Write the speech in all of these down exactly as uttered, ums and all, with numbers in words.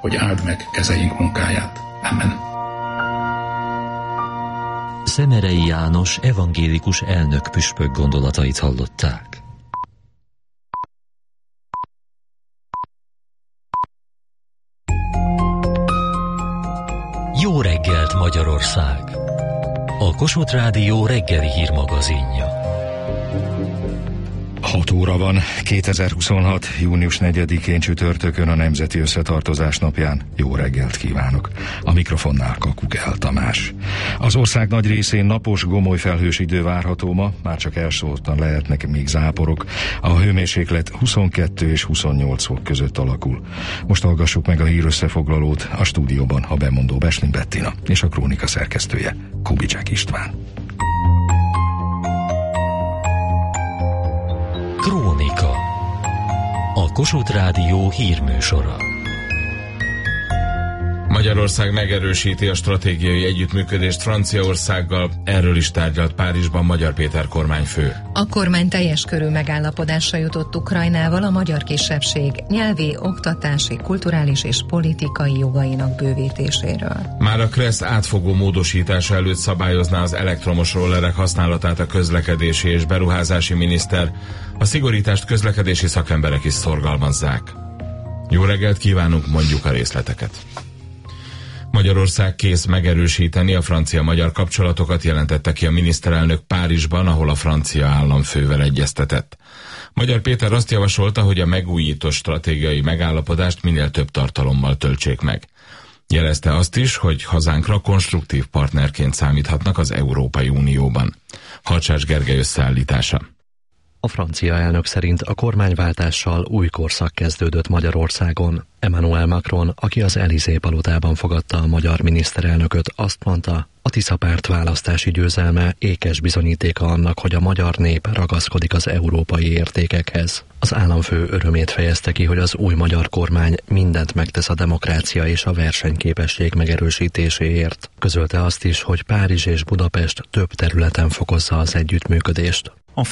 hogy áld meg kezeink munkáját. Amen. Szemerei János evangélikus elnök püspök gondolatait hallották. Jó reggelt, Magyarország! A Kossuth Rádió reggeli hírmagazinja. hat óra van, kétezer-huszonhat. június negyedikén csütörtökön a Nemzeti Összetartozás napján. Jó reggelt kívánok! A mikrofonnál Kakukell Tamás. Az ország nagy részén napos, gomoly felhős idő várható ma, már csak elsősorban lehetnek még záporok. A hőmérséklet huszonkettő és huszonnyolc fok között alakul. Most hallgassuk meg a hírösszefoglalót, a stúdióban a bemondó Beslin Bettina és a krónika szerkesztője Kubicek István. Krónika. A Kossuth Rádió hírműsora. Magyarország megerősíti a stratégiai együttműködést Franciaországgal, erről is tárgyalt Párizsban Magyar Péter kormányfő. A kormány teljes körű megállapodásra jutott Ukrajnával a magyar kisebbség nyelvi, oktatási, kulturális és politikai jogainak bővítéséről. Már a Kressz átfogó módosítása előtt szabályozná az elektromos rollerek használatát a közlekedési és beruházási miniszter, a szigorítást közlekedési szakemberek is szorgalmazzák. Jó reggelt kívánunk, mondjuk a részleteket. Magyarország kész megerősíteni a francia-magyar kapcsolatokat, jelentette ki a miniszterelnök Párizsban, ahol a francia államfővel egyeztetett. Magyar Péter azt javasolta, hogy a megújított stratégiai megállapodást minél több tartalommal töltsék meg. Jelezte azt is, hogy hazánkra konstruktív partnerként számíthatnak az Európai Unióban. Harcsács Gergely összeállítása. A francia elnök szerint a kormányváltással új korszak kezdődött Magyarországon. Emmanuel Macron, aki az Élysée palotában fogadta a magyar miniszterelnököt, azt mondta, a Tisza párt választási győzelme ékes bizonyítéka annak, hogy a magyar nép ragaszkodik az európai értékekhez. Az államfő örömét fejezte ki, hogy az új magyar kormány mindent megtesz a demokrácia és a versenyképesség megerősítéséért. Közölte azt is, hogy Párizs és Budapest több területen fokozza az együttműködést.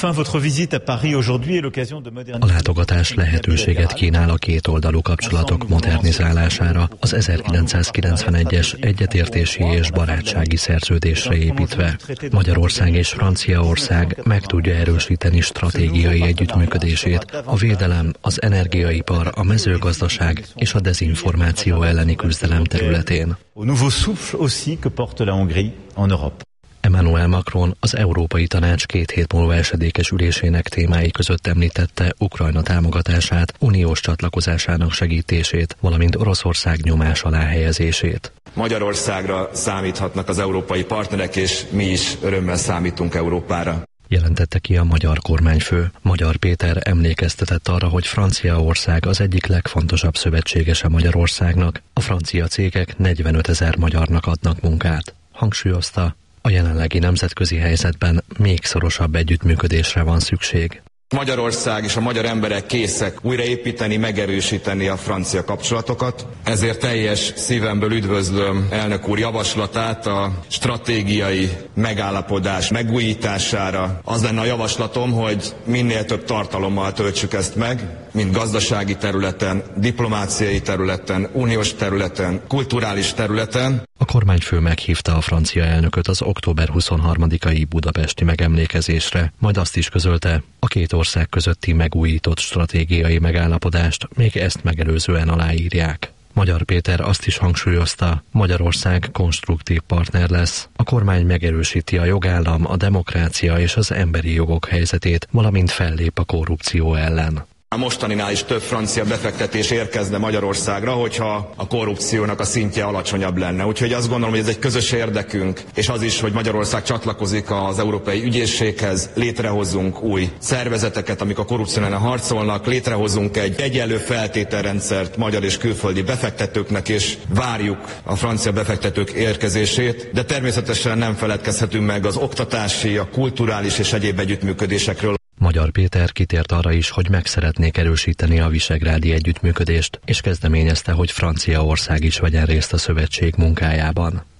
A látogatás lehetőséget kínál a kétoldalú kapcsolatok modernizálására, az ezerkilencszázkilencvenegyes egyetértési és barátsági szerződésre építve. Magyarország és Franciaország meg tudja erősíteni stratégiai együttműködését a védelem, az energiaipar, a mezőgazdaság és a dezinformáció elleni küzdelem területén. Emmanuel Macron az Európai Tanács két hét múlva esedékes ülésének témái között említette Ukrajna támogatását, uniós csatlakozásának segítését, valamint Oroszország nyomás alá helyezését. Magyarországra számíthatnak az európai partnerek, és mi is örömmel számítunk Európára. Jelentette ki a magyar kormányfő. Magyar Péter emlékeztetett arra, hogy Franciaország az egyik legfontosabb szövetségese Magyarországnak. A francia cégek negyvenötezer magyarnak adnak munkát. Hangsúlyozta, a jelenlegi nemzetközi helyzetben még szorosabb együttműködésre van szükség. Magyarország és a magyar emberek készek újraépíteni, megerősíteni a francia kapcsolatokat. Ezért teljes szívemből üdvözlöm elnök úr javaslatát a stratégiai megállapodás megújítására. Az lenne a javaslatom, hogy minél több tartalommal töltsük ezt meg, mind gazdasági területen, diplomáciai területen, uniós területen, kulturális területen. A kormányfő meghívta a francia elnököt az október huszonharmadikai budapesti megemlékezésre, majd azt is közölte, a két ország közötti megújított stratégiai megállapodást még ezt megelőzően aláírják. Magyar Péter azt is hangsúlyozta, Magyarország konstruktív partner lesz. A kormány megerősíti a jogállam, a demokrácia és az emberi jogok helyzetét, valamint fellép a korrupció ellen. A mostaninál is több francia befektetés érkezne Magyarországra, hogyha a korrupciónak a szintje alacsonyabb lenne. Úgyhogy azt gondolom, hogy ez egy közös érdekünk, és az is, hogy Magyarország csatlakozik az Európai Ügyészséghez, létrehozunk új szervezeteket, amik a korrupció ellen harcolnak, létrehozunk egy egyenlő feltételrendszert magyar és külföldi befektetőknek, és várjuk a francia befektetők érkezését, de természetesen nem feledkezhetünk meg az oktatási, a kulturális és egyéb együttműködésekről. Magyar Péter kitért arra is, hogy meg szeretnék erősíteni a visegrádi együttműködést, és kezdeményezte, hogy Franciaország is vegyen részt a szövetség munkájában. A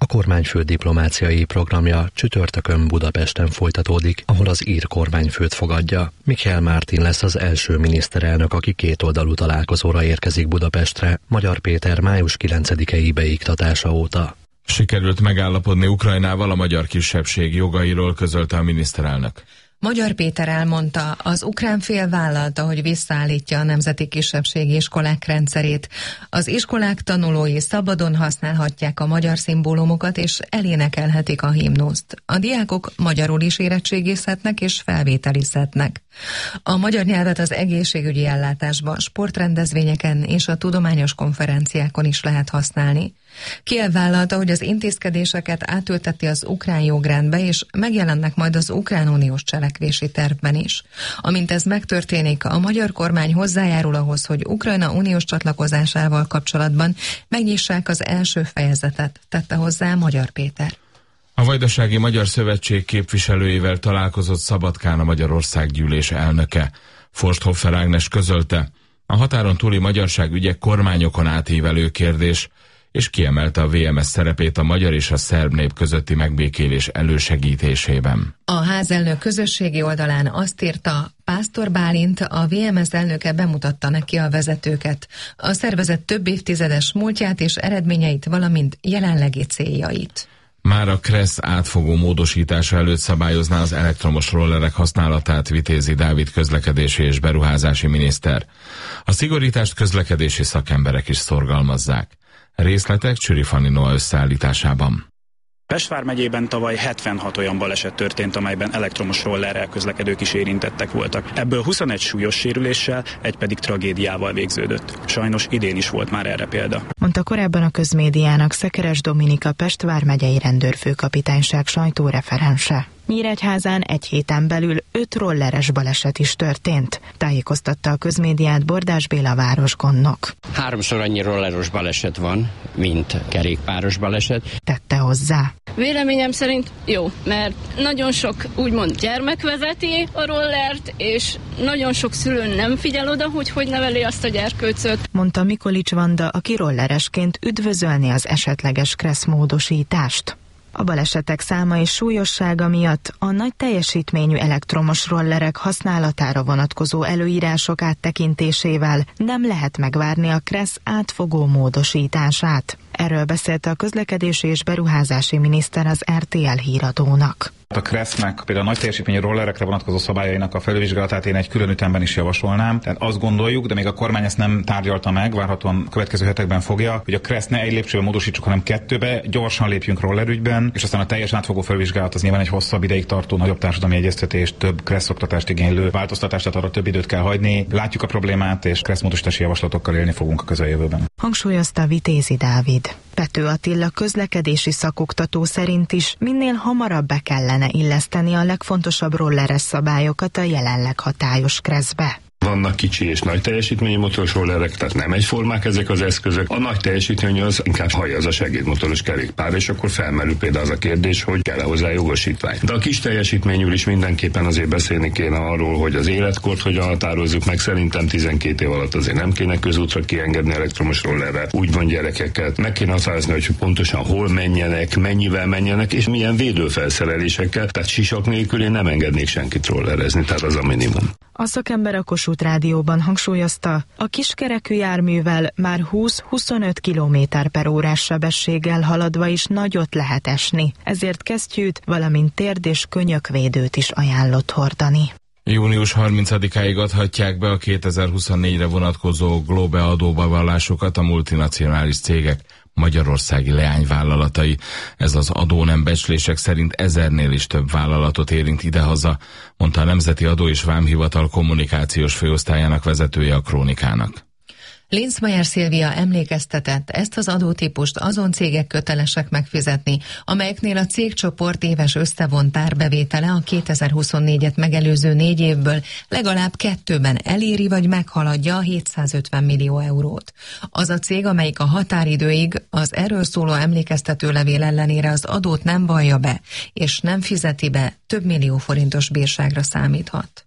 A kormányfő diplomáciai programja csütörtökön Budapesten folytatódik, ahol az ír kormányfőt fogadja. Michael Martin lesz az első miniszterelnök, aki kétoldalú találkozóra érkezik Budapestre, Magyar Péter május kilencedikei beiktatása óta. Sikerült megállapodni Ukrajnával a magyar kisebbség jogairól, közölte a miniszterelnök. Magyar Péter elmondta, az ukrán fél vállalta, hogy visszaállítja a nemzeti kisebbségi iskolák rendszerét. Az iskolák tanulói szabadon használhatják a magyar szimbólumokat és elénekelhetik a himnuszt. A diákok magyarul is érettségizhetnek és felvételizhetnek. A magyar nyelvet az egészségügyi ellátásban, sportrendezvényeken és a tudományos konferenciákon is lehet használni. Kiev vállalta, hogy az intézkedéseket átülteti az ukrán jogrendbe, és megjelennek majd az ukrán uniós cselekvési tervben is. Amint ez megtörténik, a magyar kormány hozzájárul ahhoz, hogy Ukrajna uniós csatlakozásával kapcsolatban megnyissák az első fejezetet, tette hozzá Magyar Péter. A Vajdasági Magyar Szövetség képviselőivel találkozott Szabadkán a Magyarországgyűlés elnöke. Forsthoffer Ágnes közölte, a határon túli magyarság ügye kormányokon átívelő kérdés, és kiemelte a vé em es szerepét a magyar és a szerb nép közötti megbékélés elősegítésében. A házelnök közösségi oldalán azt írta, Pásztor Bálint, a vé em es elnöke bemutatta neki a vezetőket, a szervezet több évtizedes múltját és eredményeit, valamint jelenlegi céljait. Már a Kressz átfogó módosítása előtt szabályozná az elektromos rollerek használatát Vitézi Dávid közlekedési és beruházási miniszter. A szigorítást közlekedési szakemberek is szorgalmazzák. Részletek Csüri Fanni Noa összeállításában. Pest vármegyében tavaly hetvenhat olyan baleset történt, amelyben elektromos rollerrel közlekedők is érintettek voltak. Ebből huszonegy súlyos sérüléssel, egy pedig tragédiával végződött. Sajnos idén is volt már erre példa. Mondta korábban a közmédiának Szekeres Dominika Pest vármegyei rendőrfőkapitányság sajtóreferense. Nyíregyházán egy héten belül öt rolleres baleset is történt, tájékoztatta a közmédiát Bordás Béla városgondnok. Háromszor annyi rolleros baleset van, mint kerékpáros baleset. Tette hozzá. Véleményem szerint jó, mert nagyon sok úgymond gyermek vezeti a rollert, és nagyon sok szülő nem figyel oda, hogy hogy neveli azt a gyerkőcöt. Mondta Mikolics Vanda, aki rolleresként üdvözölni az esetleges Kressz módosítást. A balesetek száma és súlyossága miatt a nagy teljesítményű elektromos rollerek használatára vonatkozó előírások áttekintésével nem lehet megvárni a Kressz átfogó módosítását. Erről beszélt a közlekedési és beruházási miniszter az er té el híradónak. A Kressznek például a nagy teljesítményű rollerekre vonatkozó szabályainak a felülvizsgálatát én egy külön ütemben is javasolnám. Tehát azt gondoljuk, de még a kormány ezt nem tárgyalta meg, várhatóan következő hetekben fogja, hogy a Kressz ne egy lépcsőben módosítsuk, hanem kettőbe, gyorsan lépjünk rollerügyben, és aztán a teljes átfogó felülvizsgálat az nyilván egy hosszabb ideig tartó, nagyobb társadalmi egyeztetés, több Kressz oktatást igénylő változtatást, tehát arra több időt kell hagyni. Látjuk a problémát, és Kressz módosítási javaslatokkal élni fogunk a közeljövőben. Hangsúlyozta Vitézi Dávid. Pető Attila közlekedési szakoktató szerint is minél hamarabb be kellene illeszteni a legfontosabb rolleres szabályokat a jelenleg hatályos Kresszbe. Vannak kicsi és nagy teljesítményű motoros rollerek, tehát nem egyformák ezek az eszközök. A nagy teljesítményű az inkább hallja az a segédmotoros kerékpár, és akkor felmerül például az a kérdés, hogy kell-e hozzá jogosítvány. De a kis teljesítményű is mindenképpen azért beszélni kéne arról, hogy az életkort hogyan határozzuk meg. Szerintem tizenkét év alatt azért nem kéne közútra kiengedni elektromos rollerrel. Úgy van gyerekeket. Meg kéne határozni, hogy pontosan hol menjenek, mennyivel menjenek, és milyen védőfelszerelésekkel. Tehát sisak nélkül én nem engednék senkit rollerezni, tehát az a minimum. A szakember a Kossuth Rádióban hangsúlyozta, a kiskerekű járművel már húsz-huszonöt kilométer per órás sebességgel haladva is nagyot lehet esni, ezért kesztyűt, valamint térd- és könyökvédőt is ajánlott hordani. június harmincadikáig adhatják be a kétezer-huszonnégyre vonatkozó Globe adóbevallásokat a multinacionális cégek magyarországi leányvállalatai. Ez az adónem becslések szerint ezernél is több vállalatot érint idehaza, mondta a Nemzeti Adó és Vámhivatal kommunikációs főosztályának vezetője a Krónikának. Linzmeier Szilvia emlékeztetett, ezt az adótípust azon cégek kötelesek megfizetni, amelyeknél a cégcsoport éves összevont árbevétele a kétezer-huszonnégyet megelőző négy évből legalább kettőben eléri vagy meghaladja a hétszázötven millió eurót. Az a cég, amelyik a határidőig az erről szóló emlékeztető levél ellenére az adót nem vallja be, és nem fizeti be, több millió forintos bírságra számíthat.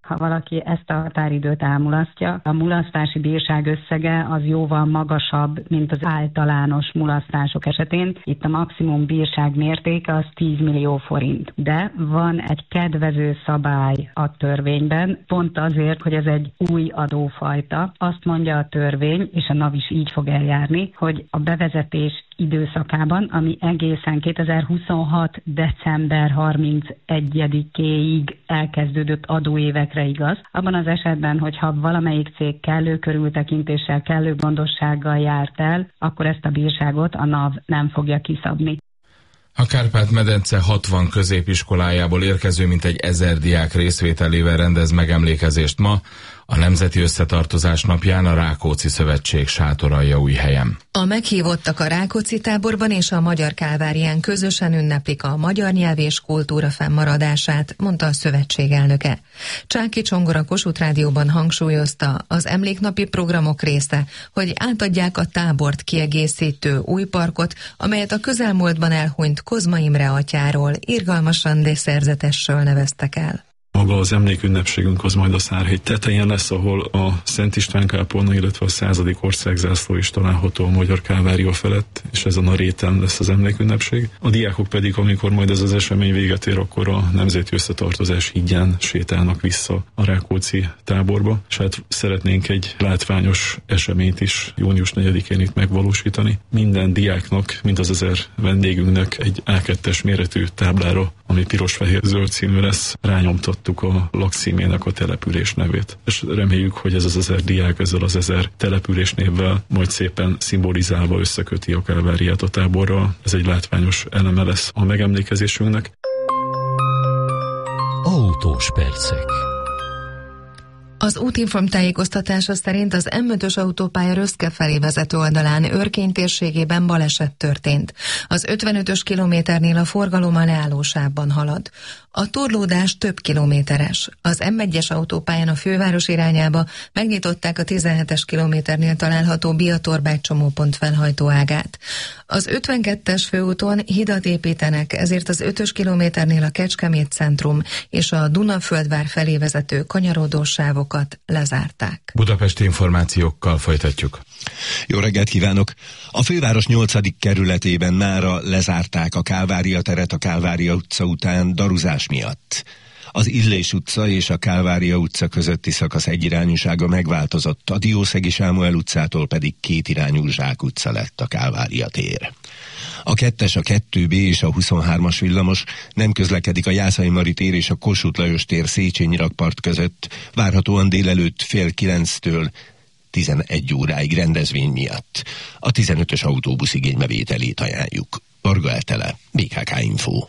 Ha valaki ezt a határidőt elmulasztja, a mulasztási bírság összege az jóval magasabb, mint az általános mulasztások esetén. Itt a maximum bírság mértéke az tíz millió forint. De van egy kedvező szabály a törvényben, pont azért, hogy ez egy új adófajta. Azt mondja a törvény, és a NAV is így fog eljárni, hogy a bevezetés időszakában, ami egészen kétezer-huszonhat. december harmincegyedikéig elkezdődött adóévekre igaz. Abban az esetben, hogyha valamelyik cég kellő körültekintéssel, kellő gondossággal járt el, akkor ezt a bírságot a NAV nem fogja kiszabni. A Kárpát-medence hatvan középiskolájából érkező mintegy ezer diák részvételével rendez megemlékezést ma, a Nemzeti Összetartozás napján a Rákóczi Szövetség sátoraljaújhelyen. A meghívottak a Rákóczi táborban és a Magyar Kálvárián közösen ünneplik a magyar nyelv és kultúra fennmaradását, mondta a szövetség elnöke. Csáki Csongor a Kossuth Rádióban hangsúlyozta, az emléknapi programok része, hogy átadják a tábort kiegészítő új parkot, amelyet a közelmúltban elhunyt Kozma Imre atyáról, irgalmasan, de szerzetesről neveztek el. Maga az emlékünnepségünk az majd a Szárhegy tetején lesz, ahol a Szent István kápolna, illetve a századik országzászló is található a Magyar Kálvária felett, és ezen a réten lesz az emlékünnepség. A diákok pedig, amikor majd ez az esemény véget ér, akkor a Nemzeti Összetartozás hídján sétálnak vissza a Rákóczi táborba, és hát szeretnénk egy látványos eseményt is június negyedikén itt megvalósítani. Minden diáknak, mind az ezer vendégünknek egy á kettes méretű táblára, ami piros-fehér-zöld színű lesz, rányomtattuk a lakcímének a település nevét. És reméljük, hogy ez az ezer diák ezzel az ezer település névvel majd szépen szimbolizálva összeköti a Kálváriát a táborral. Ez egy látványos eleme lesz a megemlékezésünknek. Autós percek. Az Útinform tájékoztatása szerint az em ötös autópálya Röszke felé vezető oldalán Örkény térségében baleset történt. Az ötvenötös kilométernél a forgalom a leállósávban halad. A torlódás több kilométeres. Az em egyes autópályán a főváros irányába megnyitották a tizenhetes kilométernél található Biatorbágy csomópont felhajtó ágát. Az ötvenkettes főúton hidat építenek, ezért az ötös kilométernél a Kecskemét centrum és a Dunaföldvár felé vezető kanyarodós sávokat lezárták. Budapesti információkkal folytatjuk. Jó reggelt kívánok! A főváros nyolcadik kerületében mára lezárták a Kálvária teret a Kálvária utca után daruzás miatt. Az Illés utca és a Kálvária utca közötti szakasz egyirányúsága megváltozott, a Diószegi Sámuel utcától pedig kétirányú Zsák utca lett a Kálvária tér. A kettes, a kettő bé és a huszonhármas villamos nem közlekedik a Jászai Mari tér és a Kossuth Lajos tér Széchenyi rakpart között, várhatóan délelőtt fél kilenctől tizenegy óráig rendezvény miatt. A tizenötös autóbusz igénybevételét ajánljuk. Varga Eltele, bé ká ká Info.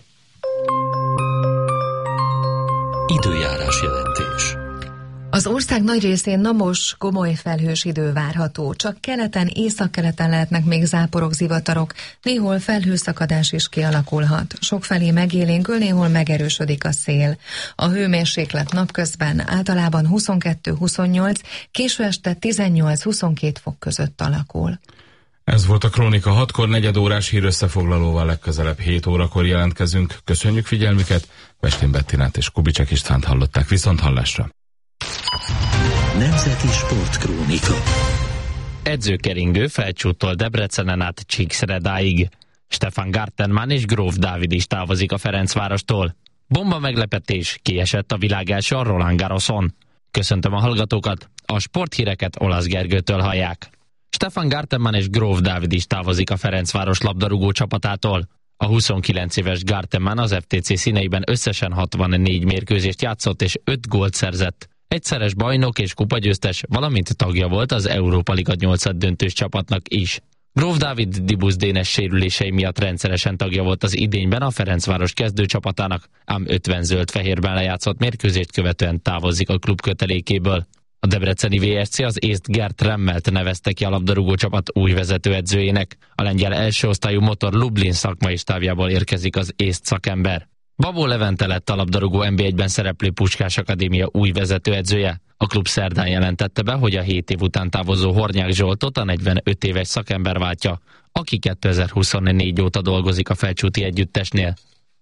Időjárás jelentés. Az ország nagy részén napos, komoly felhős idő várható, csak keleten, északkeleten lehetnek még záporok, zivatarok, néhol felhőszakadás is kialakulhat. Sokfelé megélénkül, néhol megerősödik a szél. A hőmérséklet napközben általában huszonkettő-huszonnyolc, késő este tizennyolc-huszonkét fok között alakul. Ez volt a Krónika hatkor, negyed órás hírösszefoglalóval legközelebb hét órakor jelentkezünk. Köszönjük figyelmüket, Pestin Bettinát és Kubicek Istvánt hallották, viszont hallásra. Nemzeti Sportkrónika. Edzőkeringő Felcsúttól Debrecenen át Csíkszeredáig. Stefan Gartenmann és Gróf Dávid is távozik a Ferencvárostól. Bomba meglepetés, kiesett a világ első a Roland Garroson. Köszöntöm a hallgatókat, a sporthíreket Olasz Gergőtől hallják. Stefan Gartenmann és Gróf Dávid is távozik a Ferencváros labdarúgó csapatától. A huszonkilenc éves Gartenmann az ef té cé színeiben összesen hatvannégy mérkőzést játszott és öt gólt szerzett. Egyszeres bajnok és kupagyőztes, valamint tagja volt az Európa Liga nyolcad döntős csapatnak is. Gróf Dávid Dibusz Dénes sérülései miatt rendszeresen tagja volt az idényben a Ferencváros kezdőcsapatának, ám ötven zöld-fehérben lejátszott mérkőzést követően távozik a klub kötelékéből. A debreceni vé es cé az észt Gert Remmelt nevezte ki a labdarúgó csapat új vezetőedzőjének. A lengyel első osztályú Motor Lublin szakmai stábjából érkezik az észt szakember. Babó Levente lett a labdarúgó en bé egyben szereplő Puskás Akadémia új vezetőedzője. A klub szerdán jelentette be, hogy a hét év után távozó Hornyák Zsoltot a negyvenöt éves szakember váltja, aki kétezer-huszonnégy óta dolgozik a felcsúti együttesnél.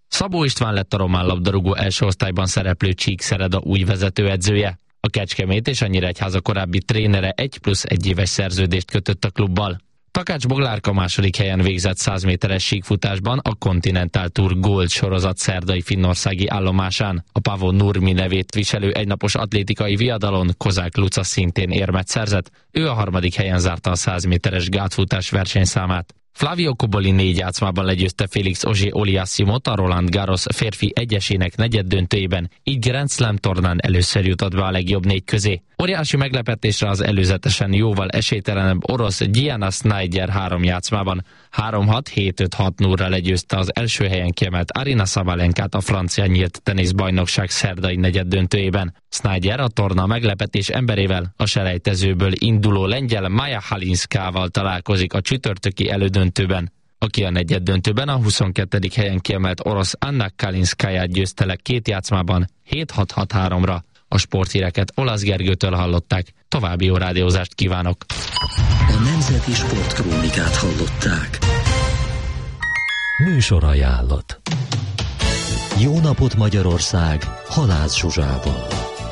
Szabó István lett a román labdarúgó első osztályban szereplő Csíkszereda új vezetőedzője. A Kecskemét és a Nyíregyháza korábbi trénere egy plusz egy éves szerződést kötött a klubbal. Takács Boglárka második helyen végzett száz méteres síkfutásban a Continental Tour Gold sorozat szerdai finnországi állomásán. A Pavo Nurmi nevét viselő egynapos atlétikai viadalon Kozák Luca szintén érmet szerzett, ő a harmadik helyen zárta a száz méteres gátfutás versenyszámát. Flavio Koboli négy játszmában legyőzte Félix Auger-Aliassimot a Roland Garros férfi egyesének negyed döntőjében, így Grand Slam tornán először jutott be a legjobb négy közé. Óriási meglepetésre az előzetesen jóval esélytelenebb orosz Diana Snyder három játszmában három hat hét öt hat nulla legyőzte az első helyen kiemelt Arina Sabalenkát a francia nyílt teniszbajnokság szerdai negyed döntőjében. Snyder a torna meglepetés emberével, a selejtezőből induló lengyel Maja Halinszkával találkozik a csütörtöki elődöntőben, aki a negyed döntőben a huszonkettedik helyen kiemelt orosz Anna Kalinszkáját győzte le két játszmában hét hat hat háromra. A sporthíreket Olasz Gergőtől hallották. További jó rádiózást kívánok! A Nemzeti Sportkrónikát hallották. Műsorajánlat. Jó napot Magyarország! Halász Zsuzsával.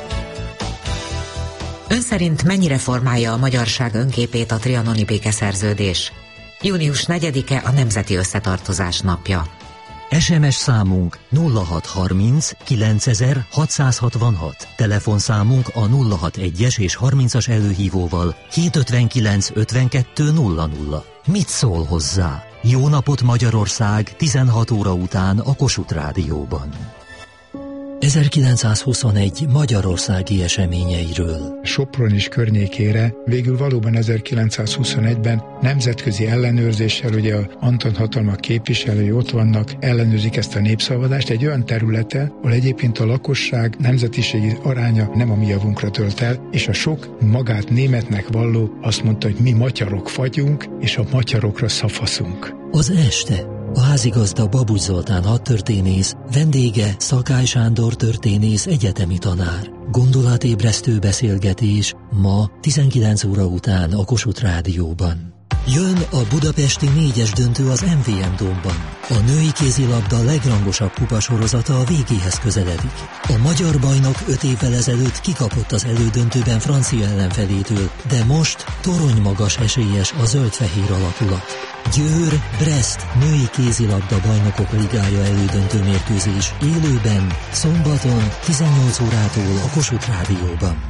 Ön szerint mennyire formálja a magyarság önképét a trianoni békeszerződés? június negyedike a Nemzeti Összetartozás napja. es em es számunk nulla hat harminc kilencezer hatszázhatvanhat, telefonszámunk a nulla hat egyes és harmincas előhívóval hétszázötvenkilenc ötvenkettő nulla nulla. Mit szól hozzá? Jó napot Magyarország tizenhat óra után a Kossuth Rádióban. ezerkilencszázhuszonegy magyarországi eseményeiről. Sopron és környékére végül valóban ezerkilencszázhuszonegyben nemzetközi ellenőrzéssel, ugye a Anton hatalmak képviselői ott vannak, ellenőrzik ezt a népszavazást egy olyan területen, ahol egyébként a lakosság nemzetiségi aránya nem a mi javunkra tölt el, és a sok magát németnek valló azt mondta, hogy mi magyarok vagyunk, és a magyarokra szavazunk. Az este a házigazda Babucs Zoltán hadtörténész, vendége Szakály Sándor történész egyetemi tanár. Gondolatébresztő beszélgetés ma tizenkilenc óra után a Kossuth Rádióban. Jön a budapesti négyes döntő az em vé em Dómban. A női kézilabda legrangosabb kupasorozata a végéhez közeledik. A magyar bajnok öt évvel ezelőtt kikapott az elődöntőben francia ellenfelétől, de most torony magas esélyes a zöld-fehér alakulat. Győr, Brest női kézilabda bajnokok ligája elődöntő mérkőzés élőben, szombaton tizennyolc órától a Kossuth Rádióban.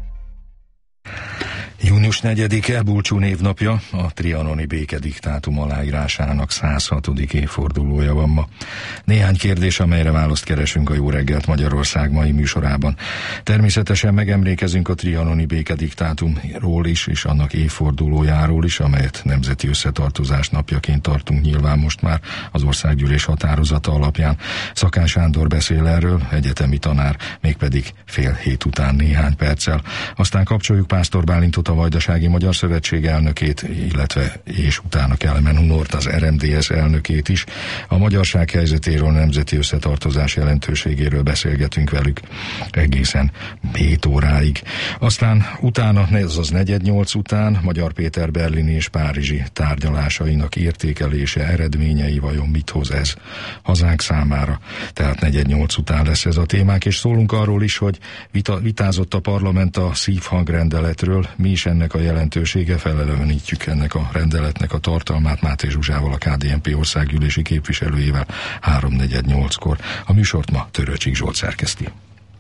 június negyedike búcsú névnapja, a trianoni békediktátum aláírásának száz hatodik évfordulója van ma. Néhány kérdés, amelyre választ keresünk a Jó reggelt Magyarország mai műsorában. Természetesen megemlékezünk a trianoni békediktátumról is, és annak évfordulójáról is, amelyet nemzeti összetartozás napjaként tartunk nyilván most már az országgyűlés határozata alapján. Szakály Sándor beszél erről, egyetemi tanár, mégpedig fél hét után néhány perccel. Aztán kapcsoljuk Pásztor Bálintot, a Vajdasági Magyar Szövetség elnökét, illetve és utána Kelemen Hunort, az er em dé es elnökét is. A magyarság helyzetéről, nemzeti összetartozás jelentőségéről beszélgetünk velük egészen hét óráig. Aztán utána, ez az negyed nyolc után, Magyar Péter berlini és párizsi tárgyalásainak értékelése, eredményei, vajon mit hoz ez hazánk számára. Tehát negyed nyolc után lesz ez a témák, és szólunk arról is, hogy vita, vitázott a parlament a szívhangrendeletről, mi is ennek a jelentősége, felelevenítjük ennek a rendeletnek a tartalmát Máté Zsuzsával, a ká dé en pé országgyűlési képviselőjével háromnegyed nyolckor. A műsort ma Törőcsik Zsolt szerkeszti.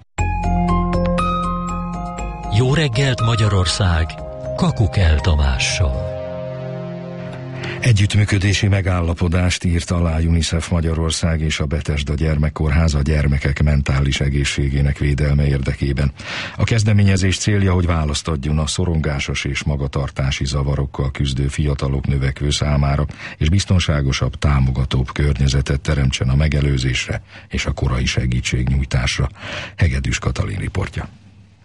Jó reggelt Magyarország, Kakukel Tamással. Együttműködési megállapodást írt alá UNICEF Magyarország és a Bethesda Gyermekkórház a gyermekek mentális egészségének védelme érdekében. A kezdeményezés célja, hogy választ adjon a szorongásos és magatartási zavarokkal küzdő fiatalok növekvő számára, és biztonságosabb, támogatóbb környezetet teremtsen a megelőzésre és a korai segítségnyújtásra. Hegedűs Katalin riportja.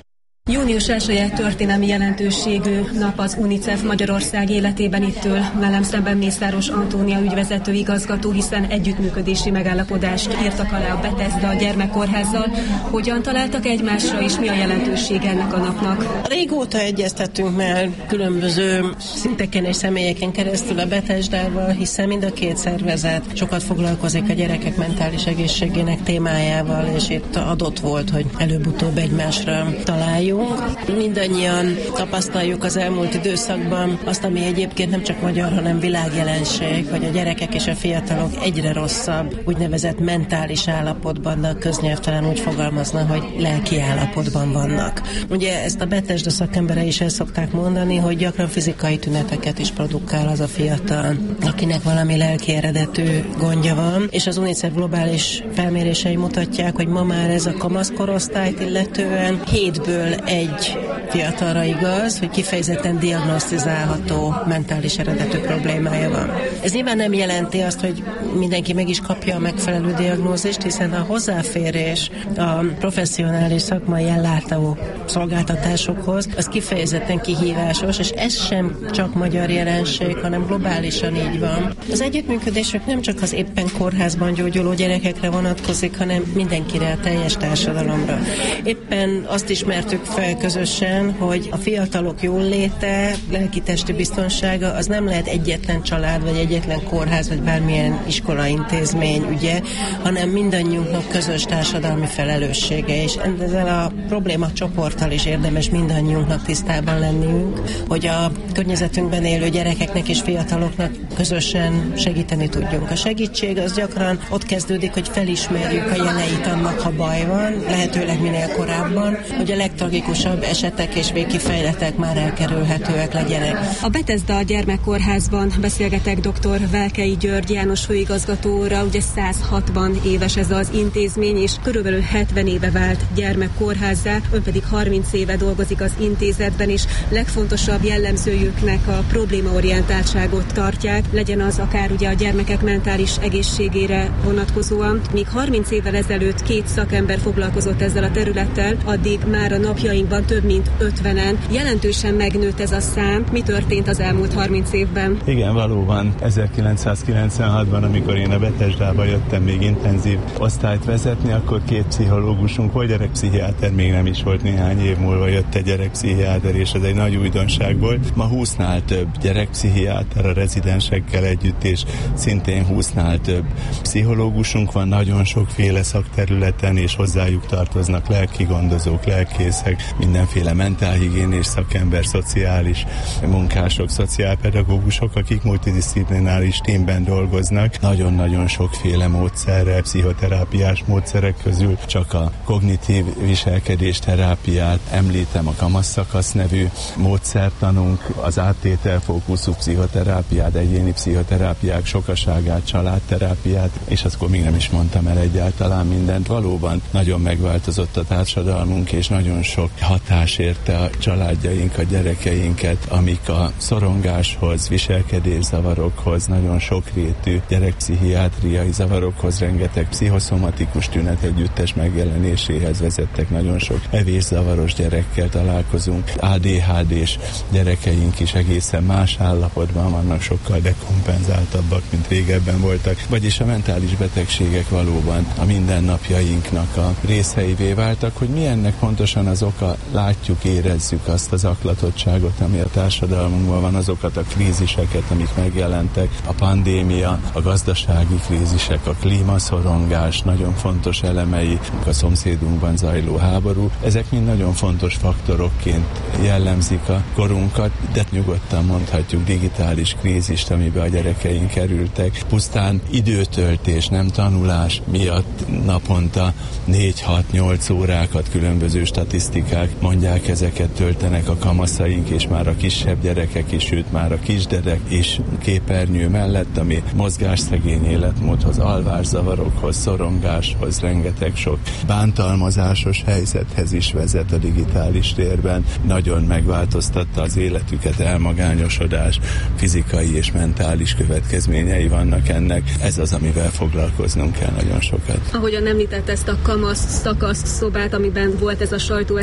Június elseje történelmi jelentőségű nap az UNICEF Magyarország életében. Itt ül velem szemben Mészáros Antónia ügyvezető igazgató, hiszen együttműködési megállapodást írtak alá a Bethesda gyermekkórházzal. Hogyan találtak egymásra, és mi a jelentőség ennek a napnak? Régóta egyeztettünk már különböző szinteken és személyeken keresztül a Bethesdával, hiszen mind a két szervezet sokat foglalkozik a gyerekek mentális egészségének témájával, és itt adott volt, hogy előbb-utóbb egymásra találjuk. Mindannyian tapasztaljuk az elmúlt időszakban azt, ami egyébként nem csak magyar, hanem világjelenség, hogy a gyerekek és a fiatalok egyre rosszabb, úgynevezett mentális állapotban, de a köznyelv talán úgy fogalmazna, hogy lelki állapotban vannak. Ugye ezt a Bethesda szakemberei is el szokták mondani, hogy gyakran fizikai tüneteket is produkál az a fiatal, akinek valami lelki eredetű gondja van, és az UNICEF globális felmérései mutatják, hogy ma már ez a kamaszkorosztályt illetően hétből egy fiatalra igaz, hogy kifejezetten diagnosztizálható mentális eredetű problémája van. Ez nyilván nem jelenti azt, hogy mindenki meg is kapja a megfelelő diagnózist, hiszen a hozzáférés a professzionális szakmai ellátó szolgáltatásokhoz az kifejezetten kihívásos, és ez sem csak magyar jelenség, hanem globálisan így van. Az együttműködésük nem csak az éppen kórházban gyógyuló gyerekekre vonatkozik, hanem mindenkire, a teljes társadalomra. Éppen azt ismertük fel közösen, hogy a fiatalok jóléte, lelki-testi biztonsága az nem lehet egyetlen család, vagy egyetlen kórház, vagy bármilyen iskolaintézmény ügye, hanem mindannyiunknak közös társadalmi felelőssége, és ezzel a probléma csoporttal is érdemes mindannyiunknak tisztában lennünk, hogy a környezetünkben élő gyerekeknek és fiataloknak közösen segíteni tudjunk. A segítség az gyakran ott kezdődik, hogy felismerjük a jeleit annak, ha baj van, lehetőleg minél korábban, hogy a legtragikusabb esetek és végkifejletek már elkerülhetőek legyenek. A Bethesda gyermekkórházban beszélgetek dr. Velkei György János főigazgatóra, ugye száz hatvan éves ez az intézmény, és körülbelül hetven éve vált gyermekkórházzá, ön pedig harminc éve dolgozik az intézetben, és legfontosabb jellemzőjüknek a problémaorientáltságot tartják, legyen az akár ugye a gyermekek mentális egészségére vonatkozóan. Míg harminc évvel ezelőtt két szakember foglalkozott ezzel a területtel, addig már a napjainkban több mint ötvenen. Jelentősen megnőtt ez a szám. Mi történt az elmúlt harminc évben? Igen, valóban. ezerkilencszázkilencvenhatban, amikor én a Bethesdába jöttem még intenzív osztályt vezetni, akkor két pszichológusunk volt, gyerekpszichiáter még nem is volt, néhány év múlva jött egy gyerekpszichiáter, és ez egy nagy újdonság volt. Ma húsznál több gyerekpszichiáter a rezidensekkel együtt, és szintén húsznál több pszichológusunk van nagyon sokféle szakterületen, és hozzájuk tartoznak lelki gondozók, lelkészek, mindenféle mentálhigiénés szakember, szociális munkások, szociálpedagógusok, akik multidisziplináris tímben dolgoznak. Nagyon-nagyon sokféle módszerrel, pszichoterápiás módszerek közül csak a kognitív viselkedésterápiát említem, a kamasszakasz nevű módszertanunk, az áttételfókuszú pszichoterápiát, egyéni pszichoterápiák sokaságát, családterápiát, és akkor még nem is mondtam el egyáltalán mindent. Valóban nagyon megváltozott a társadalmunk, és nagyon sok hatás érte a családjaink, a gyerekeinket, amik a szorongáshoz, viselkedészavarokhoz, nagyon sokrétű gyerekpszichiátriai zavarokhoz, rengeteg pszichoszomatikus tünet együttes megjelenéséhez vezettek. Nagyon sok evészavaros gyerekkel találkozunk. á dé há dés gyerekeink is egészen más állapotban vannak, sokkal dekompenzáltabbak, mint régebben voltak. Vagyis a mentális betegségek valóban a mindennapjainknak a részeivé váltak. Hogy mi ennek pontosan az oka, látjuk, érezzük azt az zaklatottságot, ami a társadalmunkban van, azokat a kríziseket, amik megjelentek, a pandémia, a gazdasági krízisek, a klímaszorongás, nagyon fontos elemei, a szomszédunkban zajló háború. Ezek mind nagyon fontos faktorokként jellemzik a korunkat, de nyugodtan mondhatjuk digitális krízist, amiben a gyerekeink kerültek. Pusztán időtöltés, nem tanulás miatt naponta négy-hat-nyolc órákat, különböző statisztikák mondják, ezeket töltenek a kamaszaink, és már a kisebb gyerekek is, sőt már a kisdedek is képernyő mellett, ami mozgásszegény életmódhoz, alvászavarokhoz, szorongáshoz, rengeteg sok bántalmazásos helyzethez is vezet a digitális térben. Nagyon megváltoztatta az életüket, elmagányosodás, fizikai és mentális következményei vannak ennek. Ez az, amivel foglalkoznunk kell nagyon sokat. Ahogyan említett ezt a kamasz szakasz szobát, amiben volt ez a sajtóesemény,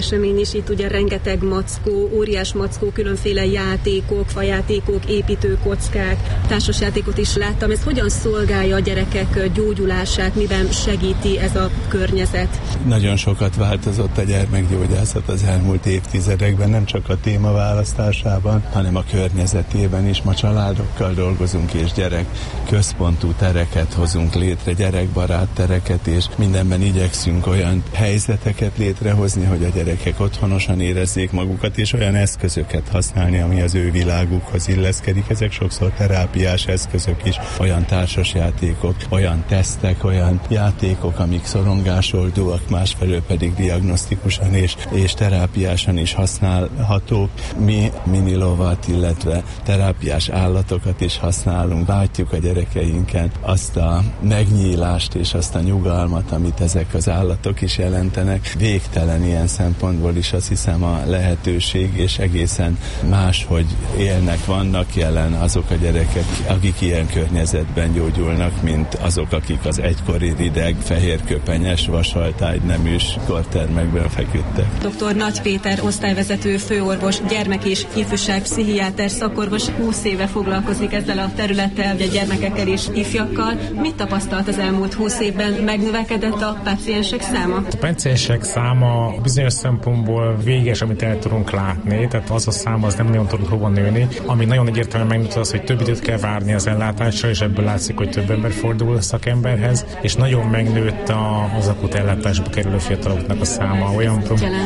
esemény is, itt ugye rengeteg mackó, óriás mackó, különféle játékok, fajátékok, építőkockák, társasjátékot is láttam. Ez hogyan szolgálja a gyerekek gyógyulását, miben segíti ez a környezet? Nagyon sokat változott a gyermekgyógyászat az elmúlt évtizedekben, nem csak a témaválasztásában, hanem a környezetében is. Ma családokkal dolgozunk, és gyerek központú tereket hozunk létre, gyerekbarát tereket, és mindenben igyekszünk olyan helyzeteket létrehozni, hogy a gyerekek otthonosan érezzék magukat, és olyan eszközöket használni, ami az ő világukhoz illeszkedik. Ezek sokszor terápiás eszközök is, olyan társasjátékok, olyan tesztek, olyan játékok, amik szorongásoldóak, másfelől pedig diagnosztikusan és, és terápiásan is használhatók. Mi minilovat, illetve terápiás állatokat is használunk. Látjuk a gyerekeinken azt a megnyílást és azt a nyugalmat, amit ezek az állatok is jelentenek. Végtelen ilyen szempontból is, azt hiszem, a lehetőség, és egészen más, hogy élnek, vannak jelen azok a gyerekek, akik ilyen környezetben gyógyulnak, mint azok, akik az egykori rideg, fehérköpenyes, vasaltágyneműs kortermekben feküdtek. doktor Nagy Péter osztályvezető főorvos, gyermek és ifjúság pszichiáter szakorvos húsz éve foglalkozik ezzel a területtel, ugye gyermekekkel és ifjakkal. Mit tapasztalt az elmúlt húsz évben? Megnövekedett a páciensek száma? A páciensek száma bizonyos szempontból véges, amit el tudunk látni, tehát az a szám az nem nagyon tud hova nőni. Ami nagyon egyértelműen megmutat az, hogy több időt kell várni az ellátásra, és ebből látszik, hogy több ember fordul szakemberhez, és nagyon megnőtt a, az akut ellátásba kerülő fiataloknak a száma. Olyan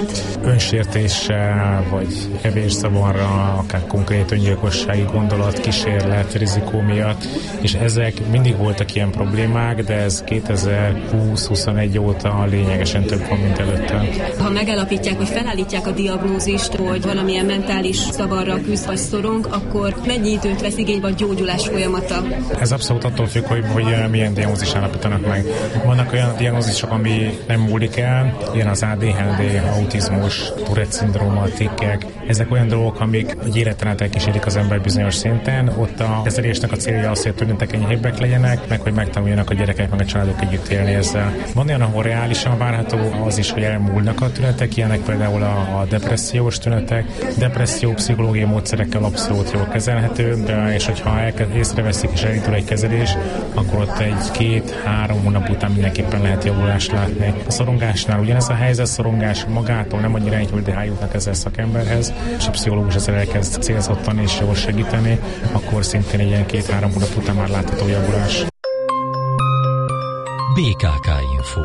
önsértéssel, vagy evészavarra, akár konkrét öngyilkossági gondolat, kísérlet, rizikó miatt, és ezek mindig voltak ilyen problémák, de ez kétezer-húsz-huszonegy óta lényegesen több van, mint előtte. Ha megállapítják, vagy felállítják a diagnózist, hogy valamilyen mentális zavarra küzd vagy szorong, akkor mennyi időt vesz igénybe a gyógyulás folyamata? Ez abszolút attól függ, hogy, hogy milyen diagnózis állapítanak meg. Vannak olyan diagnózisok, ami nem múlik el, ilyen az á dé há dé, autizmus, Tourette-szindróma, tikkek. Ezek olyan dolgok, amik egy életen át elkísérik az ember bizonyos szinten. Ott a kezelésnek a célja az, hogy a tünetek enyhébbek legyenek, meg hogy megtanuljanak a gyerekek, meg a családok együtt élni ezzel. Van olyan, ahol reálisan várható az is, hogy elmúlnak a tünetek, ilyenek például a, a depressziós tünetek. Depresszió pszichológiai módszerekkel abszolút jól kezelhető, de és hogyha elkezd, észreveszik és elindul egy kezelés, akkor ott egy két-három hónap után mindenképpen lehet javulást látni. A szorongásnál ugyanez a helyzet, szorongás magától nem annyira egy, hogy de eljutnak ezzel szakemberhez, és a pszichológus ezzel elkezd célzottan és jól segíteni, akkor szintén egy ilyen két-három hónap után már látható javulás. bé ká ká Info.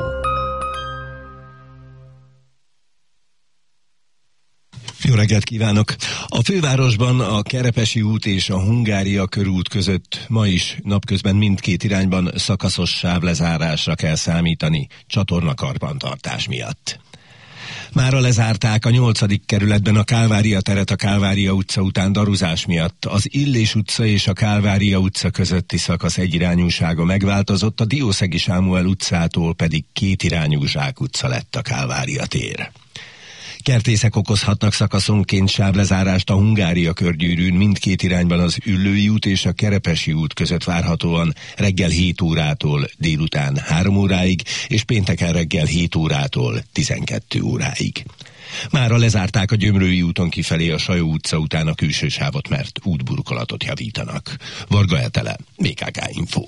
Jó reggelt kívánok! A fővárosban a Kerepesi út és a Hungária körút között ma is napközben mindkét irányban szakaszos sávlezárásra kell számítani csatornakarbantartás miatt. Mára lezárták a nyolcadik kerületben a Kálvária teret a Kálvária utca után daruzás miatt. Az Illés utca és a Kálvária utca közötti szakasz egyirányúsága megváltozott, a Diószegi Sámuel utcától pedig kétirányú zsákutca lett a Kálvária tér. Kertészek okozhatnak szakaszonként sávlezárást a Hungária körgyűrűn mindkét irányban az Üllői út és a Kerepesi út között várhatóan reggel hét órától délután három óráig, és pénteken reggel hét órától tizenkét óráig. Mára lezárták a Gyömrői úton kifelé a Sajó utca után a külső sávot, mert útburkolatot javítanak. Varga Etele, bé ká ká Info.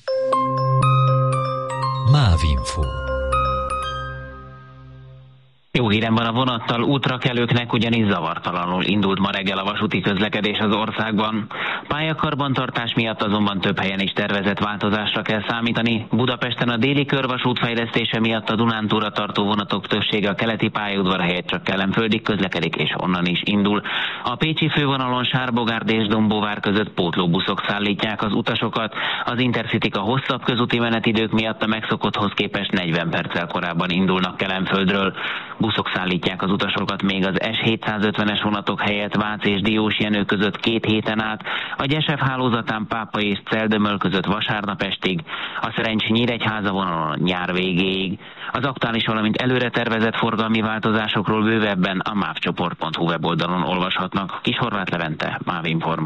Mávinfo. Jó hírem van a vonattal, útrakelőknek ugyanis zavartalanul indult ma reggel a vasúti közlekedés az országban. Pályakarbantartás miatt azonban több helyen is tervezett változásra kell számítani. Budapesten a déli körvasút fejlesztése miatt a Dunántúra tartó vonatok többsége a keleti pályaudvar helyett csak Kellenföldig közlekedik, és onnan is indul. A pécsi fővonalon Sárbogárd és Dombóvár között pótlóbuszok szállítják az utasokat. Az Intercityk a hosszabb közúti menetidők miatt a megszokotthoz képest negyven perccel korábban indulnak Kelenföldről. Buszok szállítják az utasokat még az es hétszázötvenes vonatok helyett Vác és Diósjenő között két héten át, a Gyesef hálózatán Pápa és Celdömöl között vasárnap estig, a Szerencs-Nyíregyháza vonalon nyár végéig. Az aktuális, valamint előre tervezett forgalmi változásokról bővebben a mávcsoport pont hu weboldalon olvashatnak. Kishorváth Levente, Mávinform.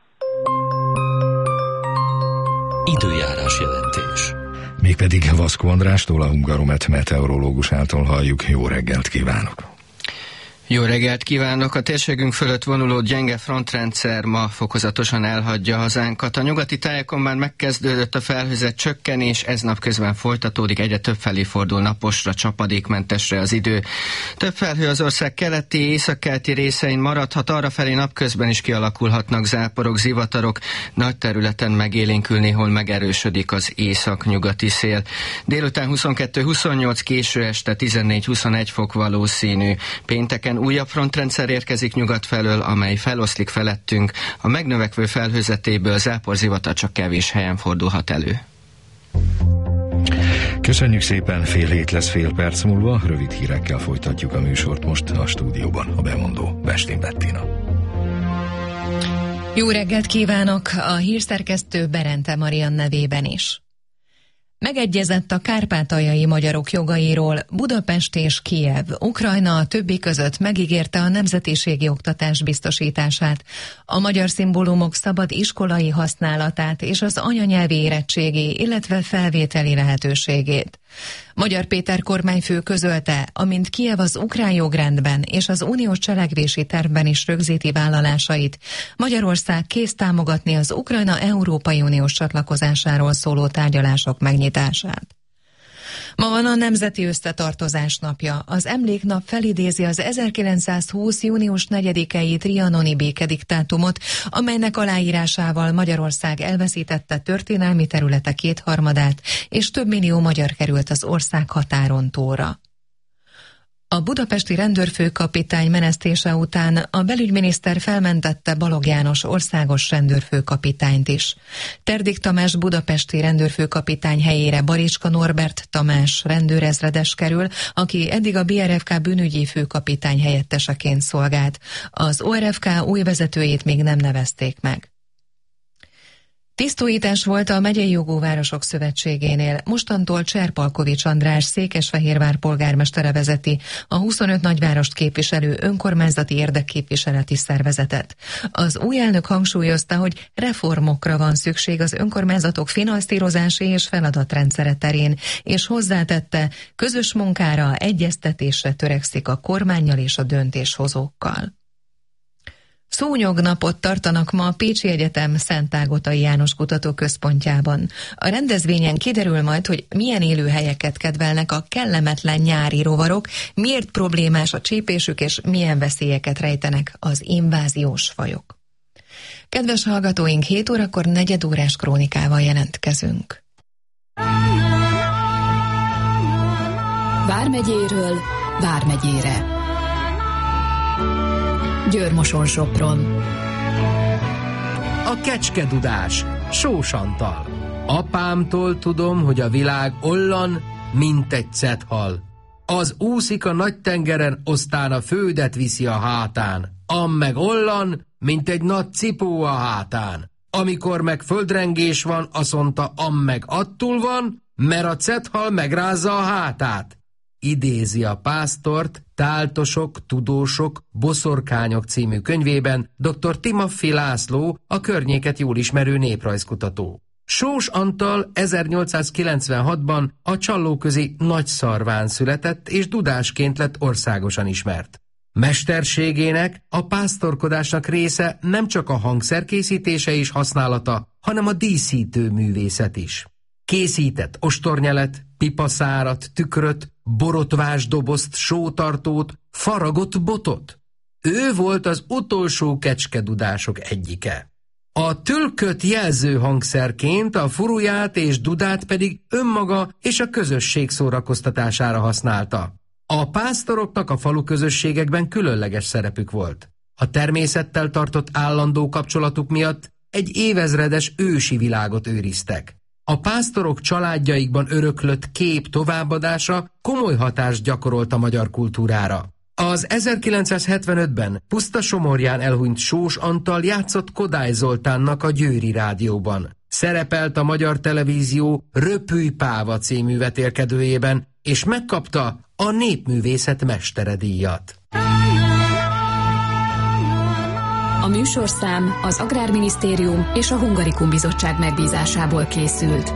Időjárás jelentés. Mégpedig Vaszkó Andrástól, a Hungaromet meteorológusától halljuk. Jó reggelt kívánok! Jó reggelt kívánok! A térségünk fölött vonuló gyenge frontrendszer ma fokozatosan elhagyja hazánkat. A nyugati tájakon már megkezdődött a felhőzet csökkenés, ez napközben folytatódik, egyre több felé fordul naposra, csapadékmentesre az idő. Több felhő az ország keleti, északkeleti részein maradhat, arrafelé napközben is kialakulhatnak záporok, zivatarok, nagy területen megélénkül, néhol megerősödik az észak-nyugati szél. Délután huszonkettő huszonnyolc, késő este tizennégy huszonegy fok valószínű. Pénteken újabb frontrendszer érkezik nyugat felől, amely feloszlik felettünk. A megnövekvő felhőzetéből záporzivatar csak kevés helyen fordulhat elő. Köszönjük szépen, fél hét lesz fél perc múlva, rövid hírekkel folytatjuk a műsort most a stúdióban, a bemondó Bestin Bettina. Jó reggelt kívánok, a hírszerkesztő Berente Marian nevében is. Megegyezett a kárpátaljai magyarok jogairól Budapest és Kijev. Ukrajna a többi között megígérte a nemzetiségi oktatás biztosítását, a magyar szimbólumok szabad iskolai használatát és az anyanyelvi érettségi, illetve felvételi lehetőségét. Magyar Péter kormányfő közölte, amint Kijev az ukrán jogrendben és az uniós cselekvési tervben is rögzíti vállalásait, Magyarország kész támogatni az Ukrajna Európai Uniós csatlakozásáról szóló tárgyalások megnyitását. Ma van a Nemzeti Összetartozás napja. Az emléknap felidézi az ezerkilencszázhúsz. június negyedikei trianoni békediktátumot, amelynek aláírásával Magyarország elveszítette történelmi területe kétharmadát, és több millió magyar került az ország határon túlra. A budapesti rendőrfőkapitány menesztése után a belügyminiszter felmentette Balogh János országos rendőrfőkapitányt is. Terdik Tamás budapesti rendőrfőkapitány helyére Baricska Norbert Tamás rendőrezredes kerül, aki eddig a bé er ef ká bűnügyi főkapitány helyetteseként szolgált. Az o er ef ká új vezetőjét még nem nevezték meg. Tisztújítás volt a Megyei Jogú Városok Szövetségénél. Mostantól Cserpalkovics András Székesfehérvár polgármestere vezeti a huszonöt nagyvárost képviselő önkormányzati érdekképviseleti szervezetet. Az új elnök hangsúlyozta, hogy reformokra van szükség az önkormányzatok finanszírozási és feladatrendszere terén, és hozzátette, közös munkára, egyeztetésre törekszik a kormánnyal és a döntéshozókkal. Szúnyognapot tartanak ma a Pécsi Egyetem Szent Ágotai János Kutatóközpontjában. A rendezvényen kiderül majd, hogy milyen élőhelyeket kedvelnek a kellemetlen nyári rovarok, miért problémás a csípésük, és milyen veszélyeket rejtenek az inváziós fajok. Kedves hallgatóink, hét órakor negyedórás krónikával jelentkezünk. Vármegyéről Vármegyére. Győr-Moson-Sopron. A kecskedudás, Sós Antal. Apámtól tudom, hogy a világ ollan, mint egy cethal. Az úszik a nagy tengeren, aztán a földet viszi a hátán. Am meg ollan, mint egy nagy cipó a hátán. Amikor meg földrengés van, azt mondta, am meg attól van, mert a cethal megrázza a hátát. Idézi a pásztort Táltosok, tudósok, boszorkányok című könyvében dr. Timoffi László, a környéket jól ismerő néprajzkutató. Sós Antal ezernyolcszázkilencvenhatban a Csallóközi Nagyszarván született, és dudásként lett országosan ismert. Mesterségének, a pásztorkodásnak része nem csak a hangszerkészítése és használata, hanem a díszítő művészet is. Készített ostornyelet, pipaszárat, tükröt, borotvás dobozt, sótartót, faragott botot. Ő volt az utolsó kecskedudások egyike. A tülköt jelző hangszerként, a furuját és dudát pedig önmaga és a közösség szórakoztatására használta. A pásztoroknak a falu közösségekben különleges szerepük volt. A természettel tartott állandó kapcsolatuk miatt egy évezredes ősi világot őriztek. A pásztorok családjaikban öröklött kép továbbadása komoly hatást gyakorolt a magyar kultúrára. Az ezerkilencszázhetvenötben Pusztasomorján elhunyt Sós Antal játszott Kodály Zoltánnak a Győri Rádióban. Szerepelt a Magyar Televízió Röpülj Páva című vetélkedőjében, és megkapta a Népművészet Mestere díjat. A műsorszám az Agrárminisztérium és a Hungarikum Bizottság megbízásából készült.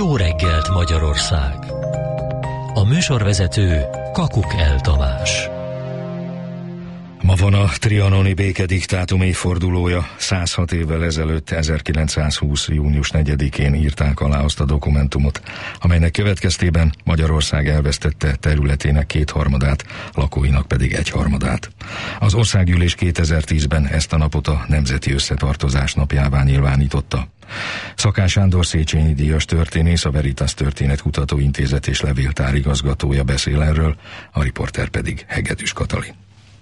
Jó reggelt Magyarország! A műsorvezető Kakukell Tamás. Ma van a trianoni békediktátum évfordulója. száz hat évvel ezelőtt, ezerkilencszázhúsz. június negyedikén írták alá azt a dokumentumot, amelynek következtében Magyarország elvesztette területének kétharmadát, lakóinak pedig egyharmadát. Az országgyűlés kétezer-tízben ezt a napot a Nemzeti Összetartozás napjává nyilvánította. Szakán Sándor Széchenyi díjas történész, a Veritas Történetkutató Intézet és levéltár igazgatója beszél erről, a riporter pedig Hegedűs Katalin.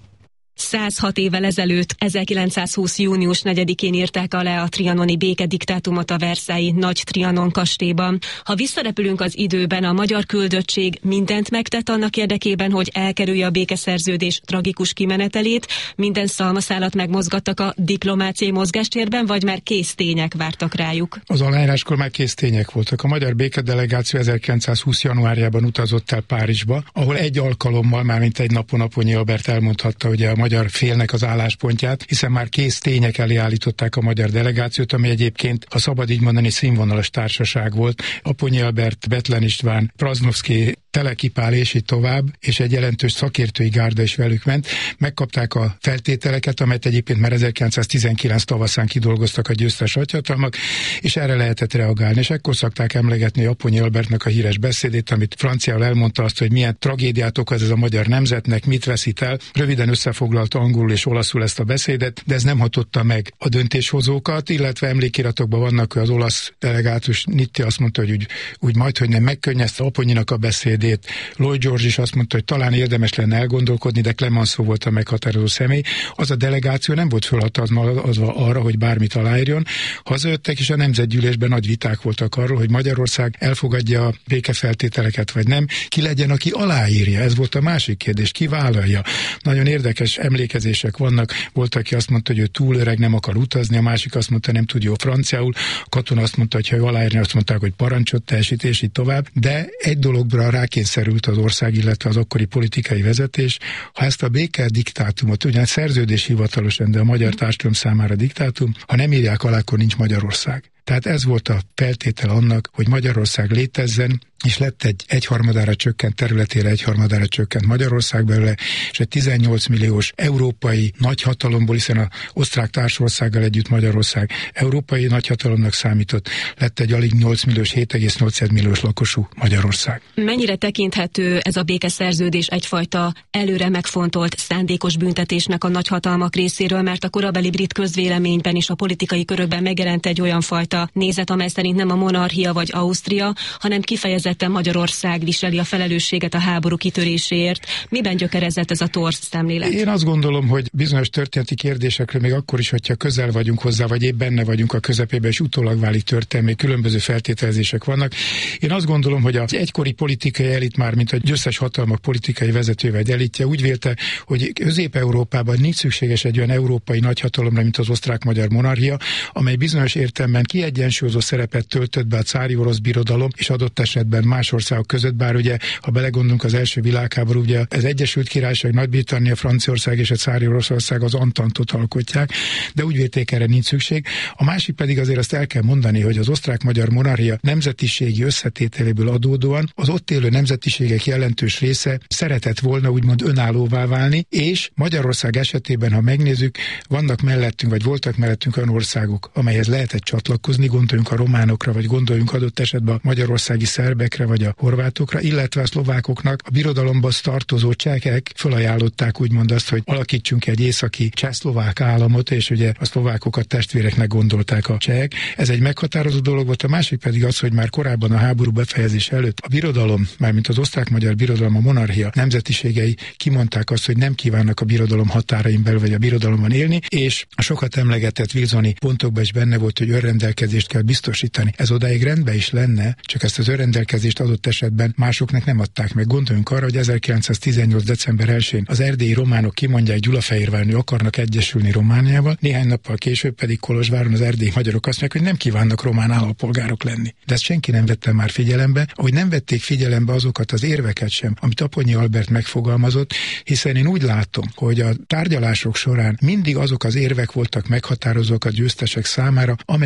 száz hat évvel ezelőtt, ezerkilencszázhúsz. június negyedikén írták alá a trianoni békediktátumot a versailles Nagy Trianon kastélyban. Ha visszarepülünk az időben, a magyar küldöttség mindent megtett annak érdekében, hogy elkerülje a békeszerződés tragikus kimenetelét, minden szalmaszálat megmozgattak a diplomáciai mozgástérben, vagy már kész tények vártak rájuk? Az aláíráskor már kész tények voltak. A magyar békedelegáció ezerkilencszázhúsz. januárjában utazott el Párizsba, ahol egy alkalommal, már mint egy napon Aponyi Albert elmondhatta, hogy a magyar félnek az álláspontját, hiszen már kész tények elé állították a magyar delegációt, ami egyébként, ha szabad így mondani, színvonalas társaság volt. Aponyi Albert, Bethlen István, Praznovszky, Teleki Pál és így tovább, és egy jelentős szakértői gárda is velük ment. Megkapták a feltételeket, amelyet egyébként már ezerkilencszáztizenkilenc tavaszán kidolgoztak a győztes nagyhatalmak, és erre lehetett reagálni. És ekkor szokták emlegetni Aponyi Albertnek a híres beszédét, amit franciául elmondta azt, hogy milyen tragédiát okoz ez a magyar nemzetnek, mit veszít el. Röviden összefoglalta angolul és olaszul ezt a beszédet, de ez nem hatotta meg a döntéshozókat, illetve emlékiratokban vannak, hogy az olasz delegátus Nitti azt mondta, hogy úgy, úgy majd, hogy nem megkönnyezte Aponyinak a beszéd. Lloyd George is azt mondta, hogy talán érdemes lenne elgondolkodni, de Clemenceau volt a meghatározó személy. Az a delegáció nem volt fölhatalmazva arra, hogy bármit aláírjon. Hazajöttek, és a nemzetgyűlésben nagy viták voltak arról, hogy Magyarország elfogadja a békefeltételeket, vagy nem. Ki legyen, aki aláírja? Ez volt a másik kérdés. Ki vállalja? Nagyon érdekes emlékezések vannak. Volt, aki azt mondta, hogy ő túl öreg, nem akar utazni, a másik azt mondta, nem tud jó franciául. A katona azt mondta, hogy ha ő aláírni, azt mondták, hogy parancsot teljesít, és így tovább. De egy dologra rá kényszerült az ország, illetve az akkori politikai vezetés, ha ezt a béke diktátumot, ugyan szerződés hivatalosan, de a magyar társadalom számára diktátum, ha nem írják alá, akkor nincs Magyarország. Tehát ez volt a feltétel annak, hogy Magyarország létezzen, és lett egy egyharmadára csökkent területére, egyharmadára csökkent Magyarország belőle, és egy tizennyolc milliós európai nagyhatalomból, hiszen az osztrák társországgal együtt Magyarország európai nagyhatalomnak számított, lett egy alig nyolc milliós, hét egész nyolc milliós lakosú Magyarország. Mennyire tekinthető ez a békeszerződés egyfajta előre megfontolt szándékos büntetésnek a nagyhatalmak részéről, mert a korabeli brit közvéleményben és a politikai körökben megjelent egy olyan fajta nézet, amely szerint nem a monarchia vagy Ausztria, hanem kifejezetten Magyarország viseli a felelősséget a háború kitöréséért. Miben gyökerezett ez a torz szemlélet? Én azt gondolom, hogy bizonyos történeti kérdésekre még akkor is, hogyha közel vagyunk hozzá, vagy épp benne vagyunk a közepében, és utólag válik történelmi, különböző feltételezések vannak. Én azt gondolom, hogy az egykori politikai elit, már mint a győztes hatalmak politikai vezetője vagy elitje úgy vélte, hogy Közép-Európában nincs szükséges egy olyan európai nagyhatalomra, mint az osztrák-magyar monarchia, amely bizonyos értelemben kiegyensúlyozó szerepet töltött be a cári orosz birodalom, és adott esetben más országok között, bár ugye, ha belegondolunk az első világháború, ugye az Egyesült Királyság, Nagy-Britannia, Franciaország és a cári Oroszország az Antantot alkotják, de úgy vélték, erre nincs szükség. A másik pedig azért azt el kell mondani, hogy az osztrák-magyar monarchia nemzetiségi összetételéből adódóan az ott élő nemzetiségek jelentős része szeretett volna úgymond önállóvá válni, és Magyarország esetében, ha megnézzük, vannak mellettünk, vagy voltak mellettünk olyan országok, amelyhez lehetett csatlakozni, gondoljunk a románokra, vagy gondoljunk adott esetben a magyarországi szerbekre, vagy a horvátokra, illetve a szlovákoknak a birodalomba tartozó csehek felajánlották úgymond azt, hogy alakítsunk egy északi cseh-szlovák államot, és ugye a szlovákokat testvéreknek gondolták a csehek. Ez egy meghatározó dolog volt, a másik pedig az, hogy már korábban a háború befejezés előtt a birodalom, mármint az osztrák-magyar birodalom, a monarchia nemzetiségei kimondták azt, hogy nem kívánnak a birodalom határain belül, vagy a birodalomban élni, és a sokat emlegetett Wilsoni pontokban is benne volt, hogy önrendelkezést kell biztosítani. Ez odáig rendben is lenne, csak ezt az önrendelkezést adott esetben másoknak nem adták meg. Gondoljunk arra, hogy ezerkilencszáztizennyolc. december elsején az erdélyi románok kimondják Gyulafehérváron, hogy akarnak egyesülni Romániával, néhány nappal később pedig Kolozsváron az erdélyi magyarok azt mondják, hogy nem kívánnak román állampolgárok lenni. De ezt senki nem vette már figyelembe, ahogy nem vették figyelembe azokat az érveket sem, amit Aponyi Albert megfogalmazott, hiszen én úgy látom, hogy a tárgyalások során mindig azok az érvek voltak meghatározók a győztesek számára, amelyek számukra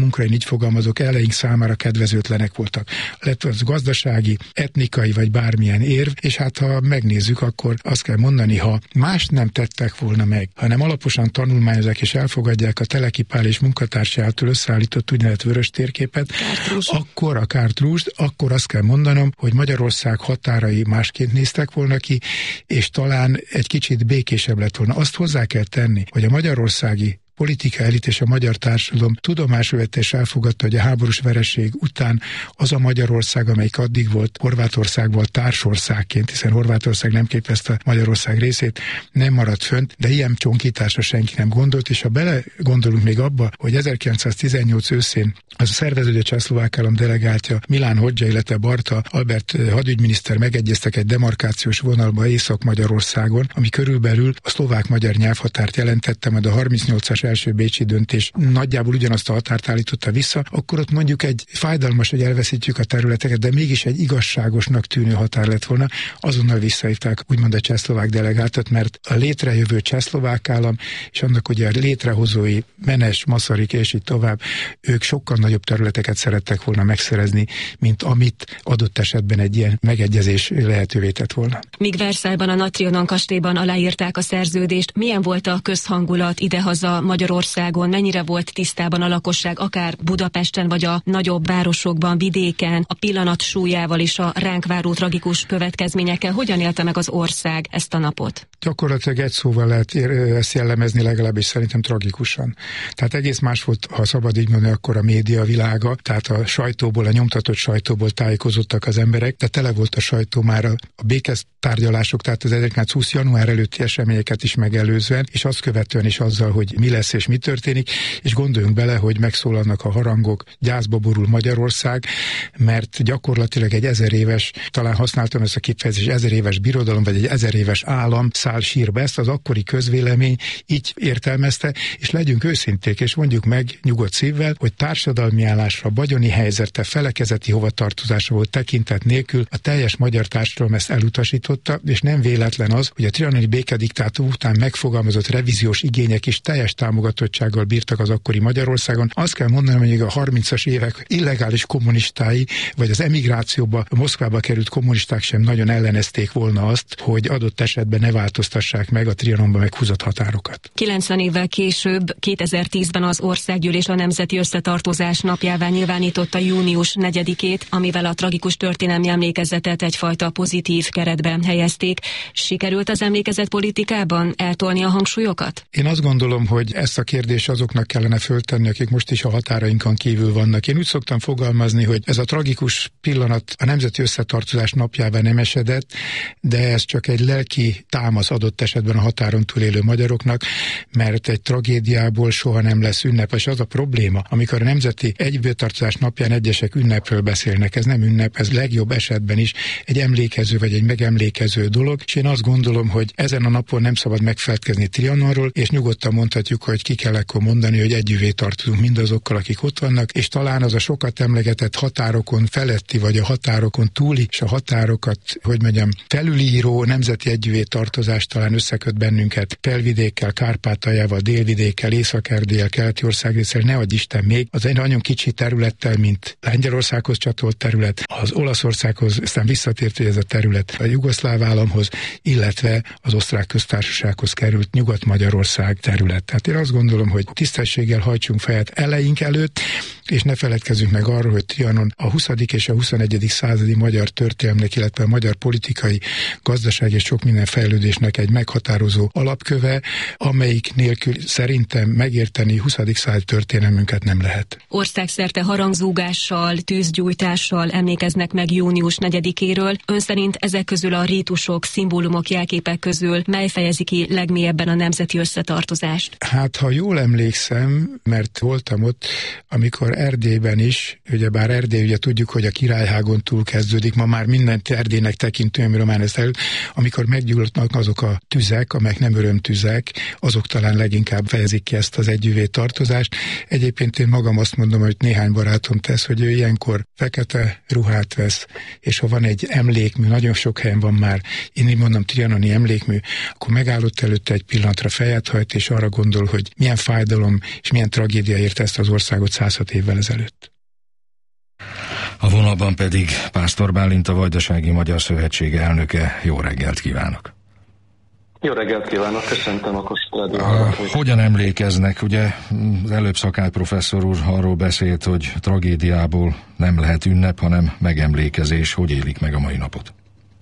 számunkra, én így fogalmazok, eleink számára kedvezőtlenek voltak. Lett az gazdasági, etnikai vagy bármilyen érv, és hát ha megnézzük, akkor azt kell mondani, ha más nem tettek volna meg, hanem alaposan tanulmányozzák és elfogadják a Teleki Pál és munkatársától összeállított úgynevezett vörös térképet, Kártrús. akkor a Kártrúst, akkor azt kell mondanom, hogy Magyarország határai másként néztek volna ki, és talán egy kicsit békésebb lett volna. Azt hozzá kell tenni, hogy a magyarországi politika elit és a magyar társadalom tudomásul vette és elfogadta, hogy a háborús vereség után az a Magyarország, amelyik addig volt Horvátországból társországként, hiszen Horvátország nem képezte Magyarország részét, nem maradt fönt, de ilyen csonkításra senki nem gondolt, és ha bele gondolunk még abba, hogy ezerkilencszáztizennyolc őszén az a szerveződő csehszlovák állam delegáltja Milán Hodzsa, illetve Barta Albert hadügyminiszter megegyeztek egy demarkációs vonalba Észak-Magyarországon, ami körülbelül a szlovák-magyar nyelvhatárt jelentette, majd a harmincnyolcas első bécsi döntés nagyjából ugyanazt a határt állította vissza, akkor ott mondjuk egy fájdalmas, hogy elveszítjük a területeket, de mégis egy igazságosnak tűnő határ lett volna. Azonnal visszahívták úgymond a csehszlovák delegátot, mert a létrejövő csehszlovák állam, és annak ugye a létrehozói Menes, Masaryk és így tovább, ők sokkal nagyobb területeket szerettek volna megszerezni, mint amit adott esetben egy ilyen megegyezés lehetővé tett volna. Míg Versailles-ban a Nagy Trianon kastélyban aláírták a szerződést, milyen volt a közhangulat idehaza Magyarországon, mennyire volt tisztában a lakosság, akár Budapesten, vagy a nagyobb városokban, vidéken, a pillanat súlyával és a ránk váró tragikus következményekkel? Hogyan élte meg az ország ezt a napot? Gyakorlatilag egy szóval lehet ezt jellemezni, legalábbis szerintem tragikusan. Tehát egész más volt, ha szabad így mondani, akkor a média világa, tehát a sajtóból, a nyomtatott sajtóból tájékozottak az emberek, de tele volt a sajtó már a, a béketárgyalások, tehát az ezerkilencszázhúsz január előtti eseményeket is megelőzően, és azt követően is azzal, hogy mi lesz és mi történik, és gondoljunk bele, hogy megszólalnak a harangok, gyászba borul Magyarország, mert gyakorlatilag egy ezer éves, talán használtam ezt a kifejezést, ezer éves birodalom, vagy egy ezer éves állam száll sírba. Ezt az akkori közvélemény így értelmezte, és legyünk őszinték, és mondjuk meg nyugodt szívvel, hogy társadalmi állásra, vagyoni helyzetre, felekezeti hovatartozásra volt tekintet nélkül a teljes magyar társadalom ezt elutasította, és nem véletlen az, hogy a trianoni békediktátum után megfogalmazott revíziós igények is teljes támogatottsággal bírtak az akkori Magyarországon. Azt kell mondanom, hogy még a harmincas évek illegális kommunistái, vagy az emigrációba, Moszkvába került kommunisták sem nagyon ellenezték volna azt, hogy adott esetben ne változtassák meg a Trianonban meghúzott határokat. kilencven évvel később, kétezer-tízben az Országgyűlés a Nemzeti Összetartozás napjává nyilvánította június negyedikét, amivel a tragikus történelmi emlékezetet egyfajta pozitív keretben helyezték. Sikerült az emlékezet politikában eltolni a hangsúlyokat? Én azt gondolom, hogy ezt a kérdést azoknak kellene föltenni, akik most is a határainkon kívül vannak. Én úgy szoktam fogalmazni, hogy ez a tragikus pillanat a Nemzeti Összetartozás napjában nem esedett, de ez csak egy lelki támasz adott esetben a határon túlélő magyaroknak, mert egy tragédiából soha nem lesz ünnep. És az a probléma, amikor a Nemzeti Együtttartozás napján egyesek ünnepről beszélnek, ez nem ünnep, ez legjobb esetben is egy emlékező vagy egy megemlékező dolog, és én azt gondolom, hogy ezen a napon nem szabad megfelelkezni Trianonról, és nyugodtan mondhatjuk, hogy ki kell akkor mondani, hogy együvé tartozunk mindazokkal, akik ott vannak, és talán az a sokat emlegetett határokon feletti, vagy a határokon túli, és a határokat, hogy mondjam, felülíró nemzeti együvé tartozás talán összeköt bennünket Felvidékkel, Kárpátaljával, Délvidékkel, Észak-Erdéllyel, keleti országrészsel, ne adj Isten még, az egy nagyon kicsi területtel, mint Lengyelországhoz csatolt terület, az Olaszországhoz, aztán visszatért, hogy ez a terület a jugoszláv államhoz, illetve az osztrák köztársasághoz került Nyugat-Magyarország terület. Tehát én azt gondolom, hogy tisztességgel hajtsunk fejet eleink előtt, és ne feledkezzünk meg arról, hogy Trianon a huszadik és a huszonegyedik századi magyar történelmnek, illetve a magyar politikai, gazdaság és sok minden fejlődésnek egy meghatározó alapköve, amelyik nélkül szerintem megérteni huszadik századi történelmünket nem lehet. Országszerte harangzúgással, tűzgyújtással emlékeznek meg június negyedikéről. Ön szerint ezek közül a rítusok, szimbólumok, jelképek közül mely fejezi ki legmélyebben a nemzeti összetartozást? Hát, ha jól emlékszem, mert voltam ott, amikor Erdélyben is, ugyebár Erdély, ugye tudjuk, hogy a Királyhágon túl kezdődik, ma már mindent Erdélynek tekintő, ami román ezt előtt, amikor meggyulladt azok a tüzek, amelyek nem örömtüzek, azok talán leginkább fejezik ki ezt az együvé tartozást. Egyébként én magam azt mondom, hogy néhány barátom tesz, hogy ő ilyenkor fekete ruhát vesz, és ha van egy emlékmű, nagyon sok helyen van már, én így mondom, trianoni emlékmű, akkor megállott előtte egy pillanatra fejet hajt, és arra gondol, hogy milyen fájdalom és milyen tragédia érte ezt az országot százhat évvel ezelőtt. A vonalban pedig Pásztor Bálint, a Vajdasági Magyar Szövetség elnöke. Jó reggelt kívánok! Jó reggelt kívánok, köszöntöm a Kossuth Rádiót. Hogyan emlékeznek? Ugye az előbb Szakály professzor úr arról beszélt, hogy tragédiából nem lehet ünnep, hanem megemlékezés. Hogy élik meg a mai napot?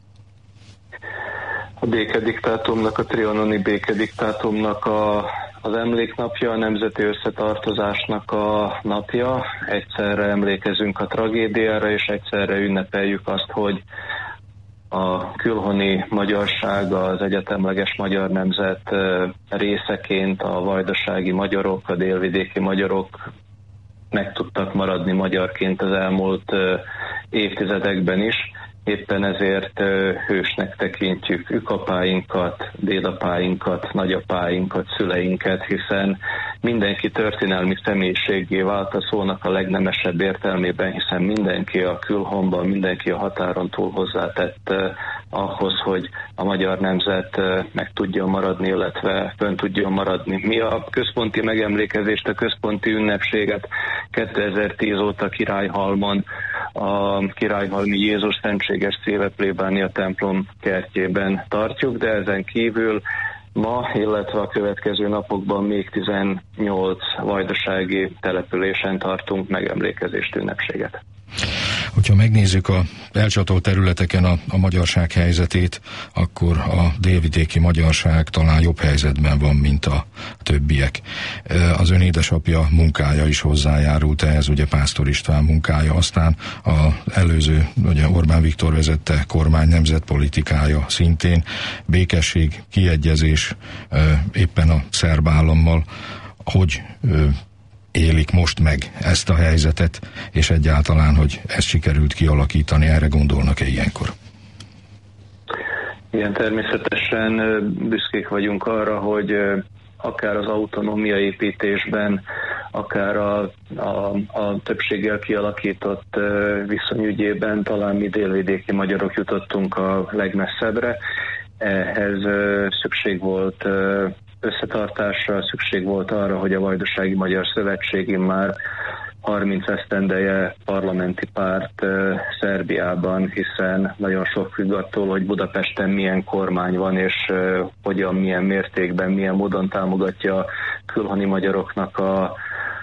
A békediktátumnak, a trianoni békediktátumnak a, az emléknapja, a nemzeti összetartozásnak a napja. Egyszerre emlékezünk a tragédiára, és egyszerre ünnepeljük azt, hogy a külhoni magyarság, az egyetemleges magyar nemzet részeként a vajdasági magyarok, a délvidéki magyarok meg tudtak maradni magyarként az elmúlt évtizedekben is. Éppen ezért hősnek tekintjük ükapáinkat, dédapáinkat, nagyapáinkat, szüleinket, hiszen mindenki történelmi személyiséggé vált a szónak a legnemesebb értelmében, hiszen mindenki a külhonban, mindenki a határon túl hozzátett ahhoz, hogy a magyar nemzet meg tudjon maradni, illetve fönn tudjon maradni. Mi a központi megemlékezést, a központi ünnepséget kétezer-tíz óta Királyhalmon, a Királyhalmi Jézus Szentséges Szíve plébánia templom kertjében tartjuk, de ezen kívül ma, illetve a következő napokban még tizennyolc vajdasági településen tartunk megemlékezést, ünnepséget. Hogyha megnézzük a elcsatolt területeken a, a magyarság helyzetét, akkor a délvidéki magyarság talán jobb helyzetben van, mint a többiek. Az ön édesapja munkája is hozzájárult ehhez, ugye Pásztor István munkája, aztán az előző, ugye Orbán Viktor vezette kormány nemzetpolitikája szintén, békesség, kiegyezés éppen a szerb állammal, hogy élik most meg ezt a helyzetet, és egyáltalán, hogy ezt sikerült kialakítani, erre gondolnak-e ilyenkor? Igen, természetesen büszkék vagyunk arra, hogy akár az autonómia építésben, akár a, a, a többséggel kialakított viszonyügyében talán mi délvidéki magyarok jutottunk a legmesszebbre. Ehhez szükség volt összetartásra, szükség volt arra, hogy a Vajdasági Magyar Szövetség már harminc esztendeje parlamenti párt uh, Szerbiában, hiszen nagyon sok függ attól, hogy Budapesten milyen kormány van, és uh, hogyan, milyen mértékben, milyen módon támogatja a külhoni magyaroknak a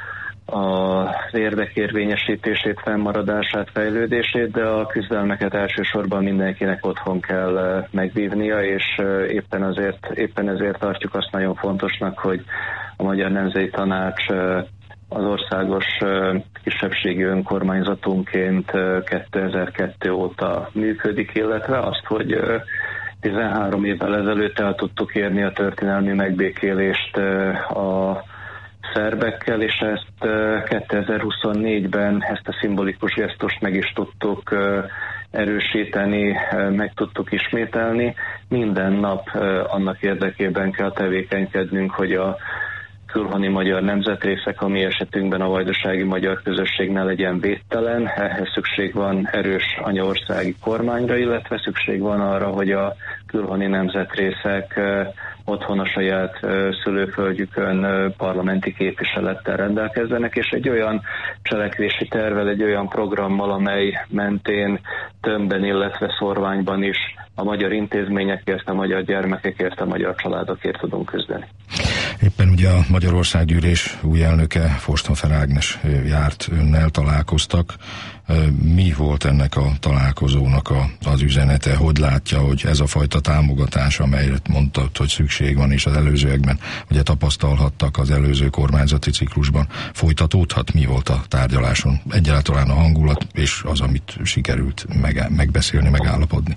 az érdekérvényesítését, fennmaradását, fejlődését, de a küzdelmeket elsősorban mindenkinek otthon kell megvívnia, és éppen azért, éppen ezért tartjuk azt nagyon fontosnak, hogy a Magyar Nemzeti Tanács az országos kisebbségi önkormányzatunként kétezer-kettő óta működik, illetve azt, hogy tizenhárom évvel ezelőtt el tudtuk érni a történelmi megbékélést a szerbekkel, és ezt kétezer-huszonnégyben ezt a szimbolikus gesztust meg is tudtuk erősíteni, meg tudtuk ismételni. Minden nap annak érdekében kell tevékenykednünk, hogy a külhoni magyar nemzetrészek, a mi esetünkben a vajdasági magyar közösség ne legyen védtelen. Ehhez szükség van erős anyaországi kormányra, illetve szükség van arra, hogy a külhoni nemzetrészek otthon a saját szülőföldjükön parlamenti képviselettel rendelkezzenek, és egy olyan cselekvési tervvel, egy olyan programmal, amely mentén tömbben, illetve szorványban is a magyar intézményekért, a magyar gyermekekért, a magyar családokért tudunk küzdeni. Éppen ugye a Magyarországgyűlés új elnöke, Forsthofer Ágnes járt, önnel találkoztak. Mi volt ennek a találkozónak a, az üzenete? Hogy látja, hogy ez a fajta támogatás, amelyet mondtad, hogy szükség van, és az előzőekben ugye tapasztalhattak az előző kormányzati ciklusban, folytatódhat? Mi volt a tárgyaláson? Egyáltalán a hangulat, és az, amit sikerült meg, megbeszélni, megállapodni?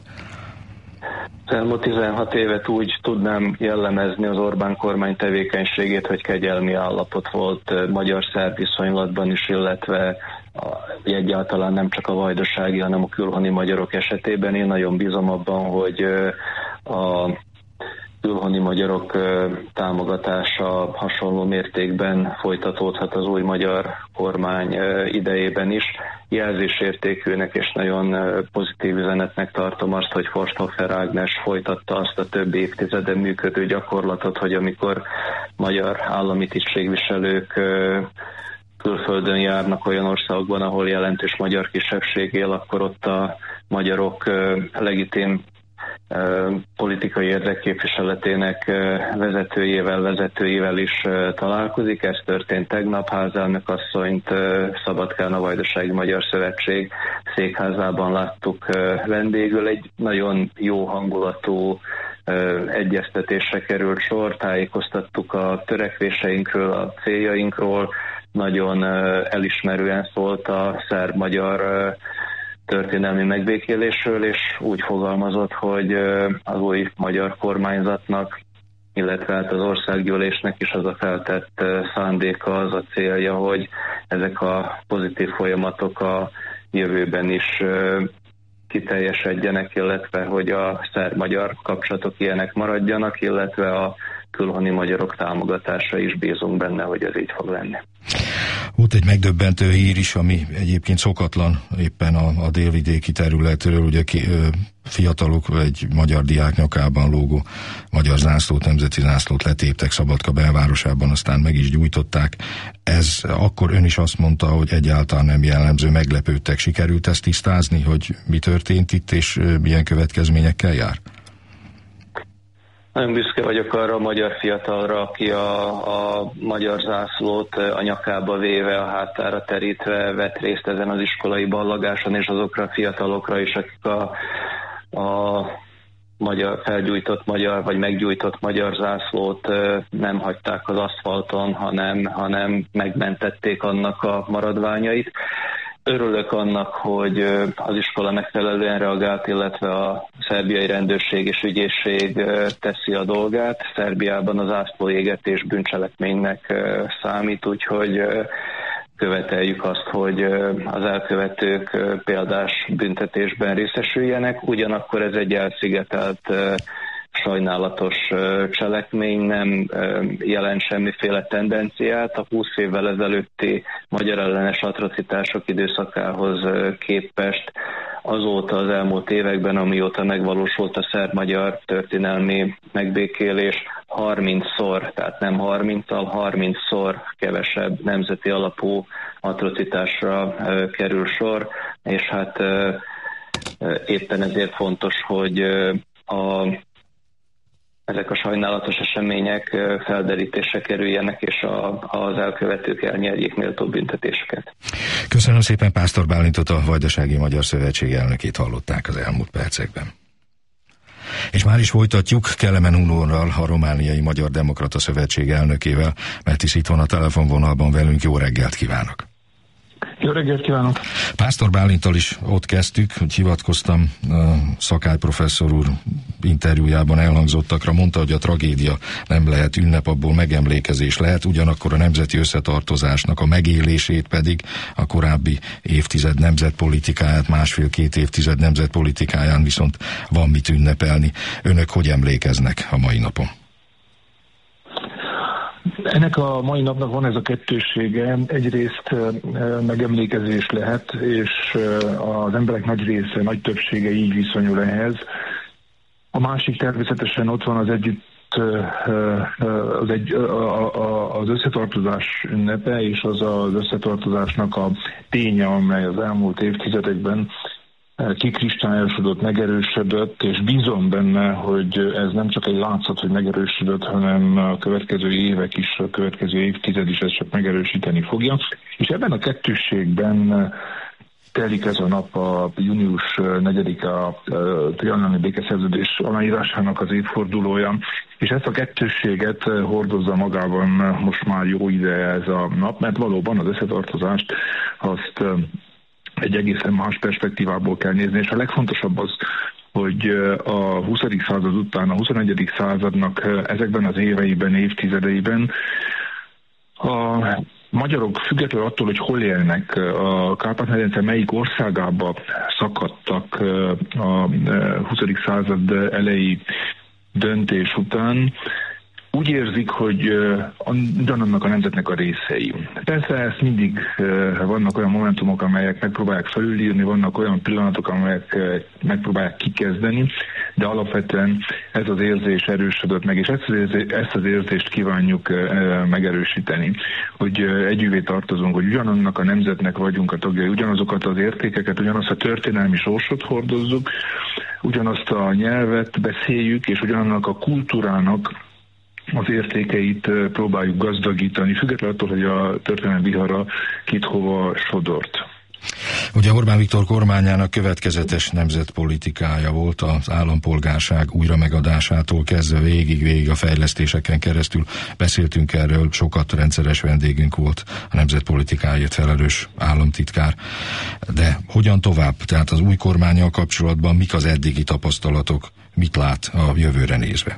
Az elmúlt tizenhat évet úgy tudnám jellemezni az Orbán kormány tevékenységét, hogy kegyelmi állapot volt magyar-szerb viszonylatban is, illetve a, egyáltalán nem csak a vajdasági, hanem a külhoni magyarok esetében. Én nagyon bízom abban, hogy a külhoni magyarok támogatása hasonló mértékben folytatódhat az új magyar kormány idejében is. jelzésértékűnek és nagyon pozitív üzenetnek tartom azt, hogy Forsthofer Ágnes folytatta azt a több évtizeden működő gyakorlatot, hogy amikor magyar állami tisztségviselők külföldön járnak olyan országokban, ahol jelentős magyar kisebbség él, akkor ott a magyarok legitim politikai érdekképviseletének vezetőjével, vezetőivel is találkozik. Ez történt tegnap. Házelnök asszonyt Szabadkán a Vajdasági Magyar Szövetség székházában láttuk vendégül. Egy nagyon jó hangulatú egyeztetésre került sor, tájékoztattuk a törekvéseinkről, a céljainkról, nagyon elismerően szólt a szerb-magyar történelmi megbékélésről, és úgy fogalmazott, hogy az új magyar kormányzatnak, illetve hát az országgyűlésnek is az a feltett szándéka, az a célja, hogy ezek a pozitív folyamatok a jövőben is kiteljesedjenek, illetve hogy a szerb-magyar kapcsolatok ilyenek maradjanak, illetve a külhoni magyarok támogatása is, bízunk benne, hogy ez így fog lenni. Volt egy megdöbbentő hír is, ami egyébként szokatlan éppen a, a délvidéki területről, ugye ki, ö, fiatalok egy magyar diák nyakában lógó magyar zászlót, nemzeti zászlót letéptek Szabadka belvárosában, aztán meg is gyújtották. Ez akkor ön is azt mondta, hogy egyáltalán nem jellemző, meglepődtek. Sikerült ezt tisztázni, hogy mi történt itt, és ö, milyen következményekkel jár? Nagyon büszke vagyok arra a magyar fiatalra, aki a, a magyar zászlót a nyakába véve, a hátára terítve vett részt ezen az iskolai ballagáson, és azokra a fiatalokra is, akik a, a magyar, felgyújtott magyar, vagy meggyújtott magyar zászlót nem hagyták az aszfalton, hanem, hanem megmentették annak a maradványait. Örülök annak, hogy az iskola megfelelően reagált, illetve a szerbiai rendőrség és ügyészség teszi a dolgát. Szerbiában az zászlóégetés bűncselekménynek számít, úgyhogy követeljük azt, hogy az elkövetők példás büntetésben részesüljenek. Ugyanakkor ez egy elszigetelt, sajnálatos cselekmény, nem jelent semmiféle tendenciát. A húsz évvel ezelőtti magyar ellenes atrocitások időszakához képest azóta az elmúlt években, amióta megvalósult a szerb-magyar történelmi megbékélés, harmincszor, tehát nem harminccal, harmincszor kevesebb nemzeti alapú atrocitásra kerül sor, és hát éppen ezért fontos, hogy a ezek a sajnálatos események felderítésre kerüljenek, és a, az elkövetők elnyerjék méltó büntetéseket. Köszönöm szépen, Pásztor Bálintot, a Vajdasági Magyar Szövetség elnökét hallották az elmúlt percekben. És már is folytatjuk Kelemen Hunóral, a Romániai Magyar Demokrata Szövetség elnökével, mert is itt van a telefonvonalban velünk. Jó reggelt kívánok! Jó reggelt kívánok! Pásztor Bálinttal is ott kezdtük, hogy hivatkoztam Szakály professzor úr interjújában elhangzottakra, mondta, hogy a tragédia nem lehet ünnep, abból megemlékezés lehet, ugyanakkor a nemzeti összetartozásnak a megélését pedig a korábbi évtized nemzetpolitikáját, másfél-két évtized nemzetpolitikáján viszont van mit ünnepelni. Önök hogy emlékeznek a mai napon? Ennek a mai napnak van ez a kettőssége. Egyrészt megemlékezés lehet, és az emberek nagy része, nagy többsége így viszonyul ehhez. A másik természetesen ott van az együtt az, egy, az összetartozás ünnepe, és az az összetartozásnak a ténye, amely az elmúlt évtizedekben kikristályosodott, megerősödött, és bízom benne, hogy ez nem csak egy látszat, hogy megerősödött, hanem a következő évek is, a következő évtized is ezt csak megerősíteni fogja. És ebben a kettősségben telik ez a nap, a június negyedike a trianoni békeszerződés aláírásának az évfordulója, és ezt a kettősséget hordozza magában most már jó ideje ez a nap, mert valóban az összetartozást azt egy egészen más perspektívából kell nézni, és a legfontosabb az, hogy a huszadik század után, a huszonegyedik századnak ezekben az éveiben, évtizedeiben a magyarok függetlenül attól, hogy hol élnek, a Kárpát-medence melyik országába szakadtak a huszadik század elejé döntés után, úgy érzik, hogy ugyanannak a nemzetnek a részei. Persze ezt mindig vannak olyan momentumok, amelyek megpróbálják felülírni, vannak olyan pillanatok, amelyek megpróbálják kikezdeni, de alapvetően ez az érzés erősödött meg, és ezt az érzést, ezt az érzést kívánjuk megerősíteni, hogy együvé tartozunk, hogy ugyanannak a nemzetnek vagyunk a tagjai, ugyanazokat az értékeket, ugyanazt a történelmi sorsot hordozzuk, ugyanazt a nyelvet beszéljük, és ugyanannak a kultúrának az értékeit próbáljuk gazdagítani, függetlenül attól, hogy a történelmi vihara kit hova sodort. Ugye Orbán Viktor kormányának következetes nemzetpolitikája volt az állampolgárság újra megadásától kezdve végig-végig a fejlesztéseken keresztül. Beszéltünk erről, sokat rendszeres vendégünk volt a nemzetpolitikáért felelős államtitkár. De hogyan tovább? Tehát az új kormánnyal kapcsolatban mik az eddigi tapasztalatok, mit lát a jövőre nézve?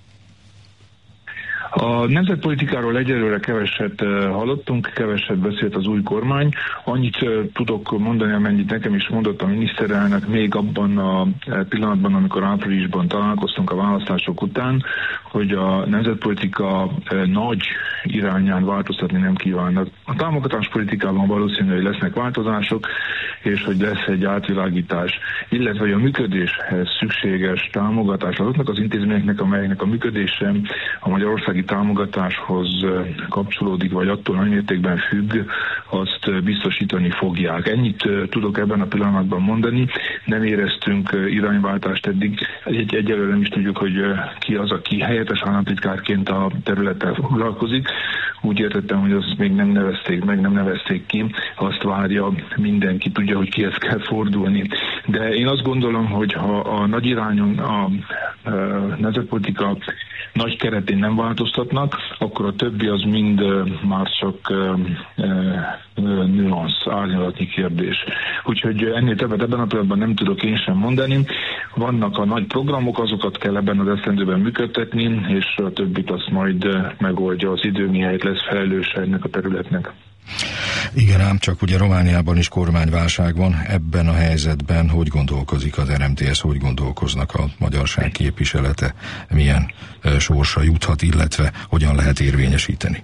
A nemzetpolitikáról egyelőre keveset hallottunk, keveset beszélt az új kormány. Annyit tudok mondani, amennyit nekem is mondott a miniszterelnök még abban a pillanatban, amikor áprilisban találkoztunk a választások után, hogy a nemzetpolitika nagy irányán változtatni nem kívánnak. A támogatáspolitikában valószínű, hogy lesznek változások, és hogy lesz egy átvilágítás, illetve hogy a működéshez szükséges támogatás azoknak az intézményeknek, amelyeknek a működése a magyarországi támogatáshoz kapcsolódik, vagy attól nagy mértékben függ, azt biztosítani fogják. Ennyit tudok ebben a pillanatban mondani. Nem éreztünk irányváltást eddig. Egy, egyelőre nem is tudjuk, hogy ki az, aki helyettes államtitkárként a területtel foglalkozik. Úgy értettem, hogy azt még nem nevezték meg, nem nevezték ki. Azt várja mindenki, tudja, hogy kihez kell fordulni. De én azt gondolom, hogy ha a nagy irányon a, a nemzetpolitika nagy keretén nem változtatnak, akkor a többi az mind már csak nüansz, árnyalatnyi kérdés. Úgyhogy ennél többet ebben a pillanatban nem tudok én sem mondani. Vannak a nagy programok, azokat kell ebben az esztendőben működtetni, és a többit azt majd megoldja az idő, mihelyt lesz felelőse ennek a területnek. Igen ám, csak ugye Romániában is kormányválság van. Ebben a helyzetben hogy gondolkozik az er em té es, hogy gondolkoznak a magyarság képviselete, milyen sorsa juthat, illetve hogyan lehet érvényesíteni?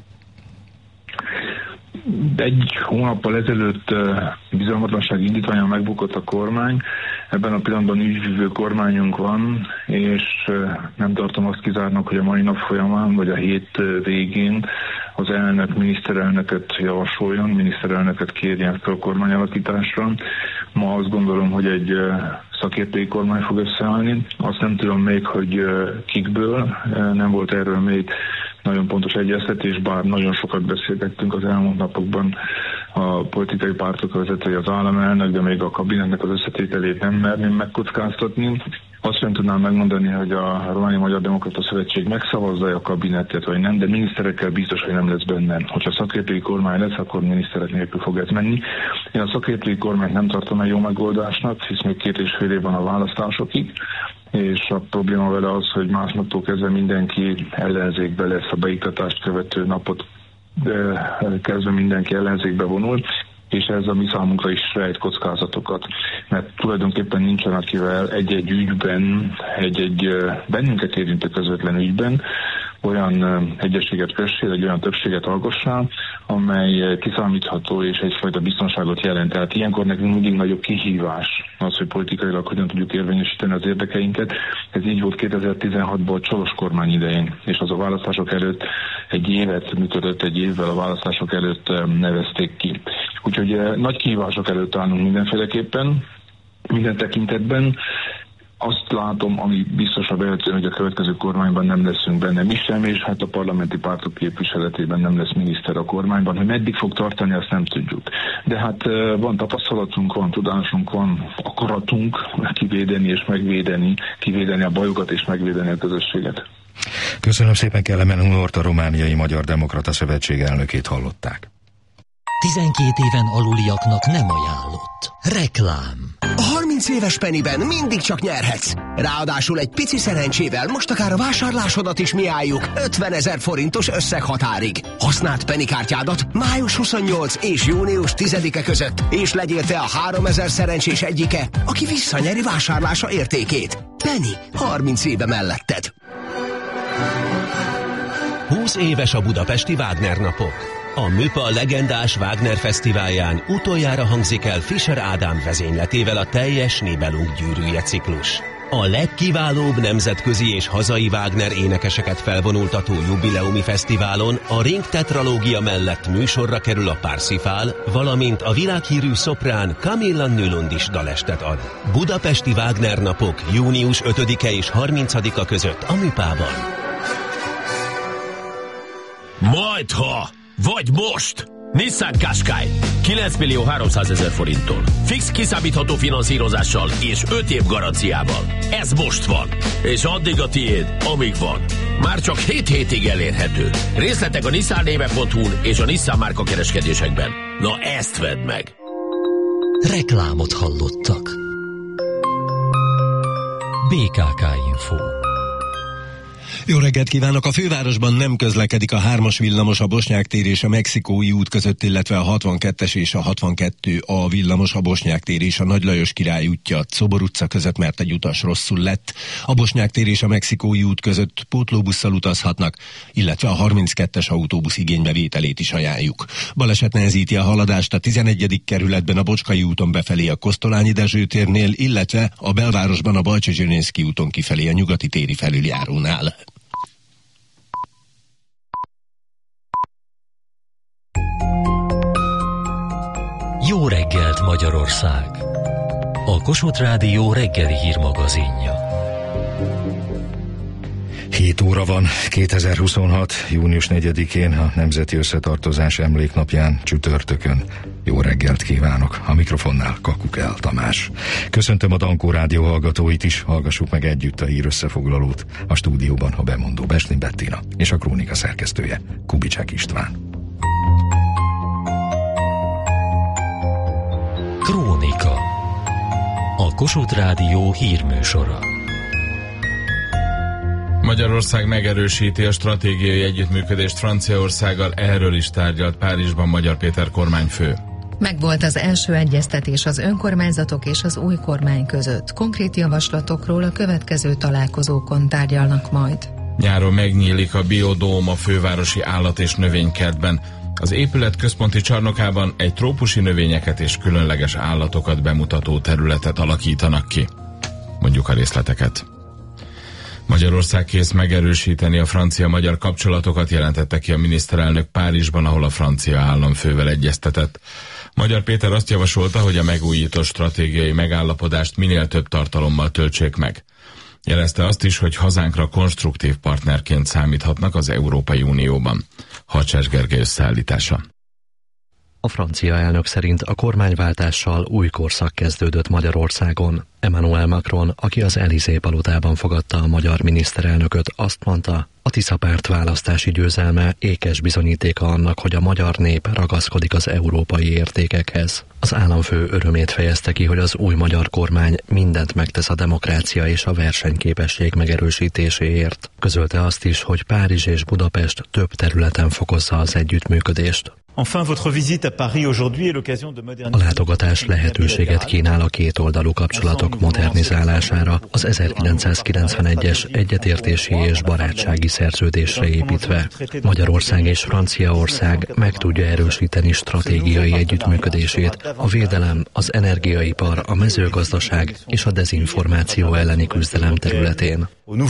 Egy hónappal ezelőtt bizalmatlansági indítványon megbukott a kormány. Ebben a pillanatban ügyvívő kormányunk van, és nem tartom azt kizárnak, hogy a mai nap folyamán, vagy a hét végén az elnök miniszterelnököt javasoljon, miniszterelnököt kérjen fel a kormányalakításra. Ma azt gondolom, hogy egy szakértői kormány fog összeállni. Azt nem tudom még, hogy kikből, nem volt erről még nagyon pontos egyeztetés, bár nagyon sokat beszélgettünk az elmúlt napokban a politikai pártok vezetői, az államelnök, de még a kabinetnek az összetételét nem merném megkockáztatni. Azt sem tudnám megmondani, hogy a Romániai Magyar Demokrata Szövetség megszavazza a kabinetet, vagy nem, de miniszterekkel biztos, hogy nem lesz benne. Hogyha szakértői kormány lesz, akkor miniszterek nélkül fog ez menni. Én a szakértői kormányt nem tartom egy jó megoldásnak, hisz még két és fél év van a választásokig, és a probléma vele az, hogy másnaptól kezdve mindenki ellenzékbe lesz, a beiktatást követő napot de kezdve mindenki ellenzékbe vonul, és ez a mi számunkra is rejt kockázatokat, mert tulajdonképpen nincsen, akivel egy-egy ügyben, egy-egy bennünket érintő közvetlen ügyben olyan egyességet kössél, egy olyan többséget alkossál, amely kiszámítható és egyfajta biztonságot jelent. Tehát ilyenkor nekünk mindig nagyobb kihívás az, hogy politikailag hogyan tudjuk érvényesíteni az érdekeinket. Ez így volt kétezer-tizenhatban a Csolos kormány idején, és az a választások előtt egy évet működött, egy évvel a választások előtt nevezték ki. Úgyhogy nagy kihívások előtt állunk mindenféleképpen, minden tekintetben. Azt látom, ami biztos a behető, hogy a következő kormányban nem leszünk benne mi sem, és hát a parlamenti pártok képviseletében nem lesz miniszter a kormányban. Hogy meddig fog tartani, azt nem tudjuk. De hát van tapasztalatunk, van tudásunk, van akaratunk kivédeni és megvédeni, kivédeni a bajokat és megvédeni a közösséget. Köszönöm szépen, Kelemen Unort, a Romániai Magyar Demokrata Szövetség elnökét hallották. tizenkét éven aluliaknak nem ajánlott. Reklám. A harminc éves Pennyben mindig csak nyerhetsz. Ráadásul egy pici szerencsével most akár a vásárlásodat is mi álljuk ötvenezer forintos összeghatárig. Használd Penny kártyádat május huszonnyolcadika és június tizedike között, és legyél te a háromezer szerencsés egyike, aki visszanyeri vásárlása értékét. Penny, harminc éve melletted. húsz éves a budapesti Wagner napok. A MÜPA legendás Wagner fesztiválján utoljára hangzik el Fischer Ádám vezényletével a teljes Nibelung gyűrűje ciklus. A legkiválóbb nemzetközi és hazai Wagner énekeseket felvonultató jubileumi fesztiválon a Ring tetralógia mellett műsorra kerül a Parsifal, valamint a világhírű szoprán Camilla Nylund is dalestet ad. Budapesti Wagner napok június ötödike és harmincadika között a MÜPában. Majdha! Vagy most! Nissan Qashqai kilenc millió háromszázezer forinttól. Fix kiszámítható finanszírozással és öt év garanciával. Ez most van. És addig a tiéd, amíg van. Már csak hét hétig elérhető. Részletek a nissan néve pont hu-n és a Nissan márka kereskedésekben. Na ezt vedd meg! Reklámot hallottak. bé ká ká Info. Jó reggelt kívánok! A fővárosban nem közlekedik a hármas villamos a Bosnyák tér és a Mexikói út között, illetve a hatvankettes és a hatvankettő A villamos a Bosnyák tér és a Nagy Lajos Király útja Czobor utca között, mert egy utas rosszul lett. A Bosnyák tér és a Mexikói út között pótlóbusszal utazhatnak, illetve a harminckettes autóbusz igénybevételét is ajánljuk. Baleset nehezíti a haladást a tizenegyedik kerületben a Bocskai úton befelé a Kosztolányi Dezső térnél, illetve a belvárosban a Balcsy-Zsirinszky úton kifelé a Nyugati téri felüljárónál. Jó reggelt, Magyarország! A Kossuth Rádió reggeli hírmagazinja. hét óra van, kétezer-huszonhat. június negyedikén, a Nemzeti Összetartozás emléknapján, csütörtökön. Jó reggelt kívánok! A mikrofonnál Kakukel Tamás. Köszöntöm a Dankó Rádió hallgatóit is, hallgassuk meg együtt a hír összefoglalót. A stúdióban a bemondó Besni Bettina és a krónika szerkesztője Kubicsák István. Krónika. A Kossuth Rádió hírműsora. Magyarország megerősíti a stratégiai együttműködést Franciaországgal, erről is tárgyalt Párizsban Magyar Péter kormányfő. Megvolt az első egyeztetés az önkormányzatok és az új kormány között. Konkrét javaslatokról a következő találkozókon tárgyalnak majd. Nyáron megnyílik a Biodóm a fővárosi állat- és növénykertben. Az épület központi csarnokában egy trópusi növényeket és különleges állatokat bemutató területet alakítanak ki. Mondjuk a részleteket. Magyarország kész megerősíteni a francia-magyar kapcsolatokat, jelentette ki a miniszterelnök Párizsban, ahol a francia államfővel egyeztetett. Magyar Péter azt javasolta, hogy a megújított stratégiai megállapodást minél több tartalommal töltsék meg. Jelezte azt is, hogy hazánkra konstruktív partnerként számíthatnak az Európai Unióban. Hacsás Gergely összeállítása. A francia elnök szerint a kormányváltással új korszak kezdődött Magyarországon. Emmanuel Macron, aki az Élysée palotában fogadta a magyar miniszterelnököt, azt mondta, a Tisza párt választási győzelme ékes bizonyítéka annak, hogy a magyar nép ragaszkodik az európai értékekhez. Az államfő örömét fejezte ki, hogy az új magyar kormány mindent megtesz a demokrácia és a versenyképesség megerősítéséért. Közölte azt is, hogy Párizs és Budapest több területen fokozza az együttműködést. A látogatás lehetőséget kínál a kétoldalú kapcsolatok modernizálására, az ezerkilencszázkilencvenegyes egyetértési és barátsági szerződésre építve. Magyarország és Franciaország meg tudja erősíteni stratégiai együttműködését a védelem, az energiaipar, a mezőgazdaság és a dezinformáció elleni küzdelem területén.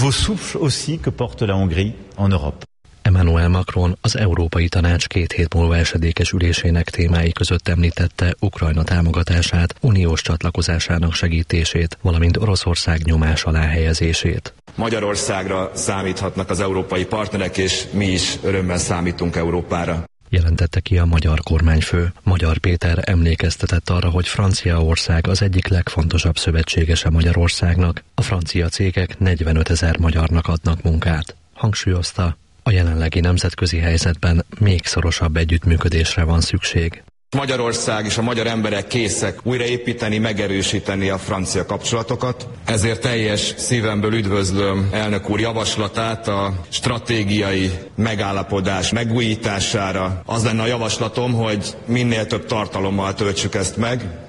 Emmanuel Macron az Európai Tanács két hét múlva esedékes ülésének témái között említette Ukrajna támogatását, uniós csatlakozásának segítését, valamint Oroszország nyomás alá helyezését. Magyarországra számíthatnak az európai partnerek, és mi is örömmel számítunk Európára. Jelentette ki a magyar kormányfő. Magyar Péter emlékeztetett arra, hogy Franciaország az egyik legfontosabb szövetségese Magyarországnak. A francia cégek negyvenötezer magyarnak adnak munkát. Hangsúlyozta, a jelenlegi nemzetközi helyzetben még szorosabb együttműködésre van szükség. Magyarország és a magyar emberek készek újraépíteni, megerősíteni a francia kapcsolatokat. Ezért teljes szívemből üdvözlöm elnök úr javaslatát a stratégiai megállapodás megújítására. Az lenne a javaslatom, hogy minél több tartalommal töltsük ezt meg.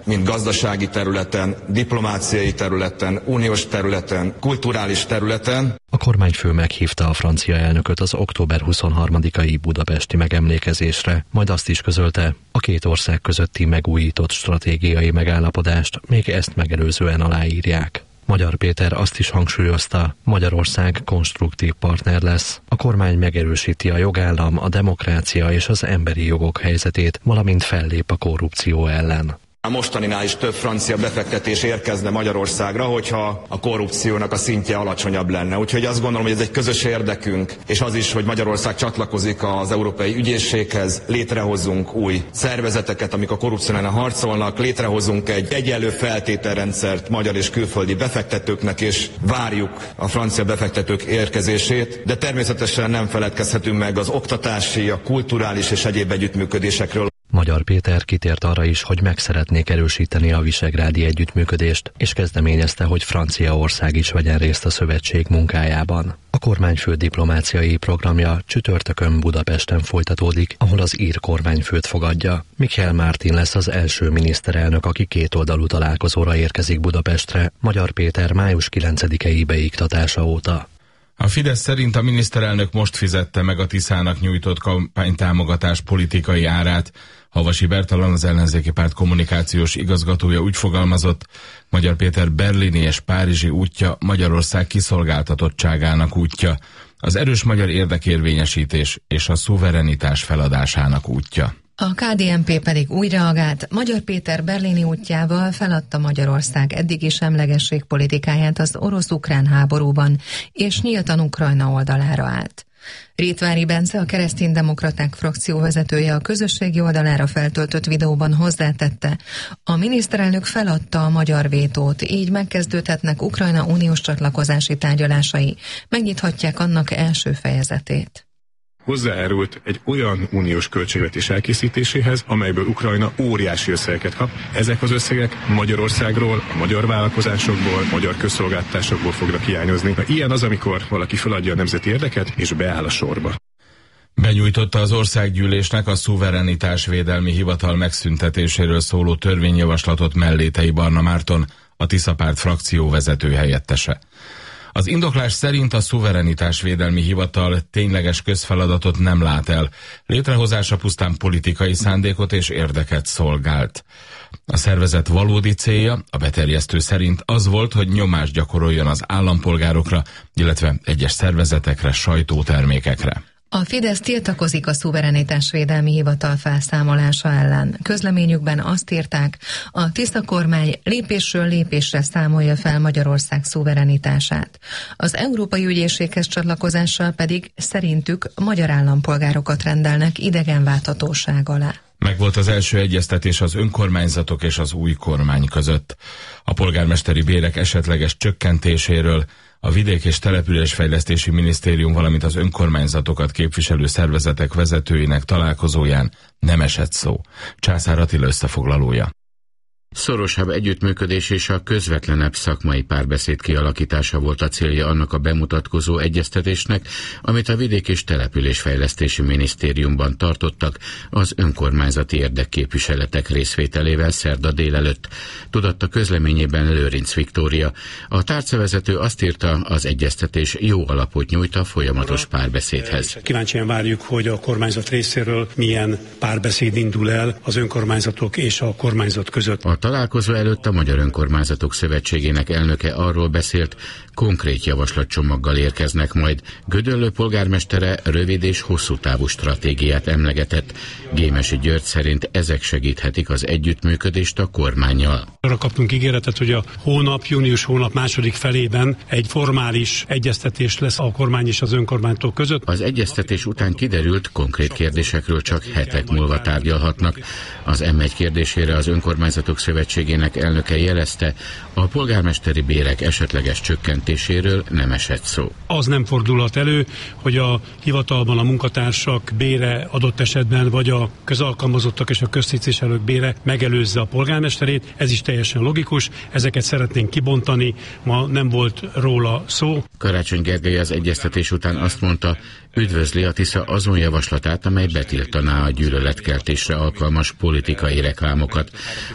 mind gazdasági területen, diplomáciai területen, uniós területen, kulturális területen. A kormányfő meghívta a francia elnököt az október huszonharmadikai budapesti megemlékezésre, majd azt is közölte, a két ország közötti megújított stratégiai megállapodást még ezt megelőzően aláírják. Magyar Péter azt is hangsúlyozta, Magyarország konstruktív partner lesz. A kormány megerősíti a jogállam, a demokrácia és az emberi jogok helyzetét, valamint fellép a korrupció ellen. A mostaninál is több francia befektetés érkezne Magyarországra, hogyha a korrupciónak a szintje alacsonyabb lenne. Úgyhogy azt gondolom, hogy ez egy közös érdekünk, és az is, hogy Magyarország csatlakozik az Európai Ügyészséghez, létrehozunk új szervezeteket, amik a korrupció ellen harcolnak, létrehozunk egy egyenlő feltételrendszert magyar és külföldi befektetőknek, és várjuk a francia befektetők érkezését, de természetesen nem feledkezhetünk meg az oktatási, a kulturális és egyéb együttműködésekről. Magyar Péter kitért arra is, hogy meg szeretnék erősíteni a visegrádi együttműködést, és kezdeményezte, hogy Franciaország is vegyen részt a szövetség munkájában. A kormányfő diplomáciai programja csütörtökön Budapesten folytatódik, ahol az ír kormányfőt fogadja. Michel Martin lesz az első miniszterelnök, aki kétoldalú találkozóra érkezik Budapestre, Magyar Péter május kilencedikei beiktatása óta. A Fidesz szerint a miniszterelnök most fizette meg a Tiszának nyújtott kampánytámogatás politikai árát. Havasi Bertalan, az ellenzéki párt kommunikációs igazgatója úgy fogalmazott, Magyar Péter berlini és párizsi útja Magyarország kiszolgáltatottságának útja, az erős magyar érdekérvényesítés és a szuverenitás feladásának útja. A ká dé en pé pedig úgy reagált, Magyar Péter berlini útjával feladta Magyarország eddigi semlegességpolitikáját az orosz-ukrán háborúban, és nyíltan Ukrajna oldalára állt. Rétvári Bence, a Kereszténydemokraták frakció vezetője a közösségi oldalára feltöltött videóban hozzátette, a miniszterelnök feladta a magyar vétót, így megkezdődhetnek Ukrajna uniós csatlakozási tárgyalásai, megnyithatják annak első fejezetét. Hozzájárult egy olyan uniós költségvetés elkészítéséhez, amelyből Ukrajna óriási összegeket kap. Ezek az összegek Magyarországról, a magyar vállalkozásokból, magyar közszolgáltatásokból fognak hiányozni. Na, ilyen az, amikor valaki feladja a nemzeti érdeket, és beáll a sorba. Benyújtotta az országgyűlésnek a szuverenitásvédelmi hivatal megszüntetéséről szóló törvényjavaslatot Mellétei Barna Márton, a Tisza párt frakció vezető helyettese. Az indoklás szerint a szuverenitásvédelmi hivatal tényleges közfeladatot nem lát el. Létrehozása pusztán politikai szándékot és érdeket szolgált. A szervezet valódi célja a beterjesztő szerint az volt, hogy nyomást gyakoroljon az állampolgárokra, illetve egyes szervezetekre, sajtótermékekre. A Fidesz tiltakozik a szuverenitásvédelmi hivatal felszámolása ellen. Közleményükben azt írták, a Tisza kormány lépésről lépésre számolja fel Magyarország szuverenitását. Az Európai Ügyészséghez csatlakozással pedig szerintük magyar állampolgárokat rendelnek idegenválthatóság alá. Megvolt az első egyeztetés az önkormányzatok és az új kormány között. A polgármesteri bérek esetleges csökkentéséről a Vidék- és Településfejlesztési Minisztérium, valamint az önkormányzatokat képviselő szervezetek vezetőinek találkozóján nem esett szó. Császár Attila összefoglalója. Szorosabb együttműködés és a közvetlenebb szakmai párbeszéd kialakítása volt a célja annak a bemutatkozó egyeztetésnek, amit a Vidék- és Településfejlesztési Minisztériumban tartottak az önkormányzati érdekképviseletek részvételével szerda délelőtt, tudatta közleményében Lőrinc Viktória. A tárcavezető azt írta, az egyeztetés jó alapot nyújt a folyamatos párbeszédhez. Kíváncsian várjuk, hogy a kormányzat részéről milyen párbeszéd indul el az önkormányzatok és a kormányzat között. A találkozó előtt a Magyar Önkormányzatok Szövetségének elnöke arról beszélt, konkrét javaslatcsomaggal érkeznek majd. Gödöllő polgármestere rövid és hosszú távú stratégiát emlegetett. Gémesi György szerint ezek segíthetik az együttműködést a kormánnyal. Arra kaptunk ígéretet, hogy a hónap, június hónap második felében egy formális egyeztetés lesz a kormány és az önkormányzatok között. Az egyeztetés után kiderült, konkrét kérdésekről csak hetek múlva tárgyalhatnak. Az em egy kérdésére az Önkormányzatok Szövetségének elnöke jelezte, a polgármesteri bérek esetleges csökkentéséről nem esett szó. Az nem fordulhat elő, hogy a hivatalban a munkatársak bére adott esetben, vagy a közalkalmazottak és a köztisztviselők bére megelőzze a polgármesterét. Ez is teljesen logikus, ezeket szeretnénk kibontani, ma nem volt róla szó. Karácsony Gergely az egyeztetés után azt mondta, üdvözli a Tisza azon javaslatát, amely betiltaná a gyűlöletkeltésre alkalmas politikai reklámokat. A Szolidaritás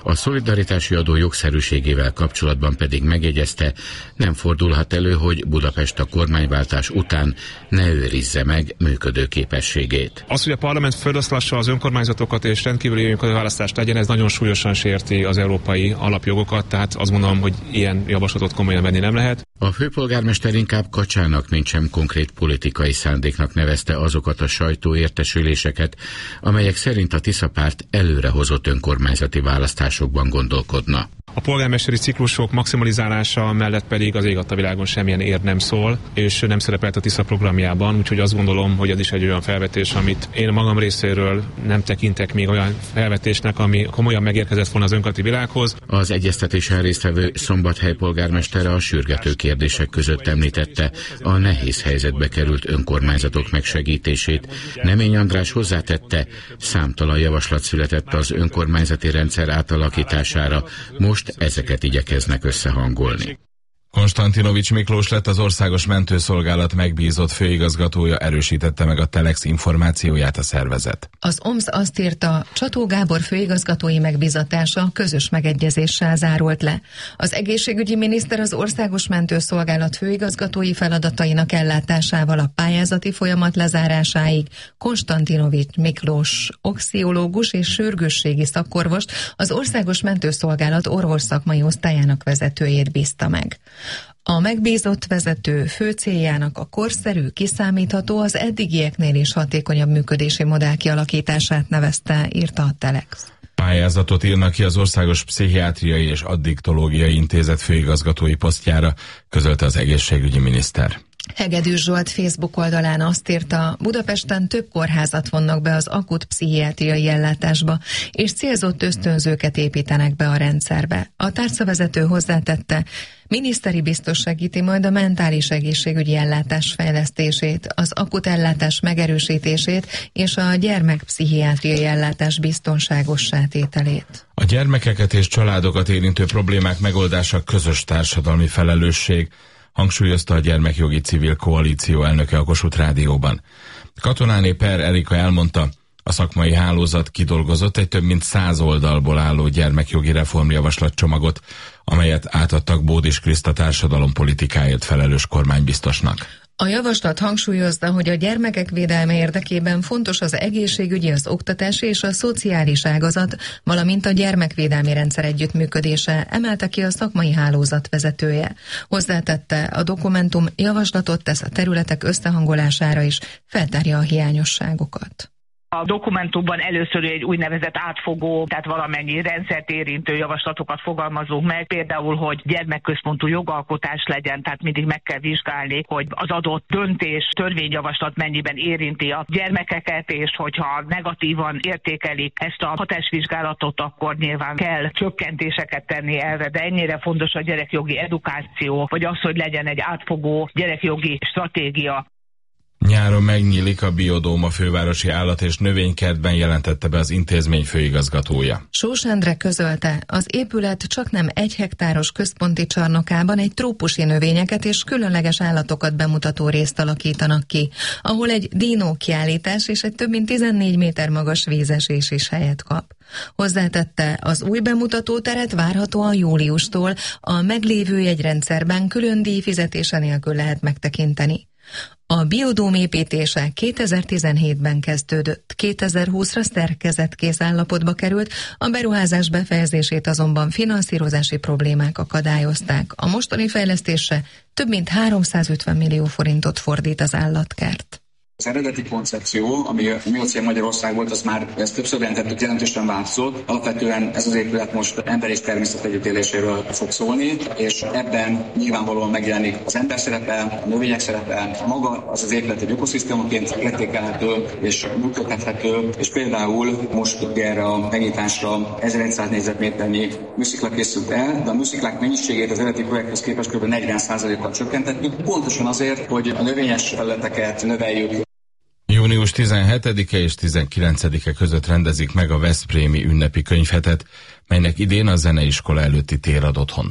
szolidaritási adó jogszerűségével kapcsolatban pedig megjegyezte, nem fordulhat elő, hogy Budapest a kormányváltás után ne őrizze meg működőképességét. Az, hogy a parlament feloszlassa az önkormányzatokat és rendkívüli önkormányválasztást legyen, ez nagyon súlyosan sérti az európai alapjogokat, tehát azt gondolom, hogy ilyen javaslatot komolyan venni nem lehet. A főpolgármester inkább kacsának, mint sem konkrét politikai szándéknak nevezte azokat a sajtóértesüléseket, amelyek szerint a Tisza párt előrehozott önkormányzati választásokban gondolkodna. A polgármesteri ciklusok maximalizálása mellett pedig az ég adta világon semmilyen ér nem szól, és nem szerepelt a Tisza programjában, úgyhogy azt gondolom, hogy ez is egy olyan felvetés, amit én magam részéről nem tekintek még olyan felvetésnek, ami komolyan megérkezett volna az önkormányzati világhoz. Az egyeztetésen résztvevő Szombathely polgármestere a sürgető kérdések között említette a nehéz helyzetbe került önkormányzatok megsegítését. Nemény András hozzátette, számtalan javaslat született az önkormányzati rendszer átalakítására, most ezeket igyekeznek összehangolni. Konstantinovics Miklós lett az Országos Mentőszolgálat megbízott főigazgatója, erősítette meg a Telex információját a szervezet. Az o em es azt írta, Csató Gábor főigazgatói megbízatása közös megegyezéssel zárult le. Az egészségügyi miniszter az Országos Mentőszolgálat főigazgatói feladatainak ellátásával a pályázati folyamat lezárásáig Konstantinovics Miklós oxiológus és sürgősségi szakorvost, az Országos Mentőszolgálat orvosszakmai osztályának vezetőjét bízta meg. A megbízott vezető fő céljának a korszerű, kiszámítható, az eddigieknél is hatékonyabb működési modell kialakítását nevezte, írta a Telex. Pályázatot írnak ki az Országos Pszichiátriai és Addiktológiai Intézet főigazgatói posztjára, közölte az egészségügyi miniszter. Hegedűs Zsolt Facebook oldalán azt írta, Budapesten több kórházat vonnak be az akut pszichiátriai ellátásba, és célzott ösztönzőket építenek be a rendszerbe. A tárcavezető hozzátette, miniszteri biztos segíti majd a mentális egészségügyi ellátás fejlesztését, az akut ellátás megerősítését és a gyermekpszichiátriai ellátás biztonságossá tételét. A gyermekeket és családokat érintő problémák megoldása közös társadalmi felelősség, hangsúlyozta a Gyermekjogi Civil Koalíció elnöke a Kossuth Rádióban. Katonáné Per Erika elmondta, a szakmai hálózat kidolgozott egy több mint száz oldalból álló gyermekjogi reformjavaslatcsomagot, amelyet átadtak Bódis Kriszta társadalompolitikáért felelős kormánybiztosnak. A javaslat hangsúlyozza, hogy a gyermekek védelme érdekében fontos az egészségügyi, az oktatási és a szociális ágazat, valamint a gyermekvédelmi rendszer együttműködése, emelte ki a szakmai hálózat vezetője. Hozzátette, a dokumentum javaslatot tesz a területek összehangolására is, feltárja a hiányosságokat. A dokumentumban először egy úgynevezett átfogó, tehát valamennyi rendszert érintő javaslatokat fogalmazunk meg, például, hogy gyermekközpontú jogalkotás legyen, tehát mindig meg kell vizsgálni, hogy az adott döntés, törvényjavaslat mennyiben érinti a gyermekeket, és hogyha negatívan értékelik ezt a hatásvizsgálatot, akkor nyilván kell csökkentéseket tenni erre, de ennyire fontos a gyerekjogi edukáció, vagy az, hogy legyen egy átfogó gyerekjogi stratégia. Nyáron megnyílik a Biodóm, a fővárosi állat- és növénykertben, jelentette be az intézmény főigazgatója. Sós Endre közölte, az épület csaknem egy hektáros központi csarnokában egy trópusi növényeket és különleges állatokat bemutató részt alakítanak ki, ahol egy dínó kiállítás és egy több mint tizennégy méter magas vízesés is helyet kap. Hozzátette, az új bemutatóteret várhatóan júliustól a meglévő jegyrendszerben külön díj fizetése nélkül lehet megtekinteni. A Biodóm építése kétezer-tizenhétben kezdődött, kétezer-húszra szerkezetkész állapotba került, a beruházás befejezését azonban finanszírozási problémák akadályozták. A mostani fejlesztésre több mint háromszázötven millió forintot fordít az állatkert. Az eredeti koncepció, ami nyolc Magyarország volt, az már ezt többször jelentettük, jelentősen változott. Alapvetően ez az épület most ember és természet együttéléséről fog szólni, és ebben nyilvánvalóan megjelenik az ember szerepe, a növények szerepe, maga az az épület egy ökoszisztémaként értékelhető és működhethető, és például most erre a megnyitásra ezeregyszáz négyzetméternyi műszikla készült el, de a műsziklák mennyiségét az eredeti projekthez képest kb. negyven százalékkal csökkentettük, pontosan azért, hogy a növényes felületeket növeljük. Június tizenhetedike és tizenkilencedike között rendezik meg a veszprémi ünnepi könyvhetet, melynek idén a zeneiskola előtti tér ad otthont.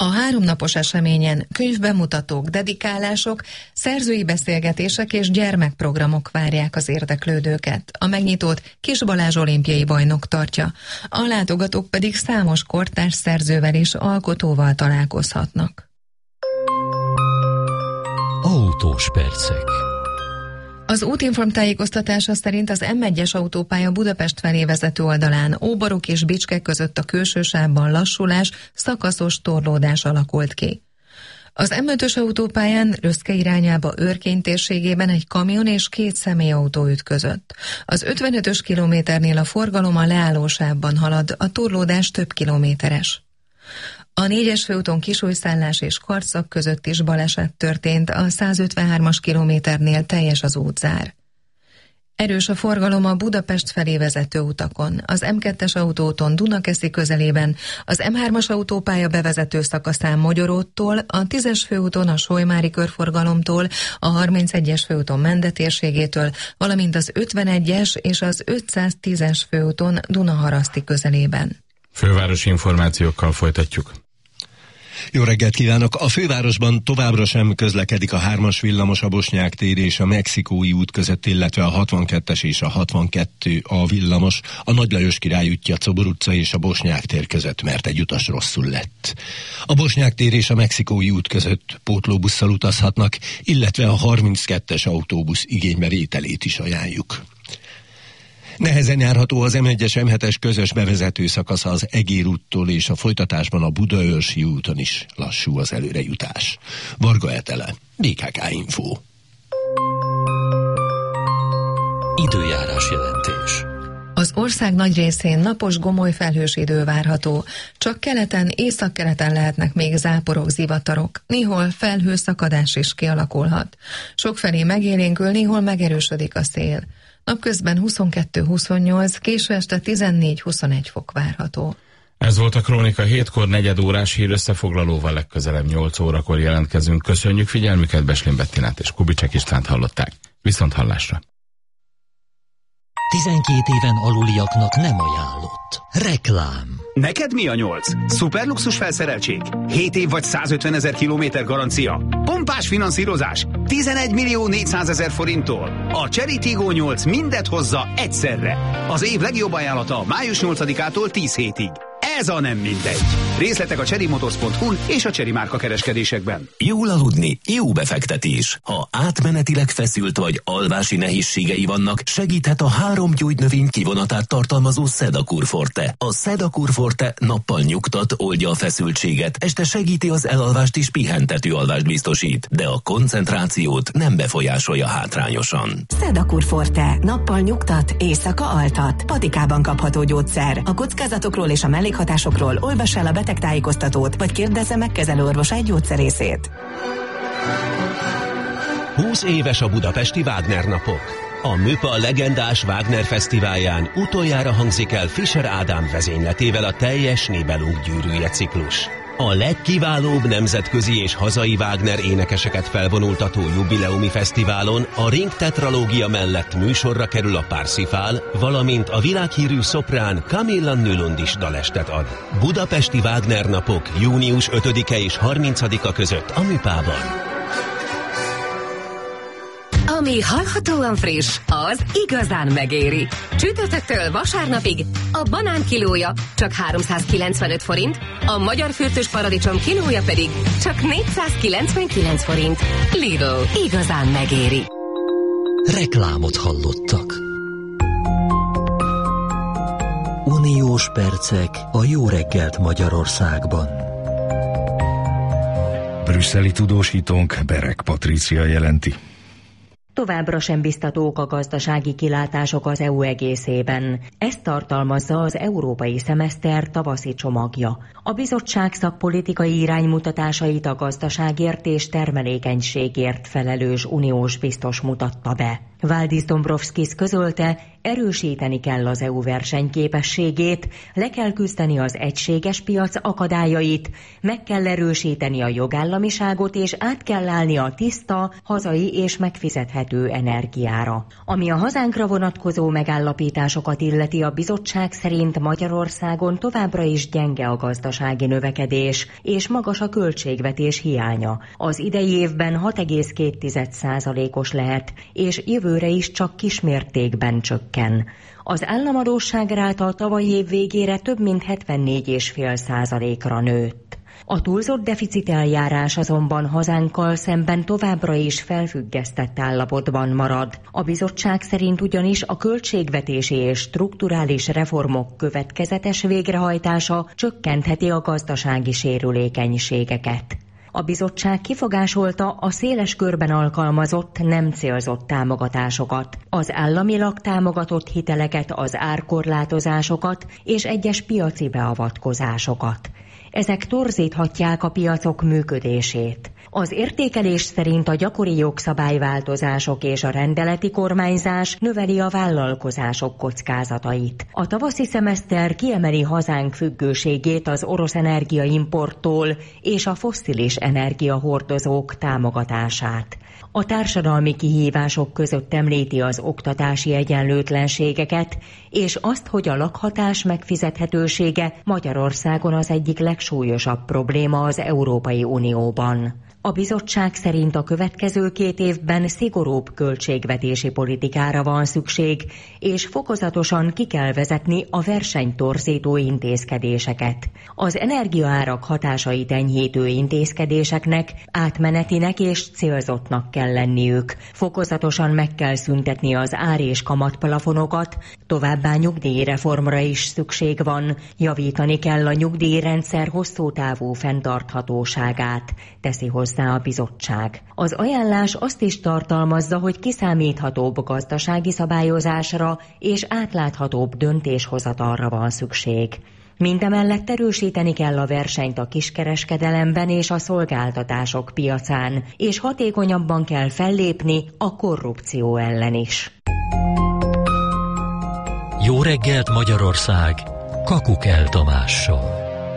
A háromnapos eseményen könyvbemutatók, dedikálások, szerzői beszélgetések és gyermekprogramok várják az érdeklődőket. A megnyitót Kis Balázs olimpiai bajnok tartja, a látogatók pedig számos kortárs szerzővel és alkotóval találkozhatnak. Autós percek. Az Útinform tájékoztatása szerint az em egyes autópálya Budapest felé vezető oldalán Óborok és Bicske között a külső sávban lassulás, szakaszos torlódás alakult ki. Az em ötös autópályán Röszke irányába Őrkény térségében egy kamion és két személyautó ütközött. Az ötvenötös kilométernél a forgalom a leállósávban halad, a torlódás több kilométeres. A négyes főúton Kisújszállás és Karcag között is baleset történt, a százötvenhármas kilométernél teljes az útzár. Erős a forgalom a Budapest felé vezető utakon, az em kettes autóúton Dunakeszi közelében, az em hármas autópálya bevezető szakaszán Mogyoróttól, a tízes főúton a Solymári körforgalomtól, a harmincegyes főúton Mende térségétől, valamint az ötvenegyes és az ötszáztízes főúton Dunaharaszti közelében. Fővárosi információkkal folytatjuk. Jó reggelt kívánok! A fővárosban továbbra sem közlekedik a hármas villamos, a Bosnyák tér és a Mexikói út között, illetve a hatvankettes és a hatvankettő a villamos, a Nagy Lajos Király útja, Czobor utca és a Bosnyák tér között, mert egy utas rosszul lett. A Bosnyák tér és a Mexikói út között pótlóbusszal utazhatnak, illetve a harminckettes autóbusz igénybevételét is ajánljuk. Nehezen járható az em egyes em hetes közös bevezető szakasza az Egér úttól, és a folytatásban a Budaörsi úton is lassú az előrejutás. Varga Etele, bé ká ká Info. Időjárás jelentés. Az ország nagy részén napos, gomoly felhős idő várható. Csak keleten, északkeleten lehetnek még záporok, zivatarok. Néhol felhőszakadás is kialakulhat. Sokfelé megélénkül, néhol megerősödik a szél. Napközben huszonkettő-huszonnyolc, késő este tizennégy-huszonegy fok várható. Ez volt a Krónika hétkor negyed órás hír összefoglalóval, legközelebb nyolc órakor jelentkezünk. Köszönjük figyelmüket, Beslin Bettinát és Kubicsek Istvánt hallották. Viszont hallásra! tizenkét éven aluliaknak nem ajánlott. Reklám. Neked mi a nyolc? Szuperluxus felszereltség? hét év vagy százötvenezer kilométer garancia? Pompás finanszírozás? tizenegy millió négyszázezer forinttól. A Chery Tiggo nyolc mindet hozza egyszerre. Az év legjobb ajánlata május nyolcadikától tíz hétig. Ez a nem mindegy. Részletek a chery motors pont hu és a Chery márka kereskedésekben. Jól aludni, jó befektetés. Ha átmenetileg feszült vagy alvási nehézségei vannak, segíthet a három gyógynövény kivonatát tartalmazó Sedakur Forte. A Sedakur Forte nappal nyugtat, oldja a feszültséget, este segíti az elalvást és pihentető alvást biztosít, de a koncentrációt nem befolyásolja hátrányosan. Sedakur Forte. Nappal nyugtat, éjszaka altat. Patikában kapható gyógyszer. A kockázatokról és a mellékhatásokról olvass el a betegtájékoztatót, vagy kérdezze meg kezelőorvosát, gyógyszerészét. húsz éves a budapesti Wagner napok. A MÜPA legendás Wagner fesztiválján utoljára hangzik el Fischer Ádám vezényletével a teljes Nibelung gyűrűje ciklus. A legkiválóbb nemzetközi és hazai Wagner énekeseket felvonultató jubileumi fesztiválon a Ring tetralógia mellett műsorra kerül a Parsifal, valamint a világhírű szoprán Camilla Nylund is dalestet ad. Budapesti Wagner napok június ötödike és harmincadika között a MÜPában. Ami hallhatóan friss, az igazán megéri. Csütörtöktől vasárnapig a banán kilója csak háromszázkilencvenöt forint, a magyar fürtös paradicsom kilója pedig csak négyszázkilencvenkilenc forint. Lidl, igazán megéri. Reklámot hallottak. Uniós percek a jó reggelt Magyarországban. Brüsszeli tudósítónk Berek Patrícia jelenti. Továbbra sem biztatók a gazdasági kilátások az é u egészében. Ezt tartalmazza az európai szemeszter tavaszi csomagja. A bizottság szakpolitikai iránymutatásait a gazdaságért és termelékenységért felelős uniós biztos mutatta be. Valdis Dombrovskis közölte, erősíteni kell az é u versenyképességét, le kell küzdeni az egységes piac akadályait, meg kell erősíteni a jogállamiságot, és át kell állni a tiszta, hazai és megfizethető energiára. Ami a hazánkra vonatkozó megállapításokat illeti, a bizottság szerint Magyarországon továbbra is gyenge a gazdasági növekedés, és magas a költségvetés hiánya. Az idei évben hat egész két százalékos lehet, és jövőre is csak kismértékben csökken. Az államadósság ráta tavalyi év végére több mint hetvennégy egész öt százalékra nőtt. A túlzott deficit eljárás azonban hazánkkal szemben továbbra is felfüggesztett állapotban marad. A bizottság szerint ugyanis a költségvetési és strukturális reformok következetes végrehajtása csökkentheti a gazdasági sérülékenységeket. A bizottság kifogásolta a széles körben alkalmazott, nem célzott támogatásokat, az államilag támogatott hiteleket, az árkorlátozásokat és egyes piaci beavatkozásokat. Ezek torzíthatják a piacok működését. Az értékelés szerint a gyakori jogszabályváltozások és a rendeleti kormányzás növeli a vállalkozások kockázatait. A tavaszi szemeszter kiemeli hazánk függőségét az orosz energiaimporttól és a fosszilis energiahordozók támogatását. A társadalmi kihívások között említi az oktatási egyenlőtlenségeket, és azt, hogy a lakhatás megfizethetősége Magyarországon az egyik legsúlyosabb probléma az Európai Unióban. A bizottság szerint a következő két évben szigorúbb költségvetési politikára van szükség, és fokozatosan ki kell vezetni a versenytorzító intézkedéseket. Az energiaárak hatásait enyhítő intézkedéseknek átmenetinek és célzottnak kell lenniük. Fokozatosan meg kell szüntetni az ár- és kamatplafonokat, továbbá nyugdíjreformra is szükség van, javítani kell a nyugdíjrendszer hosszú távú fenntarthatóságát, teszi hozzá a bizottság. Az ajánlás azt is tartalmazza, hogy kiszámíthatóbb gazdasági szabályozásra és átláthatóbb döntéshozatalra van szükség. Mindemellett erősíteni kell a versenyt a kiskereskedelemben és a szolgáltatások piacán, és hatékonyabban kell fellépni a korrupció ellen is. Jó reggelt Magyarország! Kakukel Tamással.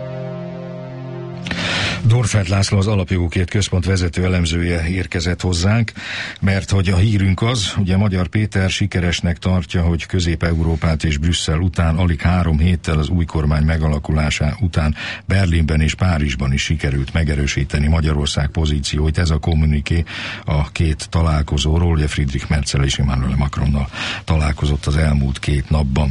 Dorfeld László, az Alapjogokért Központ vezető elemzője érkezett hozzánk, mert hogy a hírünk az, ugye Magyar Péter sikeresnek tartja, hogy Közép-Európát és Brüsszel után alig három héttel az új kormány megalakulása után Berlinben és Párizsban is sikerült megerősíteni Magyarország pozícióit. Ez a kommuniké a két találkozóról, ugye Friedrich Merzel és Emmanuel Macronnal találkozott az elmúlt két napban.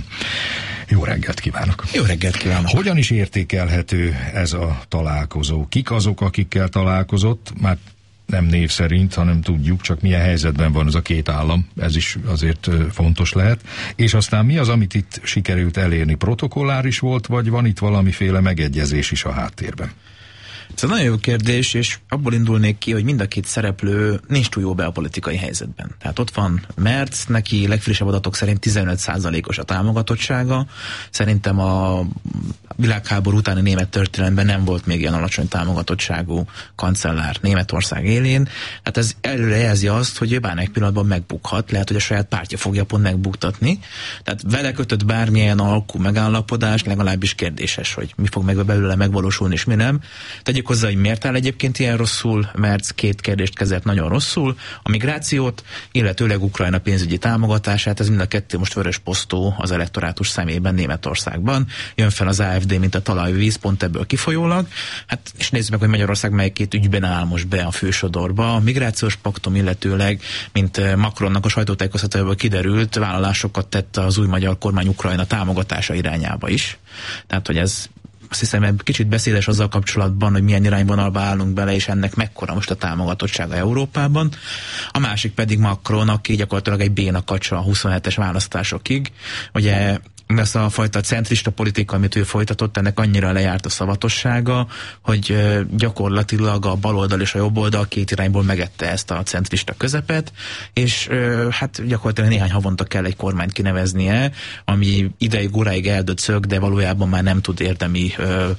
Jó reggelt kívánok! Jó reggelt kívánok! Hogyan is értékelhető ez a találkozó? Kik azok, akikkel találkozott? Már nem név szerint, hanem tudjuk, csak milyen helyzetben van ez a két állam. Ez is azért fontos lehet. És aztán mi az, amit itt sikerült elérni? Protokolláris volt, vagy van itt valamiféle megegyezés is a háttérben? Ez egy nagyon jó kérdés, és abból indulnék ki, hogy mind a két szereplő nincs túl jó be a politikai helyzetben. Tehát ott van Merz, neki legfrissebb adatok szerint tizenöt százalékos a támogatottsága. Szerintem a világháború utáni német történelemben nem volt még ilyen alacsony támogatottságú kancellár Németország élén. Hát ez előre jelzi azt, hogy ő bármelyik pillanatban megbukhat, lehet, hogy a saját pártja fogja pont megbuktatni. Tehát vele kötött bármilyen alkú megállapodás, legalábbis kérdéses, hogy mi fog meg belőle megvalósulni és mi nem. Tegyük hozzá, hogy miért áll egyébként ilyen rosszul, mert két kérdést kezelt nagyon rosszul. A migrációt, illetőleg Ukrajna pénzügyi támogatását, ez mind a kettő most vörös posztó az elektorátus szemében Németországban. Jön fel az á ef dé, mint a talajvíz, pont ebből kifolyólag. Hát, és nézzük meg, hogy Magyarország melyik két ügyben áll most be a fősodorba. A migrációs paktum illetőleg, mint Macronnak a sajtótájékoztatójából kiderült, vállalásokat tett az új magyar kormány Ukrajna támogatása irányába is. Tehát, hogy ez azt hiszem, kicsit beszédes azzal kapcsolatban, hogy milyen irányvonalba állunk bele, és ennek mekkora most a támogatottsága Európában. A másik pedig Macron, aki gyakorlatilag egy béna kacsa a huszonhetes választásokig. Ugye ez a fajta centrista politika, amit ő folytatott, ennek annyira lejárt a szavatossága, hogy gyakorlatilag a baloldal és a jobboldal két irányból megette ezt a centrista közepet, és hát gyakorlatilag néhány havonta kell egy kormányt kineveznie, ami ideig, óráig eldöcög, de valójában már nem tud érdemi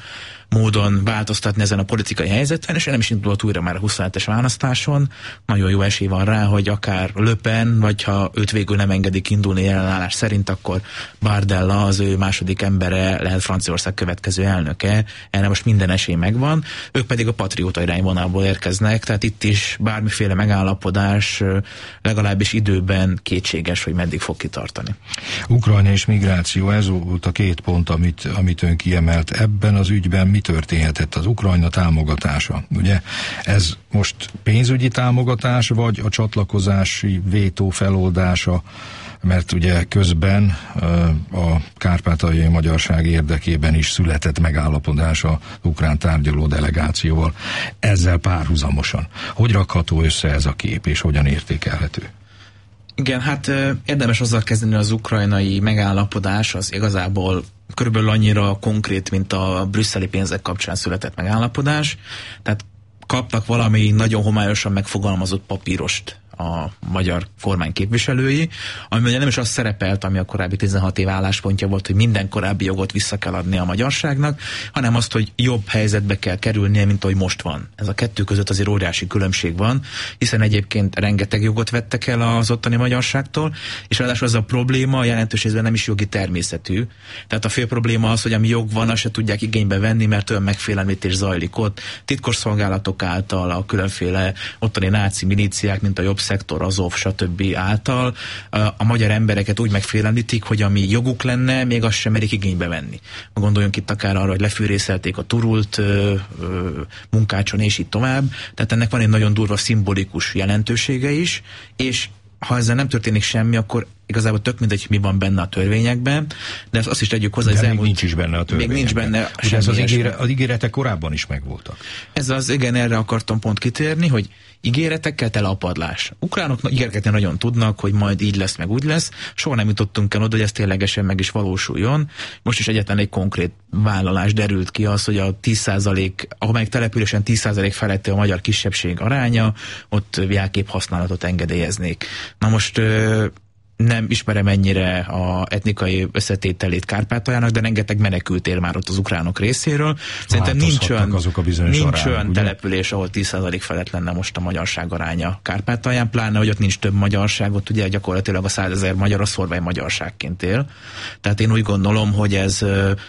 módon változtatni ezen a politikai helyzeten, és nem is indult újra már a huszonhetes választáson. Nagyon jó esély van rá, hogy akár Le Pen, vagy ha őt végül nem engedik indulni jelenállás szerint, akkor Bardella, az ő második embere lehet Franciaország következő elnöke. Erre most minden esély megvan. Ők pedig a patrióta irányvonalból érkeznek, tehát itt is bármiféle megállapodás legalábbis időben kétséges, hogy meddig fog kitartani. Ukrajna és migráció, ez volt a két pont, amit, amit ön kiemelt. Ebben az ügyben mi történhetett? Az Ukrajna támogatása, ugye? Ez most pénzügyi támogatás, vagy a csatlakozási vétó feloldása, mert ugye közben a kárpátaljai magyarság érdekében is született megállapodás az ukrán tárgyaló delegációval. Ezzel párhuzamosan. Hogy rakható össze ez a kép, és hogyan értékelhető? Igen, hát érdemes azzal kezdeni, az ukrajnai megállapodás az igazából körülbelül annyira konkrét, mint a brüsszeli pénzek kapcsán született megállapodás. Tehát kaptak valami nagyon homályosan megfogalmazott papírost a magyar kormány képviselői, ami ugye nem is az szerepelt, ami a korábbi tizenhat év álláspontja volt, hogy minden korábbi jogot vissza kell adni a magyarságnak, hanem azt, hogy jobb helyzetbe kell kerülnie, mint ahogy most van. Ez a kettő között azért óriási különbség van, hiszen egyébként rengeteg jogot vettek el az ottani magyarságtól, és ráadásul az a probléma jelentős részben nem is jogi természetű. Tehát a fő probléma az, hogy ami jog van, azt se tudják igénybe venni, mert olyan megfélemlítés zajlik ott. Titkos szolgálatok által, a különféle ottani náci milíciák, mint a jobb szektor, Azov, stb. Által a magyar embereket úgy megfélemlítik, hogy ami joguk lenne, még azt sem merik igénybe venni. Gondoljunk itt akár arra, hogy lefűrészelték a Turult ö, ö, munkácson, és így tovább. Tehát ennek van egy nagyon durva szimbolikus jelentősége is, és ha ezzel nem történik semmi, akkor igazából tök mindegy, mi van benne a törvényekben, de azt is tegyük hozzá, de az még elmúlt... nincs is benne a törvényekben. Még nincs benne semmi. Ez az, ígére, az ígéretek korábban is megvoltak. Ez az, igen, erre akartam pont kitérni, hogy ígéretekkel tele a padlás. Ukránok ígéreteket nagyon tudnak, hogy majd így lesz, meg úgy lesz. Soha nem jutottunk el oda, hogy ez ténylegesen meg is valósuljon. Most is egyetlen egy konkrét vállalás derült ki az, hogy a tíz százalék, amelyik településen tíz százalék feletti a magyar kisebbség aránya, ott jelkép használatot engedélyeznék. Na most nem ismerem ennyire a etnikai összetételét Kárpátaljának, de rengeteg menekült él már ott az ukránok részéről. Szerintem nincs olyan, azok a nincs arányok, olyan ugye? település, ahol tíz százalék felett lenne most a magyarság aránya Kárpátalján, pláne, hogy ott nincs több magyarság, ott ugye gyakorlatilag a százezer magyar a szorvány magyarságként él. Tehát én úgy gondolom, hogy ez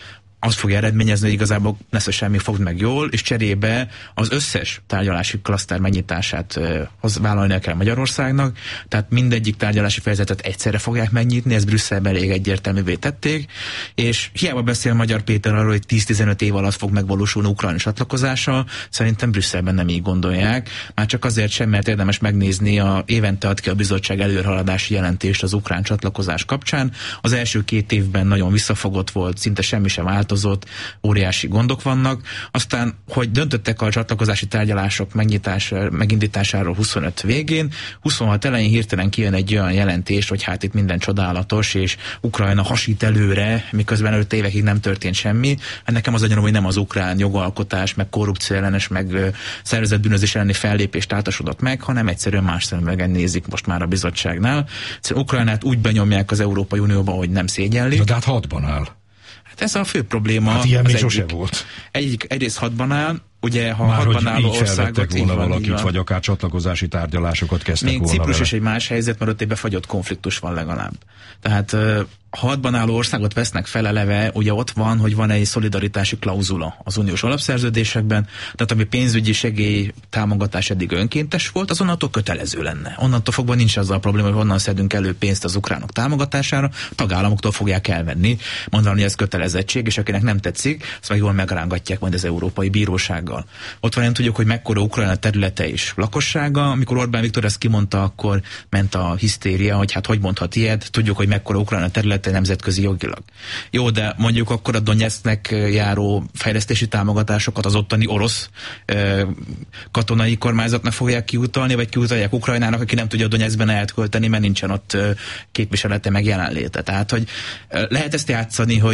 azt fogja eredményezni, hogy igazából nesze semmi fog meg jól, és cserébe az összes tárgyalási klaszter megnyitását az vállalnia kell Magyarországnak, tehát mindegyik tárgyalási fejezetet egyszerre fogják megnyitni, ezt Brüsszelben elég egyértelművé tették, és hiába beszél Magyar Péter arról, hogy tíz-tizenöt év alatt fog megvalósulni Ukrajna csatlakozása, szerintem Brüsszelben nem így gondolják, már csak azért sem, mert érdemes megnézni, a évente ad ki a bizottság előrehaladási jelentést az ukrán csatlakozás kapcsán. Az első két évben nagyon visszafogott volt, szinte semmi sem változott, óriási gondok vannak. Aztán, hogy döntöttek a csatlakozási tárgyalások megnyitására, megindításáról huszonöt végén, huszonhat elején hirtelen kijön egy olyan jelentés, hogy hát itt minden csodálatos, és Ukrajna hasít előre, miközben öt évekig nem történt semmi. Hát nekem az a gyanúm, hogy nem az ukrán jogalkotás, meg korrupció ellenes, meg szervezett bűnözés elleni fellépést áltasodott meg, hanem egyszerűen más szemüvegen nézik most már a bizottságnál. Szóval Ukrajnát úgy benyomják az Európai Unióba, hogy nem szégyellik. De hát hatban áll. Ez a fő probléma. Hát ilyen még sose egyik, volt. Egyik, egyrészt hatban áll, ugye ha már hatban álló így országot... volna van, valakit, vagy akár csatlakozási tárgyalásokat kezdtek még volna Ciprus vele. is egy más helyzet, mert ott egy befagyott konfliktus van legalább. Tehát ha hatban álló országot vesznek fel eleve, ugye ott van, hogy van egy szolidaritási klauzula az uniós alapszerződésekben, tehát ami pénzügyi segély támogatás eddig önkéntes volt, az onnantól kötelező lenne. Onnantól fogva nincs azzal a probléma, hogy honnan szedünk elő pénzt az ukránok támogatására, tagállamoktól fogják elvenni, mondani, hogy ez kötelezettség, és akinek nem tetszik, azt meg jól megrángatják majd az Európai Bírósággal. Ott van, nem tudjuk, hogy mekkora Ukrajna területe és lakossága. Amikor Orbán Viktor ezt kimondta, akkor ment a hisztéria, hogy hát hogy mondhat ilyet, tudjuk, hogy mekkora Ukrajna területe nemzetközi jogilag. Jó, de mondjuk akkor a Donetsknek járó fejlesztési támogatásokat az ottani orosz ö, katonai kormányzatnak fogják kiutalni, vagy kiutalják Ukrajnának, aki nem tudja a Donetskben elkölteni, mert nincsen ott ö, képviselete meg jelenléte. Tehát, hogy ö, lehet ezt játszani, hogy mi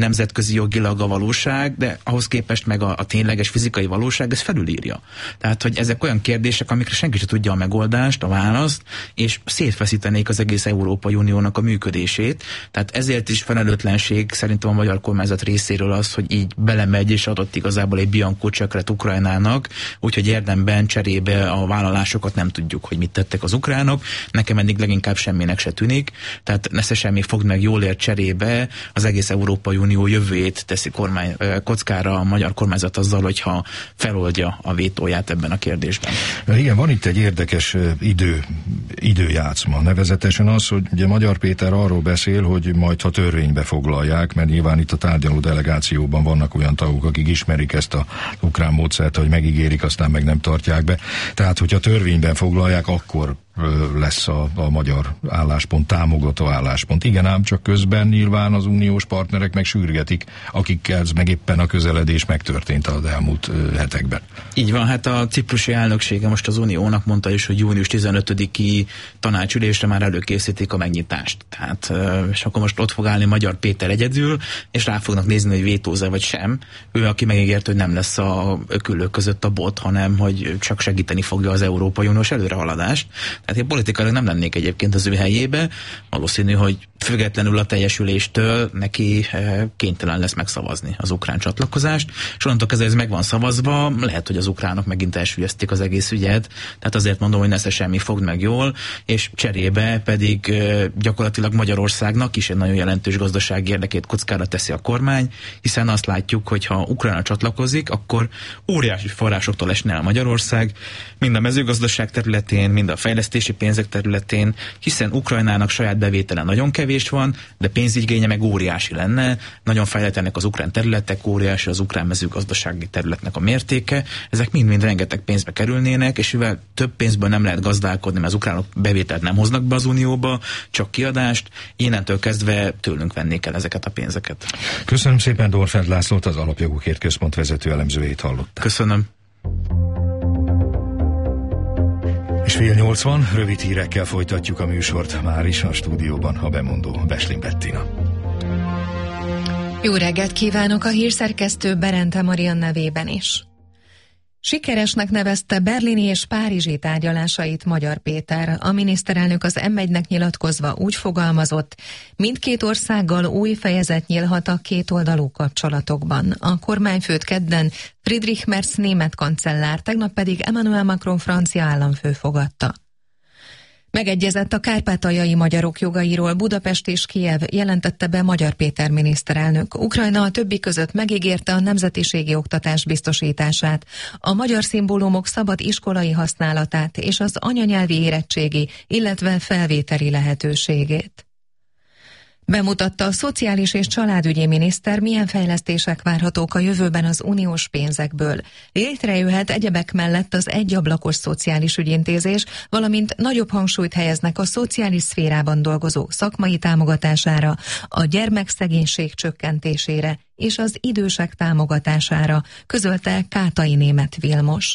nemzetközi jogilag a valóság, de ahhoz képest meg a, a tényleges fizikai valóság, ez felülírja. Tehát, hogy ezek olyan kérdések, amikre senki sem tudja a megoldást, a választ, és szétfeszítenék az egész Európai Uniónak a működését. Tehát ezért is felelőtlenség szerintem a magyar kormányzat részéről az, hogy így belemegy és adott igazából egy bianco csekret Ukrajnának, úgyhogy érdemben cserébe a vállalásokat nem tudjuk, hogy mit tettek az ukránok. Nekem eddig leginkább semminek se tűnik. Tehát nesze semmi fog meg jól ért cserébe az egész Európai Unió jövőjét teszi kormány, kockára a magyar kormányzat azzal, hogyha feloldja a vétóját ebben a kérdésben. Igen, van itt egy érdekes idő, időjátszma. Nevezetesen az, hogy ugye Magyar Péter arról beszél, hogy majd ha törvénybe foglalják, mert nyilván itt a tárgyaló delegációban vannak olyan tagok, akik ismerik ezt a ukrán módszert, hogy megígérik, aztán meg nem tartják be. Tehát, hogyha törvényben foglalják, akkor lesz a, a magyar álláspont, támogató álláspont. Igen, ám csak közben nyilván az uniós partnerek meg sürgetik, akikkel ez meg éppen a közeledés megtörtént az elmúlt hetekben. Így van, hát a ciprusi elnöksége most az uniónak mondta is, hogy június tizenötödiki tanácsülésre már előkészítik a megnyitást. Tehát, és akkor most ott fog állni Magyar Péter egyedül, és rá fognak nézni, hogy vétóz-e vagy sem. Ő, aki megígért, hogy nem lesz a ökülők között a bot, hanem hogy csak segíteni fogja az Európai Uniós előrehaladást. Tehát én politikailag nem lennék egyébként az ő helyébe. Valószínű, hogy függetlenül a teljesüléstől neki kénytelen lesz megszavazni az ukrán csatlakozást, és onnantól kezdve ez meg van szavazva, lehet, hogy az ukránok megint elsüllyesztik az egész ügyet, tehát azért mondom, hogy nesze semmi fogd meg jól, és cserébe pedig gyakorlatilag Magyarországnak is egy nagyon jelentős gazdasági érdekét kockára teszi a kormány, hiszen azt látjuk, hogy ha Ukrajna csatlakozik, akkor óriási forrásoktól esne el Magyarország, mind a mezőgazdaság területén, mind a fejlesztési pénzek területén, hiszen Ukrajnának saját bevétele nagyon kevés van, de pénzigénye meg óriási lenne. Nagyon fejletlenek az ukrán területek, óriási az ukrán mezőgazdasági területnek a mértéke. Ezek mind-mind rengeteg pénzbe kerülnének, és mivel több pénzből nem lehet gazdálkodni, mert az ukránok bevételt nem hoznak be az unióba, csak kiadást, innentől kezdve tőlünk vennék el ezeket a pénzeket. Köszönöm szépen Dorfeld Lászlót, az Alapjogokért Központ vezető elemzőjét hallották. Köszönöm. És fél nyolc van, rövid hírekkel folytatjuk a műsort. Már is a stúdióban a bemondó Besling Bettina. Jó reggelt kívánok a hírszerkesztő Berente Marian nevében is. Sikeresnek nevezte berlini és párizsi tárgyalásait Magyar Péter. A miniszterelnök az em egynek nyilatkozva úgy fogalmazott, mindkét országgal új fejezet nyílhat a kétoldalú kapcsolatokban. A kormányfőt kedden Friedrich Merz német kancellár, tegnap pedig Emmanuel Macron francia államfő fogadta. Megegyezett a kárpátaljai magyarok jogairól Budapest és Kijev, jelentette be Magyar Péter miniszterelnök. Ukrajna a többi között megígérte a nemzetiségi oktatás biztosítását, a magyar szimbólumok szabad iskolai használatát és az anyanyelvi érettségi, illetve felvételi lehetőségét. Bemutatta a szociális és családügyi miniszter, milyen fejlesztések várhatók a jövőben az uniós pénzekből. Létrejöhet egyebek mellett az egyablakos szociális ügyintézés, valamint nagyobb hangsúlyt helyeznek a szociális szférában dolgozók szakmai támogatására, a gyermekszegénység csökkentésére és az idősek támogatására, közölte Kátai Németh Vilmos.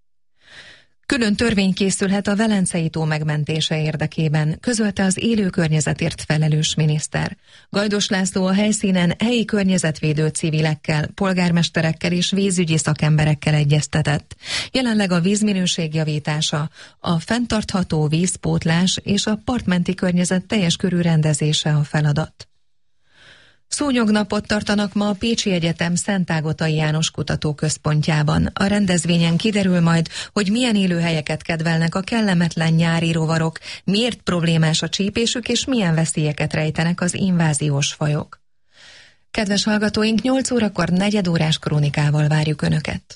Külön törvény készülhet a Velencei tó megmentése érdekében, közölte az élő környezetért felelős miniszter. Gajdos László a helyszínen helyi környezetvédő civilekkel, polgármesterekkel és vízügyi szakemberekkel egyeztetett. Jelenleg a vízminőség javítása, a fenntartható vízpótlás és a partmenti környezet teljes körű rendezése a feladat. Szúnyognapot tartanak ma a Pécsi Egyetem Szentágotai János Kutatóközpontjában. A rendezvényen kiderül majd, hogy milyen élőhelyeket kedvelnek a kellemetlen nyári rovarok, miért problémás a csípésük és milyen veszélyeket rejtenek az inváziós fajok. Kedves hallgatóink, nyolc órakor negyedórás krónikával várjuk Önöket.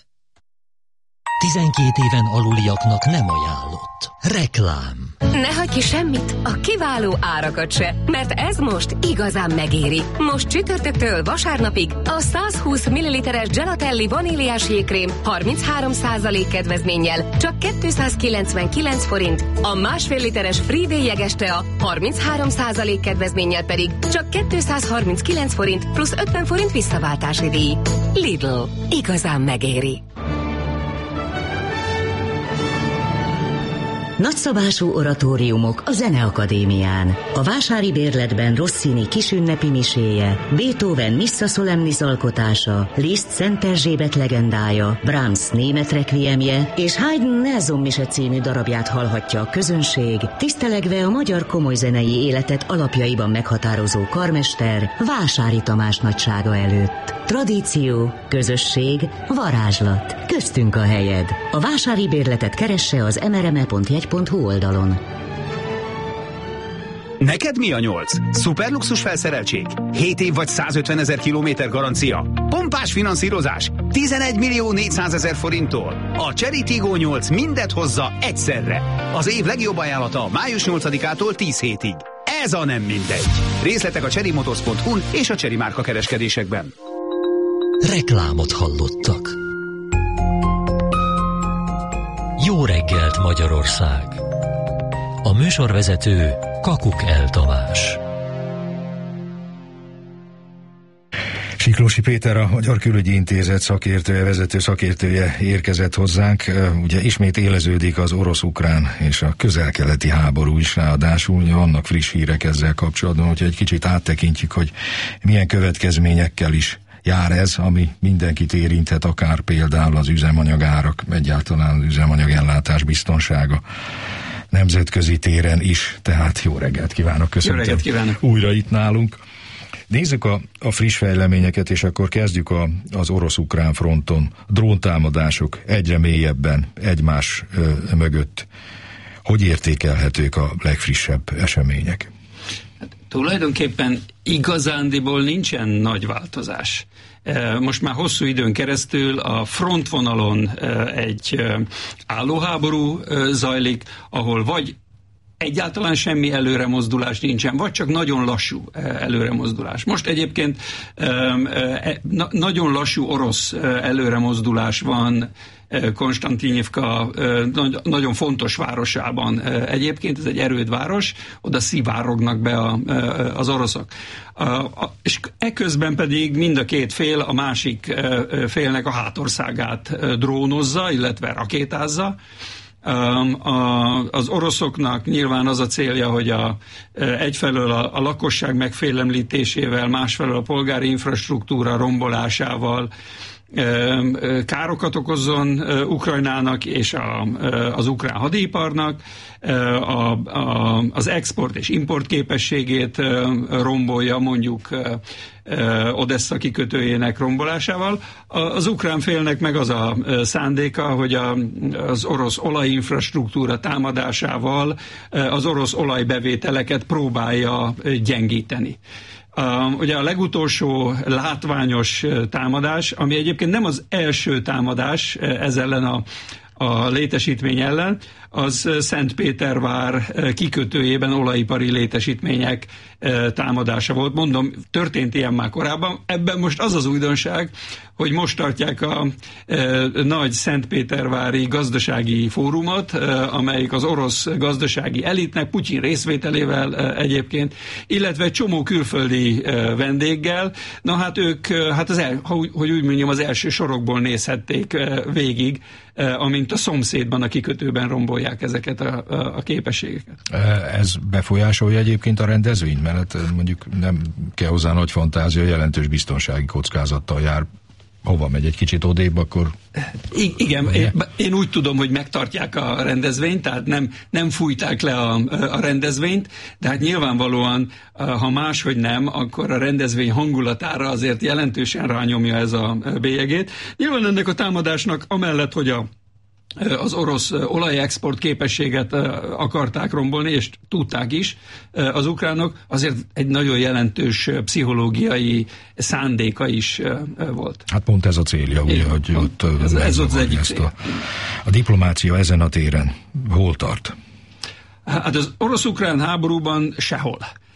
tizenkét éven aluliaknak nem ajánlott. Reklám. Ne hagyj ki semmit, a kiváló árakat se, mert ez most igazán megéri. Most csütörtöktől vasárnapig a százhúsz milliliteres Gelatelli vaníliás jégkrém harminchárom százalék kedvezménnyel csak kétszázkilencvenkilenc forint, a másfél literes Friedé jeges tea harminchárom százalék kedvezménnyel pedig csak kétszázharminckilenc forint plusz ötven forint visszaváltási díj. Lidl. Igazán megéri. Nagyszabású oratóriumok a Zeneakadémián. A vásári bérletben Rossini kisünnepi miséje, Beethoven Missa Solemnis alkotása, Liszt Szent Erzsébet legendája, Brahms német requiemje és Haydn Nelson mise című darabját hallhatja a közönség, tisztelegve a magyar komolyzenei életet alapjaiban meghatározó karmester Vásári Tamás nagysága előtt. Tradíció, közösség, varázslat. Köztünk a helyed. A vásári bérletet keresse az em er em e pont jegy pont hu oldalon. Neked mi a nyolc? Szuperluxus felszereltség? hét év vagy százötvenezer kilométer garancia? Pompás finanszírozás? tizenegy millió négyszázezer forinttól. A Chery Tiggo nyolc mindet hozza egyszerre. Az év legjobb ajánlata május nyolcadikától tíz hétig. Ez a nem mindegy. Részletek a chery motors pont hu és a Chery márka kereskedésekben. Reklámot hallottak. Jó reggelt, Magyarország! A műsorvezető Kakuk El Tamás. Siklósi Péter, a Magyar Külügyi Intézet szakértője, vezető szakértője érkezett hozzánk. Ugye ismét éleződik az orosz-ukrán és a közel-keleti háború is, ráadásul ugye vannak friss hírek ezzel kapcsolatban, hogyha egy kicsit áttekintjük, hogy milyen következményekkel is jár ez, ami mindenkit érinthet, akár például az üzemanyagárak, egyáltalán az üzemanyagellátás biztonsága nemzetközi téren is. Tehát jó reggelt kívánok, köszönöm. Jó reggelt kívánok. Újra itt nálunk. Nézzük a, a friss fejleményeket, és akkor kezdjük a, az orosz-ukrán fronton. Dróntámadások egyre mélyebben egymás ö, mögött. Hogy értékelhetők a legfrissebb események? Hát, tulajdonképpen igazándiból nincsen nagy változás. Most már hosszú időn keresztül a frontvonalon egy állóháború zajlik, ahol vagy egyáltalán semmi előremozdulás nincsen, vagy csak nagyon lassú előremozdulás. Most egyébként nagyon lassú orosz előremozdulás van Konstantinivka nagyon fontos városában. Egyébként ez egy erődváros, oda szivárognak be a, az oroszok. És eközben pedig mind a két fél a másik félnek a hátországát drónozza, illetve rakétázza. Az oroszoknak nyilván az a célja, hogy a, egyfelől a, a lakosság megfélemlítésével, másfelől a polgári infrastruktúra rombolásával károkat okozzon Ukrajnának és a, az ukrán hadiparnak, a, a, az export és import képességét rombolja, mondjuk Odessa kikötőjének rombolásával. Az ukrán félnek meg az a szándéka, hogy a, az orosz olajinfrastruktúra támadásával az orosz olajbevételeket próbálja gyengíteni. Uh, ugye a legutolsó látványos támadás, ami egyébként nem az első támadás ez ellen a, a létesítmény ellen, az Szentpétervár kikötőjében olajipari létesítmények támadása volt. Mondom, történt ilyen már korábban. Ebben most az az újdonság, hogy most tartják a e, nagy Szentpétervári gazdasági fórumot, e, amelyik az orosz gazdasági elitnek, Putyin részvételével e, egyébként, illetve egy csomó külföldi e, vendéggel. Na hát ők, hát az el, hogy úgy mondjam, az első sorokból nézhették e, végig, e, amint a szomszédban, a kikötőben rombolják ezeket a, a, a képességeket. Ez befolyásolja egyébként a rendezvényt, mert mondjuk nem kell hozzá nagy fantázia, jelentős biztonsági kockázattal jár. Hova megy egy kicsit odébb, akkor... I- igen, én, én úgy tudom, hogy megtartják a rendezvényt, tehát nem, nem fújták le a, a rendezvényt, de hát nyilvánvalóan, ha máshogy nem, akkor a rendezvény hangulatára azért jelentősen rányomja ez a bélyegét. Nyilván ennek a támadásnak amellett, hogy a az orosz olajexport képességet akarták rombolni, és tudták is az ukránok, azért egy nagyon jelentős pszichológiai szándéka is volt. Hát pont ez a célja, ugye, hogy ott ez, ez az egyik cél. A, a diplomácia ezen a téren hol tart? Hát az orosz-ukrán háborúban sehol.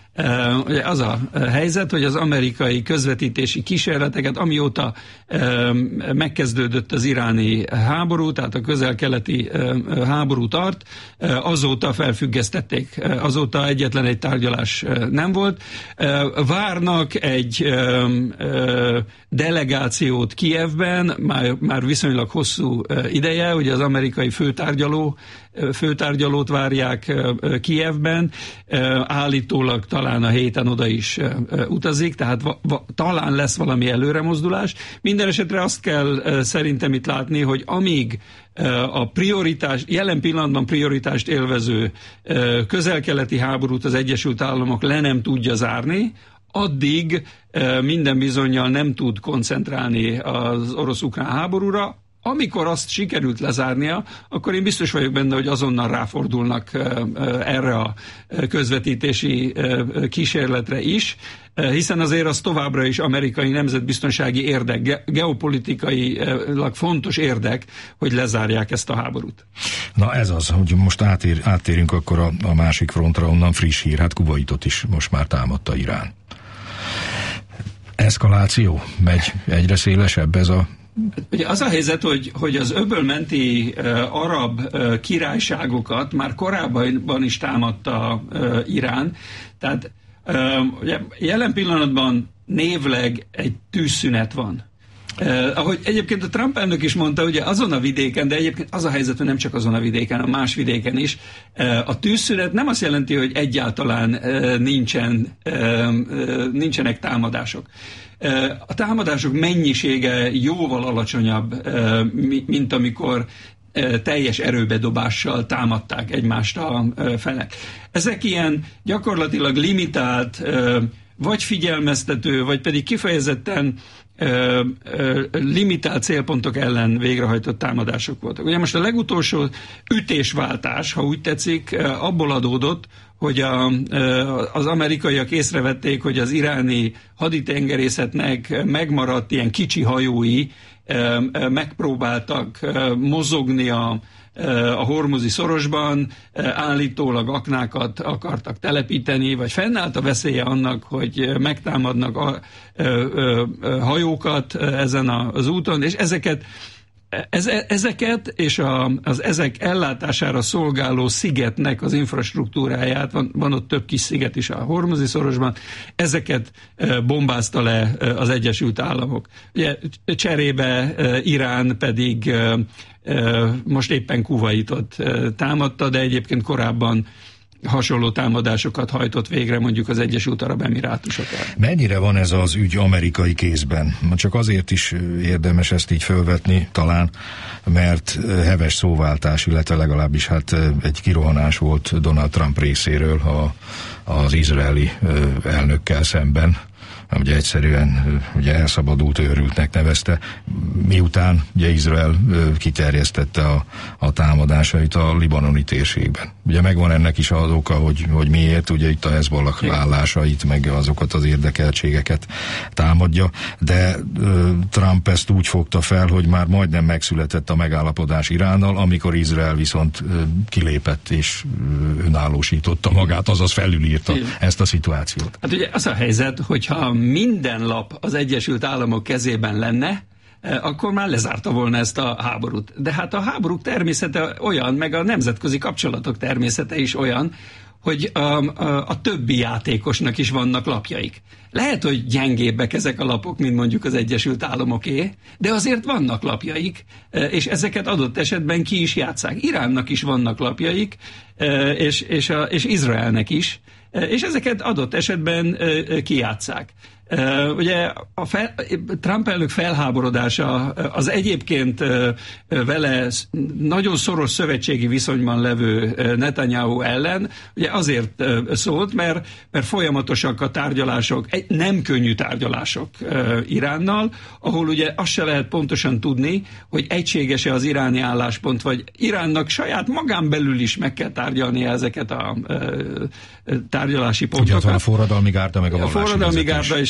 Ugye az a helyzet, hogy az amerikai közvetítési kísérleteket, amióta megkezdődött az iráni háború, tehát a közel-keleti háború tart, azóta felfüggesztették, azóta egyetlen egy tárgyalás nem volt. Várnak egy delegációt Kijevben, már, már viszonylag hosszú ideje, ugye az amerikai főtárgyaló főtárgyalót várják Kijevben, állítólag talán a héten oda is utazik, tehát va, va, talán lesz valami előremozdulás. Minden esetre azt kell szerintem itt látni, hogy amíg a prioritás, jelen pillanatban prioritást élvező közel-keleti háborút az Egyesült Államok le nem tudja zárni, addig minden bizonnyal nem tud koncentrálni az orosz-ukrán háborúra. Amikor azt sikerült lezárnia, akkor én biztos vagyok benne, hogy azonnal ráfordulnak erre a közvetítési kísérletre is, hiszen azért az továbbra is amerikai nemzetbiztonsági érdek, geopolitikailag fontos érdek, hogy lezárják ezt a háborút. Na ez az, hogy most átér, áttérünk akkor a, a másik frontra, onnan friss hír, hát Kuvaitot is most már támadta Irán. Eszkaláció megy, egyre szélesebb ez a Ugye az a helyzet, hogy, hogy az öbölmenti uh, arab uh, királyságokat már korábban is támadta uh, Irán, tehát uh, ugye jelen pillanatban névleg egy tűzszünet van. Uh, ahogy egyébként a Trump elnök is mondta, ugye azon a vidéken, de egyébként az a helyzet, hogy nem csak azon a vidéken, a más vidéken is, uh, a tűzszünet nem azt jelenti, hogy egyáltalán uh, nincsen, uh, uh, nincsenek támadások. A támadások mennyisége jóval alacsonyabb, mint amikor teljes erőbedobással támadták egymást a felek. Ezek ilyen gyakorlatilag limitált, vagy figyelmeztető, vagy pedig kifejezetten limitált célpontok ellen végrehajtott támadások voltak. Ugye most a legutolsó ütésváltás, ha úgy tetszik, abból adódott, hogy a, az amerikaiak észrevették, hogy az iráni haditengerészetnek megmaradt ilyen kicsi hajói megpróbáltak mozogni a, a Hormuzi szorosban, állítólag aknákat akartak telepíteni, vagy fennállt a veszélye annak, hogy megtámadnak a, a, a hajókat ezen az úton, és ezeket Ezeket és a, az ezek ellátására szolgáló szigetnek az infrastruktúráját, van, van ott több kis sziget is a Hormuzi szorosban, ezeket bombázta le az Egyesült Államok. Ugye, cserébe Irán pedig most éppen Kuvaitot támadta, de egyébként korábban hasonló támadásokat hajtott végre mondjuk az Egyesült Arab Emirátusok el. Mennyire van ez az ügy amerikai kézben? Csak azért is érdemes ezt így fölvetni talán, mert heves szóváltás, illetve legalábbis hát egy kirohanás volt Donald Trump részéről a, az izraeli elnökkel szemben. Ugye egyszerűen ugye elszabadult őrültnek nevezte, miután ugye Izrael kiterjesztette a, a támadásait a libanoni térségben. Ugye megvan ennek is az oka, hogy, hogy miért, ugye itt a Hezbollah állásait, meg azokat az érdekeltségeket támadja, de Trump ezt úgy fogta fel, hogy már majdnem megszületett a megállapodás Iránnal, amikor Izrael viszont kilépett és önállósította magát, azaz felülírta ezt a szituációt. Hát ugye az a helyzet, hogyha minden lap az Egyesült Államok kezében lenne, akkor már lezárta volna ezt a háborút. De hát a háborúk természete olyan, meg a nemzetközi kapcsolatok természete is olyan, hogy a, a, a többi játékosnak is vannak lapjaik. Lehet, hogy gyengébbek ezek a lapok, mint mondjuk az Egyesült Államoké, de azért vannak lapjaik, és ezeket adott esetben ki is játsszák. Iránnak is vannak lapjaik, és, és, a, és Izraelnek is, és ezeket adott esetben kijátsszák. Uh, ugye a fel, Trump elnök felháborodása az egyébként uh, vele nagyon szoros szövetségi viszonyban levő uh, Netanyahu ellen ugye azért uh, szólt, mert, mert folyamatosak a tárgyalások, egy nem könnyű tárgyalások uh, Iránnal, ahol ugye azt se lehet pontosan tudni, hogy egységes-e az iráni álláspont, vagy Iránnak saját magán belül is meg kell tárgyalnia ezeket a uh, tárgyalási pontokat. Ugye a forradalmi gárda meg a vallási A forradalmi gárda is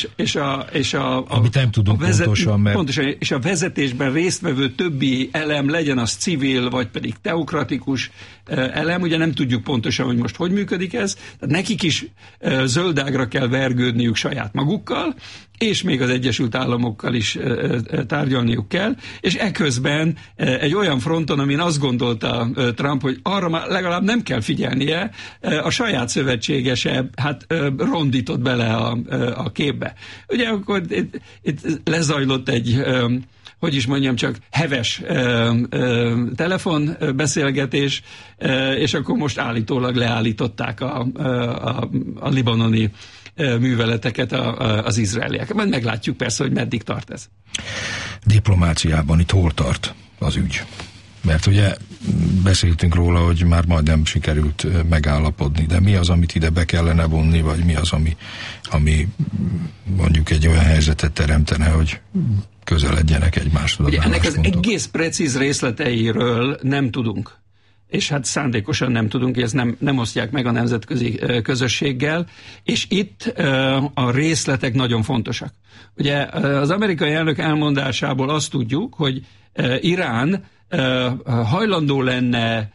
és a, és a, a, amit nem tudunk a vezet, pontosan, mert... pontosan, és a vezetésben résztvevő többi elem, legyen az civil, vagy pedig teokratikus elem, ugye nem tudjuk pontosan, hogy most hogy működik ez, tehát nekik is zöldágra kell vergődniük saját magukkal, és még az Egyesült Államokkal is tárgyalniuk kell, és eközben egy olyan fronton, amin azt gondolta Trump, hogy arra már legalább nem kell figyelnie, a saját szövetségese hát rondított bele a, a képbe. Ugye akkor itt, itt lezajlott egy, hogy is mondjam, csak heves telefonbeszélgetés, és akkor most állítólag leállították a, a, a libanoni műveleteket az izraeliek. Majd meglátjuk persze, hogy meddig tart ez. Diplomáciában itt hol tart az ügy? Mert ugye beszéltünk róla, hogy már majdnem sikerült megállapodni, de mi az, amit ide be kellene vonni, vagy mi az, ami, ami mondjuk egy olyan helyzetet teremtene, hogy közeledjenek egymáshoz. Ugye ennek az egész precíz részleteiről nem tudunk. És hát szándékosan nem tudunk, és ezt nem, nem osztják meg a nemzetközi közösséggel, és itt a részletek nagyon fontosak. Ugye az amerikai elnök elmondásából azt tudjuk, hogy Irán hajlandó lenne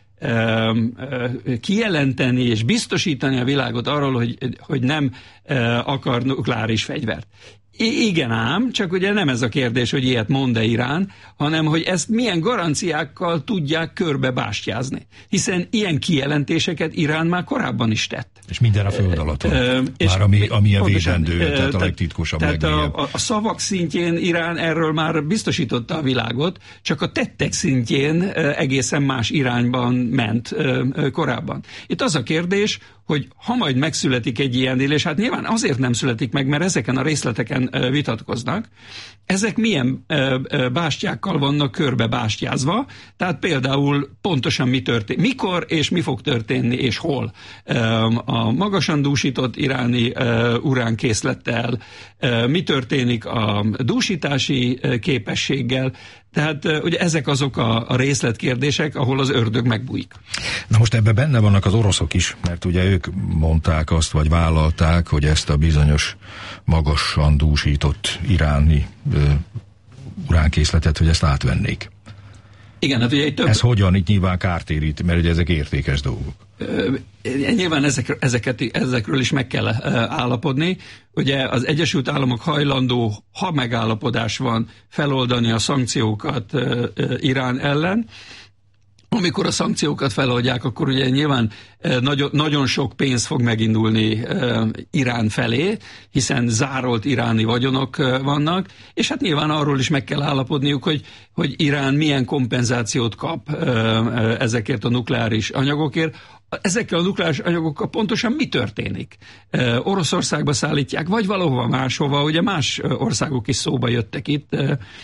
kijelenteni és biztosítani a világot arról, hogy, hogy nem akar nukleáris fegyvert. I- igen ám, csak ugye nem ez a kérdés, hogy ilyet mond-e Irán, hanem hogy ezt milyen garanciákkal tudják körbe bástyázni. Hiszen ilyen kijelentéseket Irán már korábban is tett. És minden a föld alatt van. E, már ami, ami a védendő, tehát, tehát a legtitkosabb, tehát a, a, a szavak szintjén Irán erről már biztosította a világot, csak a tettek szintjén egészen más irányban ment korábban. Itt az a kérdés, hogy ha majd megszületik egy ilyen dél, és hát nyilván azért nem születik meg, mert ezeken a részleteken vitatkoznak, ezek milyen bástyákkal vannak körbe bástyázva, tehát például pontosan mi történik, mikor és mi fog történni, és hol. A magasan dúsított iráni uránkészlettel, mi történik a dúsítási képességgel, tehát ugye ezek azok a, a részletkérdések, ahol az ördög megbújik. Na most ebben benne vannak az oroszok is, mert ugye ők mondták azt, vagy vállalták, hogy ezt a bizonyos magasan dúsított iráni ö, uránkészletet, hogy ezt átvennék. Igen, hát ugye több... Ez hogyan itt nyilván kártérít, mert ugye ezek értékes dolgok. Nyilván ezek, ezeket, ezekről is meg kell állapodni. Ugye az Egyesült Államok hajlandó, ha megállapodás van, feloldani a szankciókat Irán ellen. Amikor a szankciókat feloldják, akkor ugye nyilván nagyon, nagyon sok pénz fog megindulni Irán felé, hiszen zárolt iráni vagyonok vannak, és hát nyilván arról is meg kell állapodniuk, hogy, hogy Irán milyen kompenzációt kap ezekért a nukleáris anyagokért. Ezekkel a nukleáris anyagokkal pontosan mi történik? Oroszországba szállítják, vagy valahova máshova, ugye más országok is szóba jöttek itt.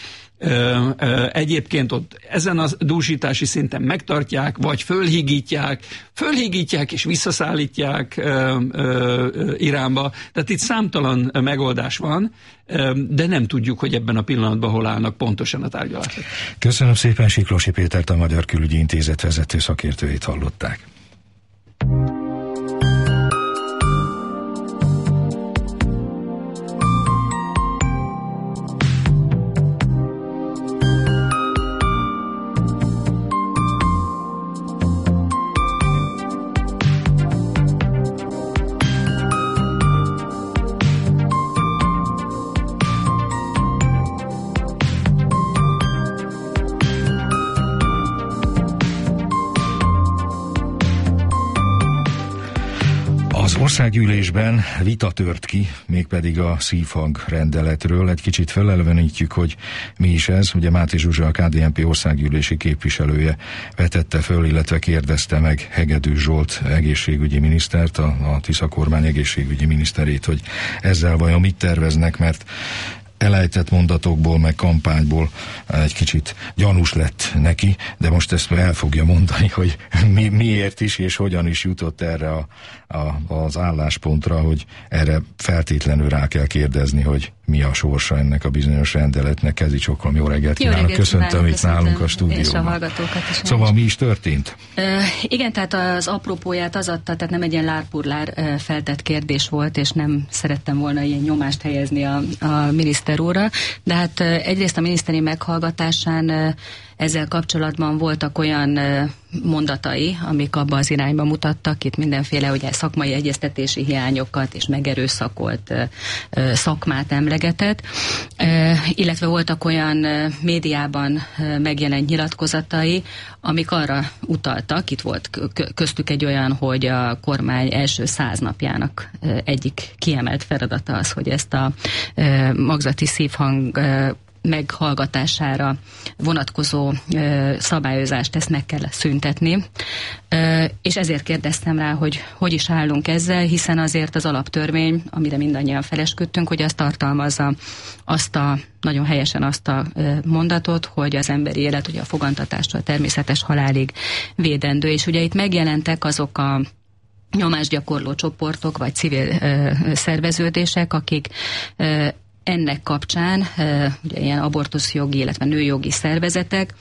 Egyébként ott ezen a dúsítási szinten megtartják, vagy fölhígítják, fölhígítják és visszaszállítják Iránba. Tehát itt számtalan megoldás van, de nem tudjuk, hogy ebben a pillanatban hol állnak pontosan a tárgyalások. Köszönöm szépen, Siklósi Pétert, a Magyar Külügyi Intézet vezető szakértőjét hallották. Országgyűlésben vita tört ki, mégpedig a szívhang rendeletről. Egy kicsit felelevenítjük, hogy mi is ez. Ugye Máté Zsuzsa, a ká dé en pé országgyűlési képviselője vetette föl, illetve kérdezte meg Hegedűs Zsolt egészségügyi minisztert, a, a Tisza kormány egészségügyi miniszterét, hogy ezzel vajon mit terveznek, mert elejtett mondatokból, meg kampányból egy kicsit gyanús lett neki, de most ezt el fogja mondani, hogy mi, miért is és hogyan is jutott erre a, a, az álláspontra, hogy erre feltétlenül rá kell kérdezni, hogy mi a sorsa ennek a bizonyos rendeletnek. Kezi Csokolom, jó reggelt kívánok, köszöntöm itt nálunk a stúdióban. És a hallgatókat is. Szóval mi is történt? Uh, igen, tehát az apropóját az adta, tehát nem egy ilyen lárpurlár uh, feltett kérdés volt, és nem szerettem volna ilyen nyomást helyezni a, a miniszter úrra, de hát uh, egyrészt a miniszteri meghallgatásán uh, ezzel kapcsolatban voltak olyan uh, mondatai, amik abba az irányba mutattak, itt mindenféle ugye szakmai egyeztetési hiányokat és megerőszakolt uh, uh, szakmát emlegetett, uh, illetve voltak olyan uh, médiában uh, megjelent nyilatkozatai, amik arra utaltak, itt volt köztük egy olyan, hogy a kormány első száz napjának uh, egyik kiemelt feladata az, hogy ezt a uh, magzati szívhang uh, meghallgatására vonatkozó ö, szabályozást ezt meg kell szüntetni. Ö, és ezért kérdeztem rá, hogy hogy is állunk ezzel, hiszen azért az alaptörvény, amire mindannyian felesküdtünk, hogy azt tartalmazza azt a, nagyon helyesen azt a ö, mondatot, hogy az emberi élet ugye a fogantatástól a természetes halálig védendő. És ugye itt megjelentek azok a nyomásgyakorló csoportok, vagy civil ö, szerveződések, akik ö, ennek kapcsán ugye ilyen abortuszjogi, illetve nőjogi szervezetek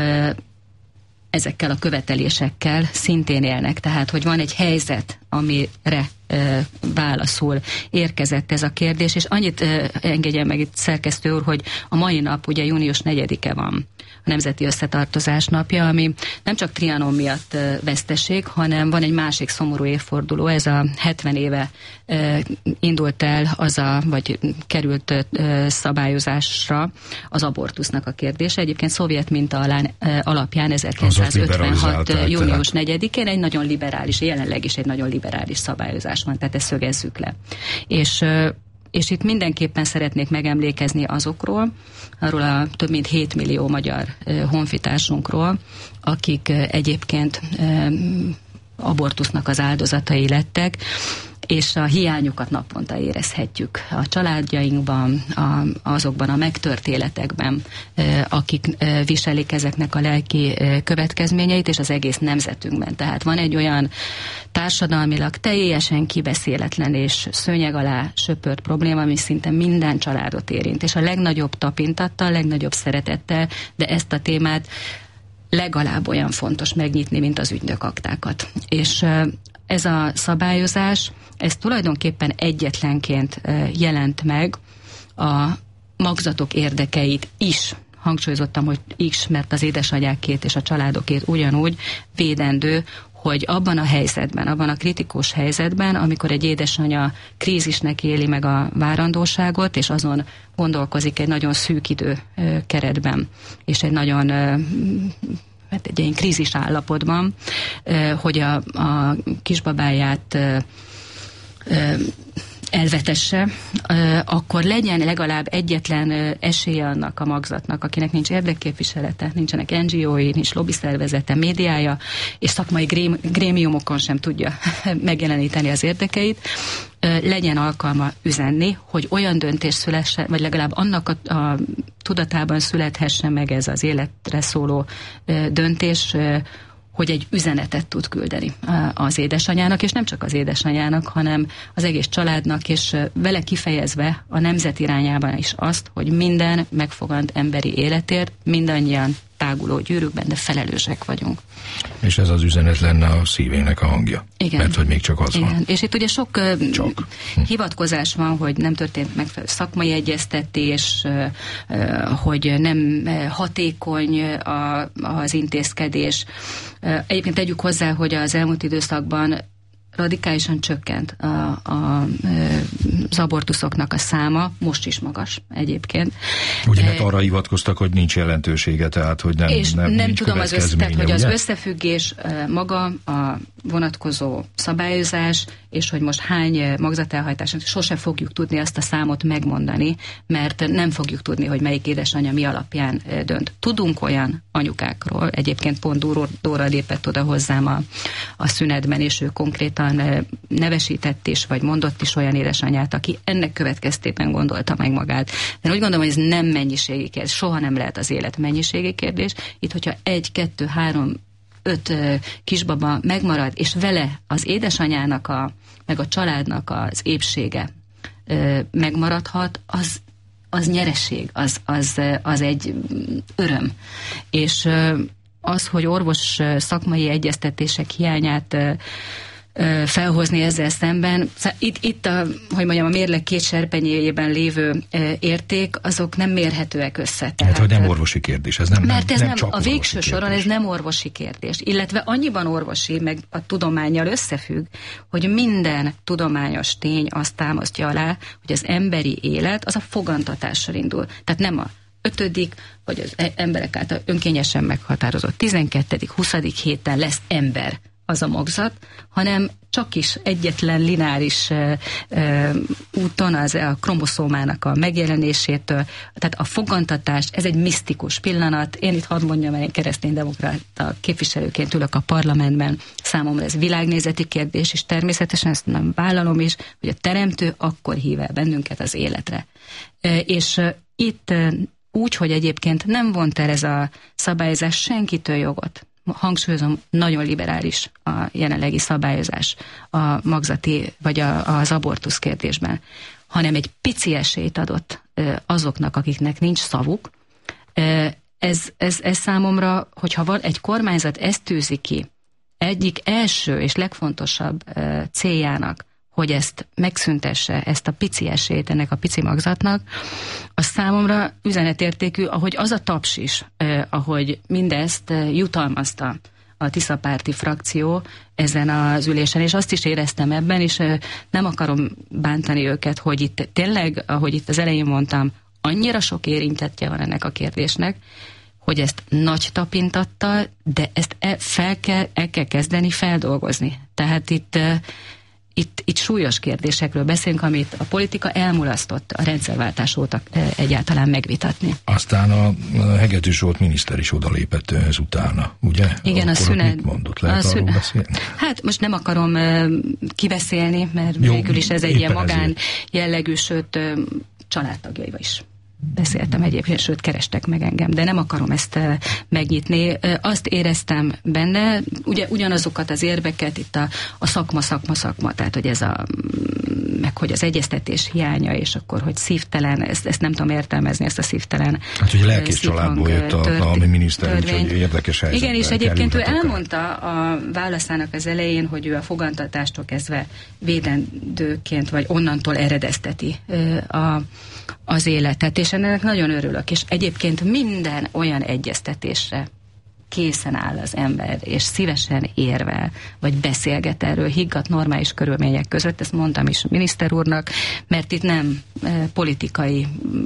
ezekkel a követelésekkel szintén élnek. Tehát, hogy van egy helyzet, amire válaszul érkezett ez a kérdés, és annyit engedjen meg itt szerkesztő úr, hogy a mai nap ugye június negyedike van, a Nemzeti Összetartozás napja, ami nem csak Trianon miatt veszteség, hanem van egy másik szomorú évforduló, ez a hetven éve indult el az a, vagy került szabályozásra az abortusznak a kérdése. Egyébként szovjet minta alán, alapján ezerkilencszázötvenhat június negyedikén egy nagyon liberális, jelenleg is egy nagyon liberális szabályozás van, tehát ezt szögezzük le. És És itt mindenképpen szeretnék megemlékezni azokról, arról a több mint hét millió magyar honfitársunkról, akik egyébként abortusznak az áldozatai lettek, és a hiányukat naponta érezhetjük a családjainkban, a, azokban a megtört életekben, akik viselik ezeknek a lelki következményeit, és az egész nemzetünkben. Tehát van egy olyan társadalmilag teljesen kibeszéletlen és szőnyeg alá söpört probléma, ami szinte minden családot érint, és a legnagyobb tapintattal, a legnagyobb szeretettel, de ezt a témát legalább olyan fontos megnyitni, mint az ügynökaktákat. És ez a szabályozás, ez tulajdonképpen egyetlenként jelent meg a magzatok érdekeit is. Hangsúlyozottam, hogy is, mert az édesanyákét és a családokét ugyanúgy védendő, hogy abban a helyzetben, abban a kritikus helyzetben, amikor egy édesanya krízisnek éli meg a várandóságot, és azon gondolkozik egy nagyon szűk idő keretben, és egy nagyon hát egy ilyen krízis állapotban, hogy a, a kisbabáját elvetesse, akkor legyen legalább egyetlen esélye annak a magzatnak, akinek nincs érdekképviselete, nincsenek en gé ó-i, nincs lobbyszervezete, médiája, és szakmai grém, grémiumokon sem tudja megjeleníteni az érdekeit, legyen alkalma üzenni, hogy olyan döntés szülessen, vagy legalább annak a, a tudatában születhessen meg ez az életre szóló döntés, hogy egy üzenetet tud küldeni az édesanyának, és nem csak az édesanyának, hanem az egész családnak, és vele kifejezve a nemzet irányában is azt, hogy minden megfogant emberi életért mindannyian táguló gyűrűkben, de felelősek vagyunk. És ez az üzenet lenne a szívének a hangja. Igen. Mert hogy még csak az Igen. van. És itt ugye sok csak. hivatkozás van, hogy nem történt megfelelő szakmai egyeztetés, hogy nem hatékony az intézkedés. Egyébként tegyük hozzá, hogy az elmúlt időszakban radikálisan csökkent a, a, az abortuszoknak a száma, most is magas egyébként. Ugye, mert arra hivatkoztak, hogy nincs jelentősége, tehát hogy nem, és nem, nem nincs tudom az össze, tehát, hogy ugye? az összefüggés maga a vonatkozó szabályozás, és hogy most hány magzatelhajtás, sose fogjuk tudni azt a számot megmondani, mert nem fogjuk tudni, hogy melyik édesanyja mi alapján dönt. Tudunk olyan anyukákról, egyébként pont Dóra lépett oda hozzám a, a szünetben, és ő konkrétan nevesített is, vagy mondott is olyan édesanyát, aki ennek következtében gondolta meg magát. De úgy gondolom, hogy ez nem mennyiségi kérdés, soha nem lehet az élet mennyiségi kérdés. Itt, hogyha egy, kettő, három, öt kisbaba megmarad, és vele az édesanyának, a, meg a családnak az épsége megmaradhat, az az nyereség, az, az, az egy öröm. És az, hogy orvos szakmai egyeztetések hiányát felhozni ezzel szemben. Itt, itt a, hogy mondjam, a mérleg két serpenyéjében lévő érték, azok nem mérhetőek össze. Tehát, hát, hogy nem orvosi kérdés, ez nem Mert ez nem, nem, nem a végső soron ez nem orvosi kérdés. Illetve annyiban orvosi, meg a tudománnyal összefügg, hogy minden tudományos tény azt támasztja alá, hogy az emberi élet az a fogantatással indul. Tehát nem a ötödik, vagy az emberek által önkényesen meghatározott tizenkettedik, huszadik héten lesz ember az a magzat, hanem csak is egyetlen lineáris uh, uh, úton az a kromoszómának a megjelenésétől, tehát a fogantatás, ez egy misztikus pillanat. Én itt hadd mondjam, én kereszténydemokrata képviselőként ülök a parlamentben, számomra ez világnézeti kérdés, és természetesen ezt nem vállalom is, hogy a teremtő akkor hív el bennünket az életre. Uh, és uh, itt uh, úgy, hogy egyébként nem vont el ez a szabályozás senkitől jogot. Hangsúlyozom, nagyon liberális a jelenlegi szabályozás a magzati vagy a, az abortusz kérdésben, hanem egy pici esélyt adott azoknak, akiknek nincs szavuk. Ez, ez, ez számomra, hogyha van egy kormányzat ezt tűzi ki egyik első és legfontosabb céljának, hogy ezt megszüntesse, ezt a pici esélyt ennek a pici magzatnak, az számomra üzenetértékű, ahogy az a taps is, eh, ahogy mindezt eh, jutalmazta a Tisza-párti frakció ezen az ülésen, és azt is éreztem ebben, és eh, nem akarom bántani őket, hogy itt tényleg, ahogy itt az elején mondtam, annyira sok érintettje van ennek a kérdésnek, hogy ezt nagy tapintattal, de ezt el, fel kell, el kell kezdeni feldolgozni. Tehát itt eh, Itt, itt súlyos kérdésekről beszélünk, amit a politika elmulasztott a rendszerváltás óta egyáltalán megvitatni. Aztán a Hegedűs Zsolt miniszter is odalépett ehhez utána, ugye? Igen, akkor a szünet... mit mondott? Lehet a arról szünet... beszélni? Hát most nem akarom uh, kibeszélni, mert Jó, végül is ez egy ilyen magán ezért. jellegű, sőt uh, családtagjaival is beszéltem egyébként, sőt kerestek meg engem, de nem akarom ezt uh, megnyitni. Uh, azt éreztem benne, ugye ugyanazokat az érveket, itt a, a szakma, szakma, szakma, tehát hogy ez a meg hogy az egyeztetés hiánya, és akkor, hogy szívtelen, ezt, ezt nem tudom értelmezni, ezt a szívtelen hát, hogy lelkész családból jött a, a mi miniszter, úgyhogy érdekes helyzetben. Igen, és egyébként ő elmondta a válaszának az elején, hogy ő a fogantatástól kezdve védendőként, vagy onnantól eredezteti a, az életet, és ennek nagyon örülök. És egyébként minden olyan egyeztetésre készen áll az ember, és szívesen érvel, vagy beszélget erről higgadt normális körülmények között, ezt mondtam is a miniszter úrnak, mert itt nem e, politikai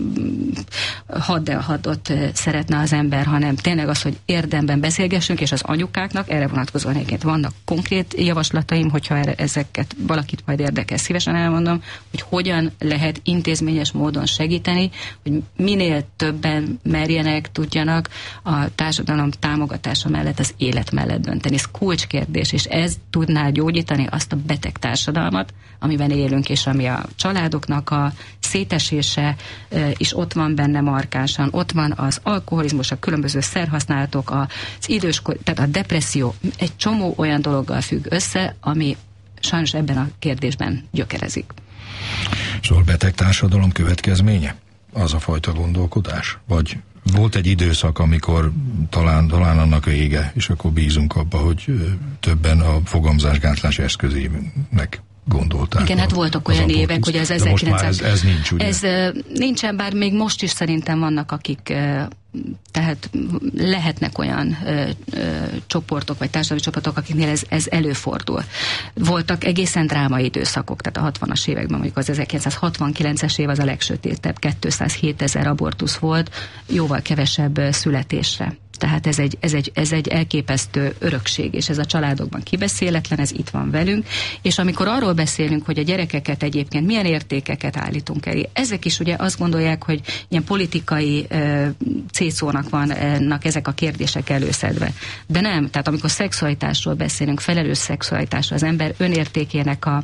haddelhadot e, szeretne az ember, hanem tényleg az, hogy érdemben beszélgessünk, és az anyukáknak erre vonatkozóan egyébként vannak konkrét javaslataim, hogyha erre, ezeket valakit majd érdekel, szívesen elmondom, hogy hogyan lehet intézményes módon segíteni, hogy minél többen merjenek, tudjanak a társadalom támogatása mellett, az élet mellett dönteni. Ez kulcskérdés, és ez tudná gyógyítani azt a beteg társadalmat, amiben élünk, és ami a családoknak a szétesése is ott van benne markánsan. Ott van az alkoholizmus, a különböző szerhasználatok, az időskor, tehát a depresszió, egy csomó olyan dologgal függ össze, ami sajnos ebben a kérdésben gyökerezik. Szóval beteg társadalom következménye? Az a fajta gondolkodás? Vagy volt egy időszak, amikor talán, talán annak vége, és akkor bízunk abba, hogy többen a fogamzásgátlás eszközének gondolták. Igen, hát voltak olyan évek, hogy az ezerkilencszáz... Ez, ez nincs, ugye? Ez nincsen, bár még most is szerintem vannak, akik tehát lehetnek olyan ö, ö, csoportok, vagy társadalmi csoportok, akiknél ez, ez előfordul. Voltak egészen drámai időszakok, tehát a hatvanas években, mondjuk az ezerkilencszázhatvankilences év az a legsötétebb, kétszázhétezer abortusz volt, jóval kevesebb születésre. Tehát ez egy, ez, egy, ez egy elképesztő örökség, és ez a családokban kibeszéletlen, ez itt van velünk, és amikor arról beszélünk, hogy a gyerekeket egyébként milyen értékeket állítunk elé, ezek is ugye azt gondolják, hogy ilyen politikai uh, cécónak vannak ezek a kérdések előszedve. De nem, tehát amikor szexualitásról beszélünk, felelős szexualitásról, az ember önértékének a,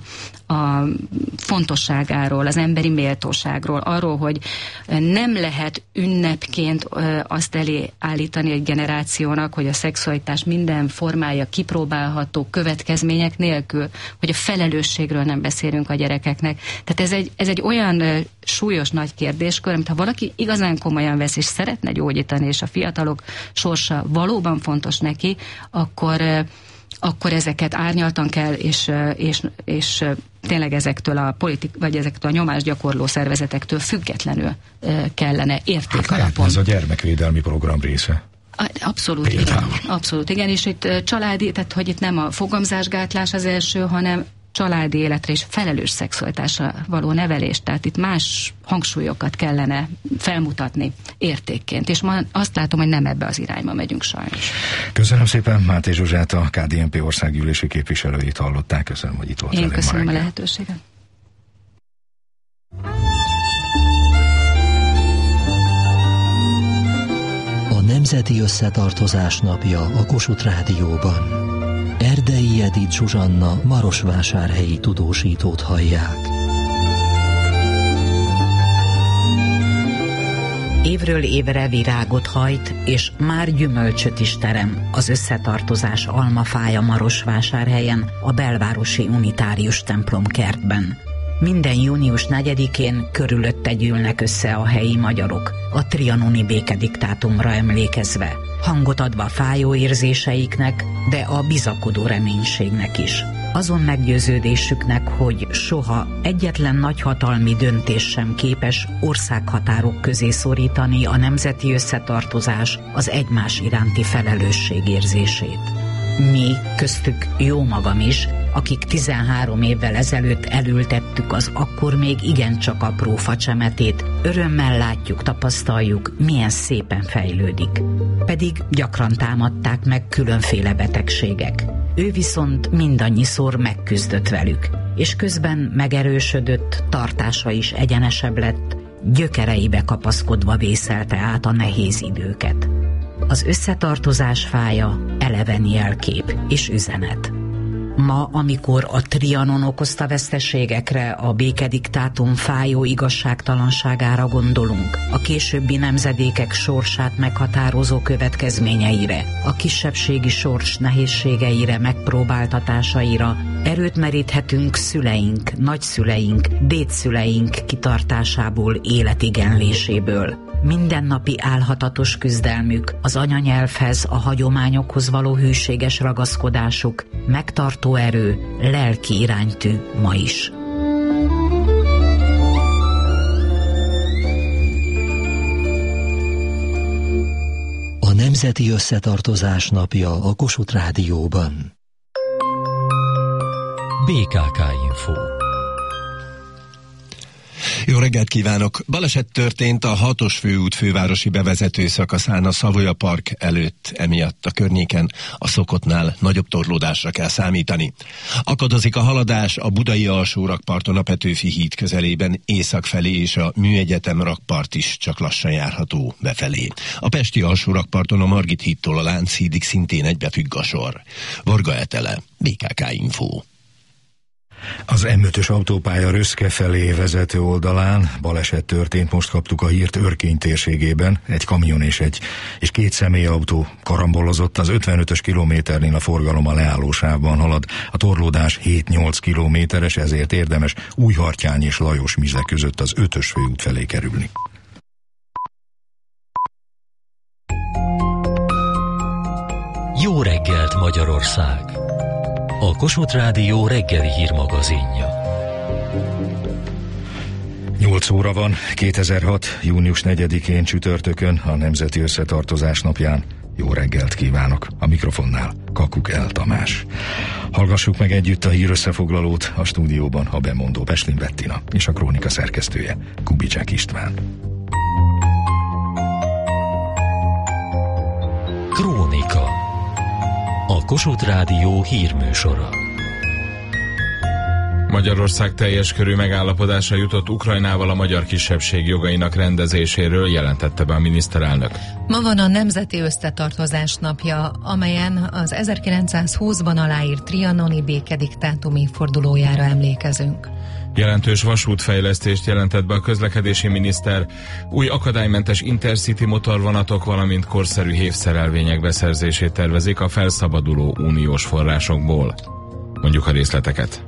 a fontosságáról, az emberi méltóságról, arról, hogy nem lehet ünnepként azt elé állítani egy generációnak, hogy a szexualitás minden formája kipróbálható következmények nélkül, hogy a felelősségről nem beszélünk a gyerekeknek. Tehát ez egy, ez egy olyan súlyos nagy kérdéskör, amit ha valaki igazán komolyan vesz és szeretne gyógyítani, és a fiatalok sorsa valóban fontos neki, akkor akkor ezeket árnyaltan kell, és, és, és tényleg ezektől a politik, vagy ezektől a nyomásgyakorló szervezetektől függetlenül kellene értékalapon. Hát ez a gyermekvédelmi program része. Abszolút, igen. Abszolút, igen, és itt családi, tehát hogy itt nem a fogamzásgátlás az első, hanem családi életre és felelős szexualitásra való nevelés. Tehát itt más hangsúlyokat kellene felmutatni értékként. És ma azt látom, hogy nem ebbe az irányba megyünk sajnos. Köszönöm szépen, Máté Zsuzsát, a ká dé en pé országgyűlési képviselőjét hallották. Köszönöm, hogy itt volt. Én köszönöm a lehetőséget. A Nemzeti Összetartozás napja a Kossuth Rádióban. Erdei Edith Zsuzsanna marosvásárhelyi tudósítót hallják. Évről évre virágot hajt, és már gyümölcsöt is terem az összetartozás almafája Marosvásárhelyen, a belvárosi unitárius templomkertben. Minden június negyedikén körülötte gyűlnek össze a helyi magyarok, a trianoni békediktátumra emlékezve, hangot adva fájó érzéseiknek, de a bizakodó reménységnek is. Azon meggyőződésüknek, hogy soha egyetlen nagyhatalmi döntés sem képes országhatárok közé szorítani a nemzeti összetartozás az egymás iránti felelősség érzését. Mi, köztük jó magam is, akik tizenhárom évvel ezelőtt elültettük az akkor még igencsak apró facsemetét, örömmel látjuk, tapasztaljuk, milyen szépen fejlődik. Pedig gyakran támadták meg különféle betegségek. Ő viszont mindannyiszor megküzdött velük, és közben megerősödött, tartása is egyenesebb lett, gyökereibe kapaszkodva vészelte át a nehéz időket. Az összetartozás fája eleven jelkép és üzenet. Ma, amikor a Trianon okozta veszteségekre, a békediktátum fájó igazságtalanságára gondolunk, a későbbi nemzedékek sorsát meghatározó következményeire, a kisebbségi sors nehézségeire, megpróbáltatásaira, erőt meríthetünk szüleink, nagyszüleink, dédszüleink kitartásából, életigenléséből. Mindennapi álhatatos küzdelmük, az anyanyelvhez, a hagyományokhoz való hűséges ragaszkodásuk, megtartó erő, lelki iránytű ma is. A Nemzeti Összetartozás napja a Kossuth Rádióban. bé ká ká Info. Jó reggelt kívánok! Baleset történt a hatos főút fővárosi bevezető szakaszán a Savoya Park előtt, emiatt a környéken a szokottnál nagyobb torlódásra kell számítani. Akadozik a haladás a budai alsó rakparton a Petőfi híd közelében észak felé, és a Műegyetem rakpart is csak lassan járható befelé. A pesti alsó rakparton a Margit hídtól a Lánchídig szintén egybefügg a sor. Varga Etele, bé ká ká Info. Az em ötös autópálya Röszke felé vezető oldalán baleset történt, most kaptuk a hírt Örkény térségében. Egy kamion és egy és két személyautó karambolozott, az ötvenötös kilométernél a forgalom a leállósávban halad. A torlódás hét-nyolc kilométeres, ezért érdemes Újhartyány és Lajos Mize között az ötös főút felé kerülni. Jó reggelt, Magyarország! A Kossuth Rádió reggeli hírmagazinja. nyolc óra van, kétezer-hat. június negyedikén csütörtökön, a Nemzeti Összetartozás napján. Jó reggelt kívánok! A mikrofonnál Kakukell Tamás. Hallgassuk meg együtt a hírösszefoglalót, a stúdióban a bemondó Peslin Bettina és a krónika szerkesztője Kubicsák István. Krónika. A Kossuth Rádió hírműsora. Magyarország teljes körű megállapodásra jutott Ukrajnával a magyar kisebbség jogainak rendezéséről, jelentette be a miniszterelnök. Ma van a Nemzeti Összetartozás napja, amelyen az ezerkilencszázhúszban aláírt trianoni békediktátum évfordulójára emlékezünk. Jelentős vasútfejlesztést jelentett be a közlekedési miniszter, új akadálymentes intercity motorvonatok, valamint korszerű hévszerelvények beszerzését tervezik a felszabaduló uniós forrásokból. Mondjuk a részleteket.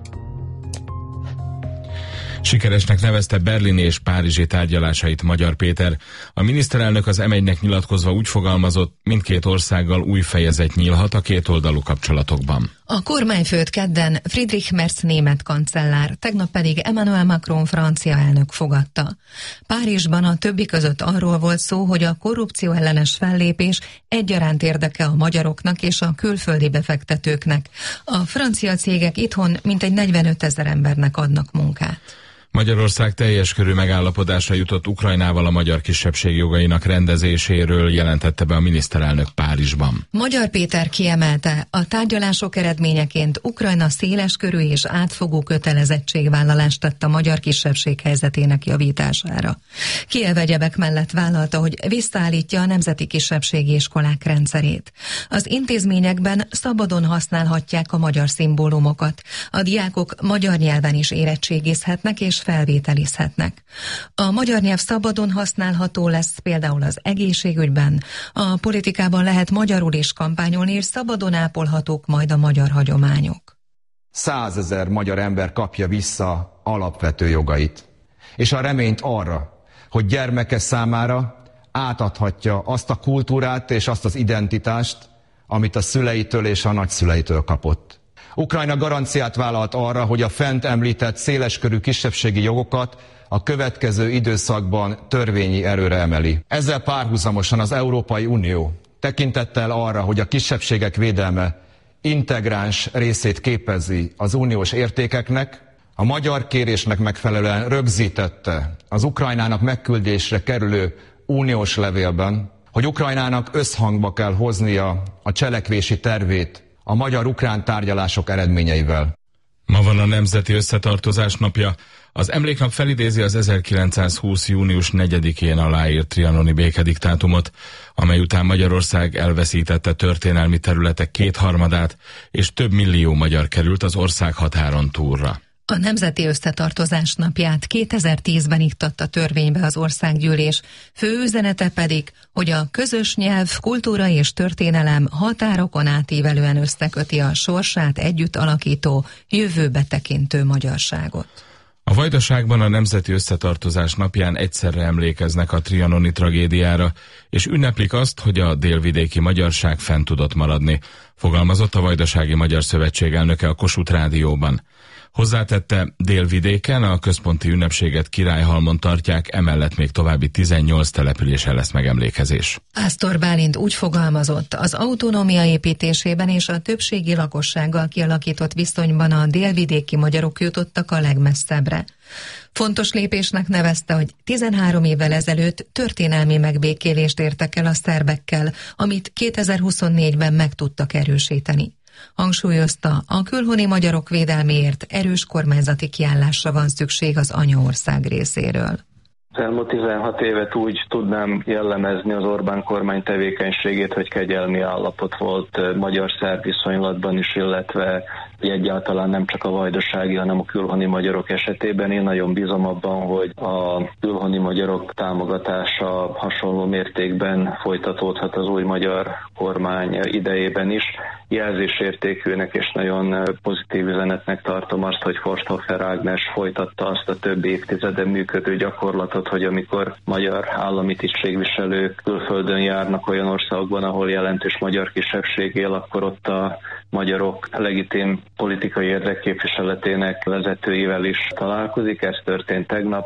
Sikeresnek nevezte berlini és párizsi tárgyalásait Magyar Péter. A miniszterelnök az em egynek nyilatkozva úgy fogalmazott, mindkét országgal új fejezet nyílhat a kétoldalú kapcsolatokban. A kormányfőt kedden Friedrich Merz német kancellár, tegnap pedig Emmanuel Macron francia elnök fogadta. Párizsban a többi között arról volt szó, hogy a korrupció ellenes fellépés egyaránt érdeke a magyaroknak és a külföldi befektetőknek. A francia cégek itthon mintegy negyvenötezer embernek adnak munkát. Magyarország teljes körű megállapodásra jutott Ukrajnával a magyar kisebbség jogainak rendezéséről, jelentette be a miniszterelnök Párizsban. Magyar Péter kiemelte, a tárgyalások eredményeként Ukrajna széleskörű és átfogó kötelezettségvállalást tett a magyar kisebbség helyzetének javítására. Kijev egyebek mellett vállalta, hogy visszaállítja a nemzeti kisebbségi iskolák rendszerét. Az intézményekben szabadon használhatják a magyar szimbólumokat. A diákok magyar nyelven is érettségizhetnek és felvételizhetnek. A magyar nyelv szabadon használható lesz például az egészségügyben, a politikában lehet magyarul is kampányolni, és szabadon ápolhatók majd a magyar hagyományok. Százezer magyar ember kapja vissza alapvető jogait, és a reményt arra, hogy gyermeke számára átadhatja azt a kultúrát és azt az identitást, amit a szüleitől és a nagyszüleitől kapott. Ukrajna garanciát vállalt arra, hogy a fent említett széleskörű kisebbségi jogokat a következő időszakban törvényi erőre emeli. Ezzel párhuzamosan az Európai Unió tekintettel arra, hogy a kisebbségek védelme integráns részét képezi az uniós értékeknek, a magyar kérésnek megfelelően rögzítette az Ukrajnának megküldésre kerülő uniós levélben, hogy Ukrajnának összhangba kell hoznia a cselekvési tervét a magyar-ukrán tárgyalások eredményeivel. Ma van a Nemzeti Összetartozás napja. Az emléknap felidézi az ezerkilencszázhúsz. június negyedikén aláírt trianoni békediktátumot, amely után Magyarország elveszítette történelmi területek kétharmadát, és több millió magyar került az ország határon túlra. A Nemzeti Összetartozás napját kétezer-tízben iktatta törvénybe az országgyűlés, fő üzenete pedig, hogy a közös nyelv, kultúra és történelem határokon átívelően összeköti a sorsát együtt alakító, jövőbe tekintő magyarságot. A Vajdaságban a Nemzeti Összetartozás napján egyszerre emlékeznek a trianoni tragédiára, és ünneplik azt, hogy a délvidéki magyarság fenn tudott maradni, fogalmazott a Vajdasági Magyar Szövetség elnöke a Kossuth Rádióban. Hozzátette, délvidéken a központi ünnepséget Királyhalmon tartják, emellett még további tizennyolc településen lesz megemlékezés. Ásztor Bálint úgy fogalmazott, az autonómia építésében és a többségi lakossággal kialakított viszonyban a délvidéki magyarok jutottak a legmesszebbre. Fontos lépésnek nevezte, hogy tizenhárom évvel ezelőtt történelmi megbékélést értek el a szerbekkel, amit kétezer-huszonnégyben meg tudtak erősíteni. Hangsúlyozta, a külhoni magyarok védelméért erős kormányzati kiállásra van szükség az anyaország részéről. Az elmúlt tizenhat évet úgy tudnám jellemezni az Orbán kormány tevékenységét, hogy kegyelmi állapot volt magyar-szerb viszonylatban is, illetve egyáltalán nem csak a vajdasági, hanem a külhoni magyarok esetében. Én nagyon bízom abban, hogy a külhoni magyarok támogatása hasonló mértékben folytatódhat az új magyar kormány idejében is. Jelzésértékűnek és nagyon pozitív üzenetnek tartom azt, hogy Forsthofer Ágnes folytatta azt a több évtizeden működő gyakorlatot, hogy amikor magyar állami tisztségviselők külföldön járnak olyan országokban, ahol jelentős magyar kisebbség él, akkor ott a magyarok legitim politikai érdekképviseletének vezetőivel is találkozik. Ez történt tegnap.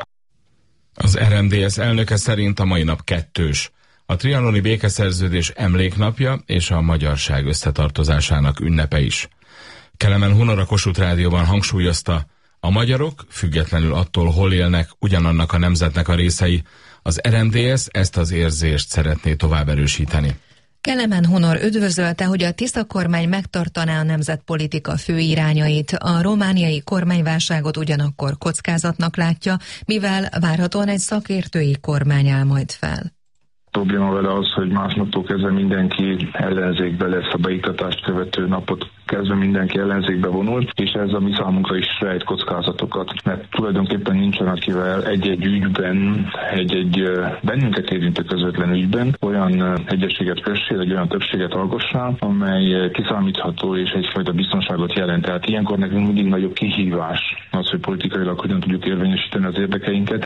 Az er em dé es elnöke szerint a mai nap kettős. A trianoni békeszerződés emléknapja és a magyarság összetartozásának ünnepe is. Kelemen Hunor a Kossuth Rádióban hangsúlyozta, a magyarok, függetlenül attól, hol élnek, ugyanannak a nemzetnek a részei. Az er em dé es ezt az érzést szeretné tovább erősíteni. Kelemen Honor üdvözölte, hogy a Tisza kormány megtartaná a nemzetpolitika fő irányait. A romániai kormányválságot ugyanakkor kockázatnak látja, mivel várhatóan egy szakértői kormány áll majd fel. A probléma vele az, hogy másnaptól kezdve mindenki ellenzékbe lesz, a beiktatást követő napot kezdve mindenki ellenzékbe vonult, és ez a mi számunkra is rejt kockázatokat, mert tulajdonképpen nincsen, akivel egy-egy ügyben, egy-egy bennünket érintő közvetlen ügyben olyan egyességet kössél, egy olyan többséget alkossál, amely kiszámítható és egyfajta biztonságot jelent. Tehát ilyenkor nekünk mindig nagyobb kihívás az, hogy politikailag hogyan tudjuk érvényesíteni az érdekeinket.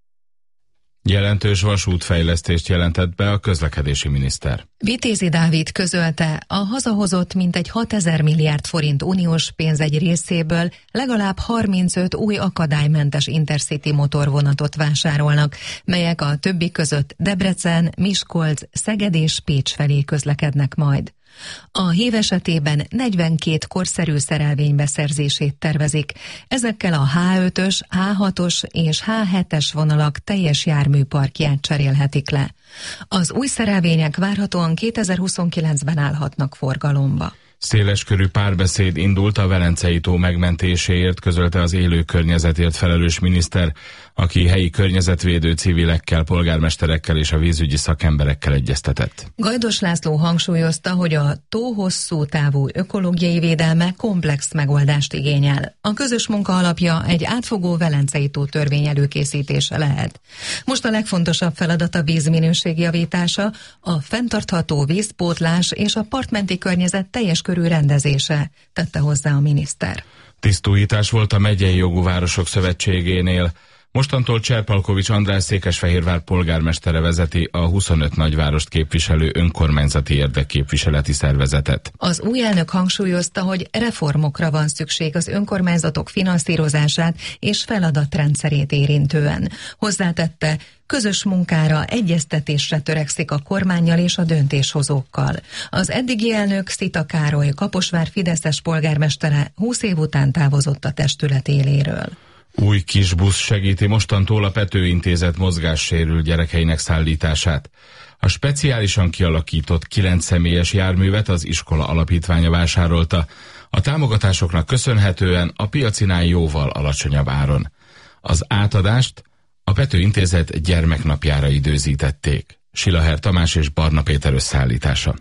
Jelentős vasútfejlesztést jelentett be a közlekedési miniszter. Vitézi Dávid közölte, a hazahozott mintegy hatezer milliárd forint uniós pénz egy részéből legalább harmincöt új akadálymentes Intercity motorvonatot vásárolnak, melyek a többi között Debrecen, Miskolc, Szeged és Pécs felé közlekednek majd. A hív esetében negyvenkét korszerű szerelvény beszerzését tervezik. Ezekkel a há ötös, há hatos és há hetes vonalak teljes járműparkját cserélhetik le. Az új szerelvények várhatóan kétezer-huszonkilencben állhatnak forgalomba. Széleskörű párbeszéd indult a Velencei tó megmentéséért, közölte az élő környezetért felelős miniszter, aki helyi környezetvédő civilekkel, polgármesterekkel és a vízügyi szakemberekkel egyeztetett. Gajdos László hangsúlyozta, hogy a tó hosszú távú ökológiai védelme komplex megoldást igényel. A közös munka alapja egy átfogó Velencei tó törvény előkészítése lehet. Most a legfontosabb feladat a vízminőség javítása, a fenntartható vízpótlás és a partmenti környezet teljes körű rendezése, tette hozzá a miniszter. Tisztújítás volt a Megyei Jogú Városok Szövetségénél. Mostantól Cserpalkovics András Székesfehérvár polgármestere vezeti a huszonöt nagyvárost képviselő önkormányzati érdekképviseleti szervezetet. Az új elnök hangsúlyozta, hogy reformokra van szükség az önkormányzatok finanszírozását és feladatrendszerét érintően. Hozzátette, közös munkára, egyeztetésre törekszik a kormánnyal és a döntéshozókkal. Az eddigi elnök, Szita Károly, Kaposvár fideszes polgármestere húsz év után távozott a testület éléről. Új kis busz segíti mostantól a Pető Intézet mozgássérült gyerekeinek szállítását. A speciálisan kialakított kilenc személyes járművet az iskola alapítványa vásárolta. A támogatásoknak köszönhetően a piacinál jóval alacsonyabb áron. Az átadást a Pető Intézet gyermeknapjára időzítették. Silaher Tamás és Barna Péter összeállítása.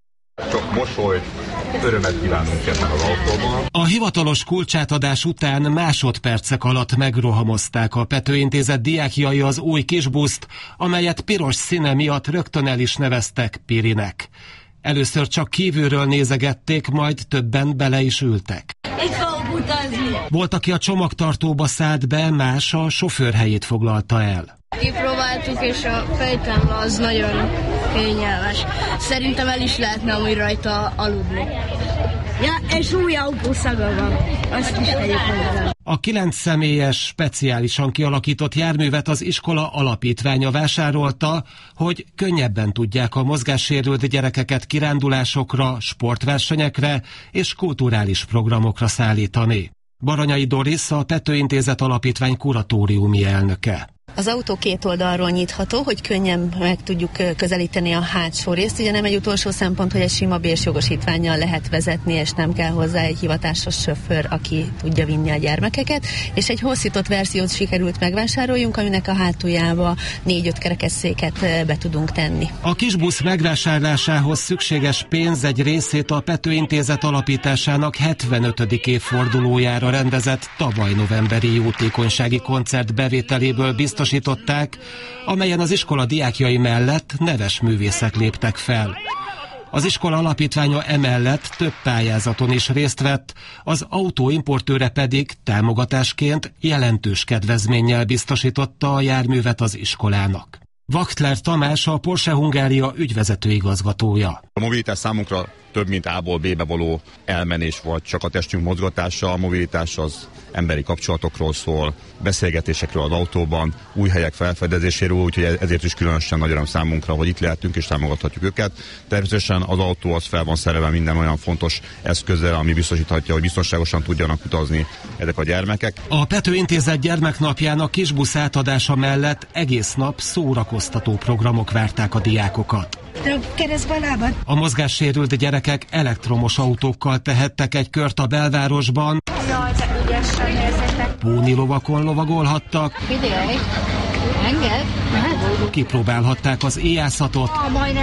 Csak mosoly, örömet kívánunk ebben az autóban. A hivatalos kulcsátadás után másodpercek alatt megrohamozták a Pető Intézet diákjai az új kisbuszt, amelyet piros színe miatt rögtön el is neveztek Pirinek. Először csak kívülről nézegették, majd többen bele is ültek. Itt fogok utazni. Volt, aki a csomagtartóba szállt be, más a sofőr helyét foglalta el. Kipróbáltuk, és a fejtámla az nagyon kényelmes. Szerintem el is lehetne amúgy rajta aludni. Ja, és új autószaga van. Azt is tegyük hozzá. A kilenc személyes, speciálisan kialakított járművet az iskola alapítványa vásárolta, hogy könnyebben tudják a mozgássérült gyerekeket kirándulásokra, sportversenyekre és kulturális programokra szállítani. Baranyai Doris, a Pető Intézet alapítvány kuratóriumi elnöke. Az autó két oldalról nyitható, hogy könnyen meg tudjuk közelíteni a hátsó részt. Ugye nem egy utolsó szempont, hogy egy sima bérjogosítvánnyal lehet vezetni, és nem kell hozzá egy hivatásos sofőr, aki tudja vinni a gyermekeket. És egy hosszított verziót sikerült megvásároljunk, aminek a hátuljába négy-öt kerekesszéket be tudunk tenni. A kisbusz megvásárlásához szükséges pénz egy részét a Pető Intézet alapításának hetvenötödik évfordulójára rendezett tavaly novemberi jótékonysági koncert bevételéből biztosították, biztosították, amelyen az iskola diákjai mellett neves művészek léptek fel. Az iskola alapítványa emellett több pályázaton is részt vett, az autó importőre pedig támogatásként jelentős kedvezménnyel biztosította a járművet az iskolának. Wachtler Tamás, a Porsche Hungária ügyvezető igazgatója. A mobilitás számunkra több, mint A-ból B-be való elmenés volt, csak a testünk mozgatása, a mobilitás az emberi kapcsolatokról szól, beszélgetésekről az autóban, új helyek felfedezéséről, úgyhogy ezért is különösen nagy öröm számunkra, hogy itt lehetünk és támogathatjuk őket. Természetesen az autó az fel van szerelve minden olyan fontos eszközzel, ami biztosíthatja, hogy biztonságosan tudjanak utazni ezek a gyermekek. A Pető Intézet gyermeknapjának kisbusz átadása mellett egész nap szórakoztató szórakoztató programok várták a diákokat. A mozgássérült gyerekek elektromos autókkal tehettek egy kört a belvárosban, pónilovakon lovagolhattak, kipróbálhatták az éjjászatot,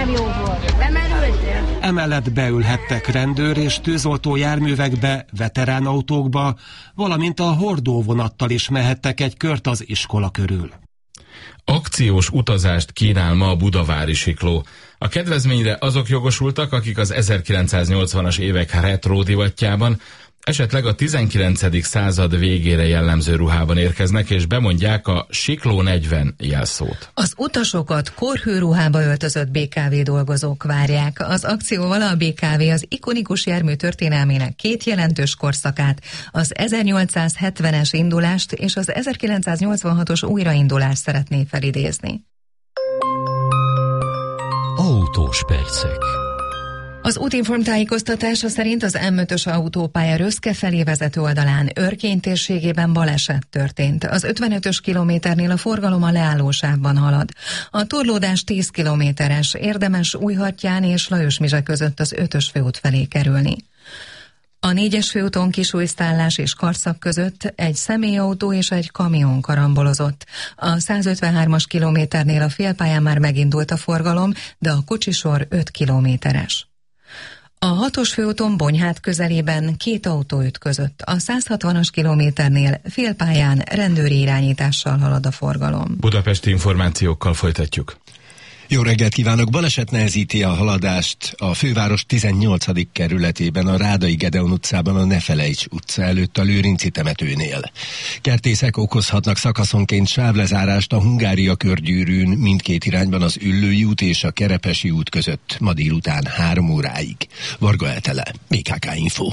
emellett beülhettek rendőr és tűzoltó járművekbe, veteránautókba, valamint a hordóvonattal is mehettek egy kört az iskola körül. Akciós utazást kínál ma a budavári sikló. A kedvezményre azok jogosultak, akik az ezerkilencszáznyolcvanas évek retro divatjában, esetleg a tizenkilencedik század végére jellemző ruhában érkeznek, és bemondják a Sikló negyven jelszót. Az utasokat korhőruhába öltözött bé ká vé dolgozók várják. Az akcióval a bé ká vé az ikonikus jármű történelmének két jelentős korszakát, az ezernyolcszázhetvenes indulást és az ezerkilencszáznyolcvanhatos újraindulást szeretné felidézni. Autós percek. Az Útinform tájékoztatása szerint az em ötös autópálya Röszke felé vezető oldalán Örkény térségében baleset történt. Az ötvenötös kilométernél a forgalom a leállósávban halad. A torlódás tíz kilométeres, érdemes Újhattyán és Lajos-Mizse között az ötös főút felé kerülni. A négyes főúton Kisújsztállás és Karszak között egy személyautó és egy kamion karambolozott. A százötvenhármas kilométernél a félpályán már megindult a forgalom, de a kocsisor öt kilométeres. A hatos főúton Bonyhát közelében két autó ütközött. A százhatvanas kilométernél félpályán rendőri irányítással halad a forgalom. Budapesti információkkal folytatjuk. Jó reggelt kívánok! Baleset nehezíti a haladást a főváros tizennyolcadik kerületében, a Rádai Gedeon utcában, a Ne Felejts utca előtt a Lőrinci temetőnél. Kertészek okozhatnak szakaszonként sávlezárást a Hungária körgyűrűn mindkét irányban az Üllői út és a Kerepesi út között ma délután három óráig. Varga Etele, bé ká ká Info.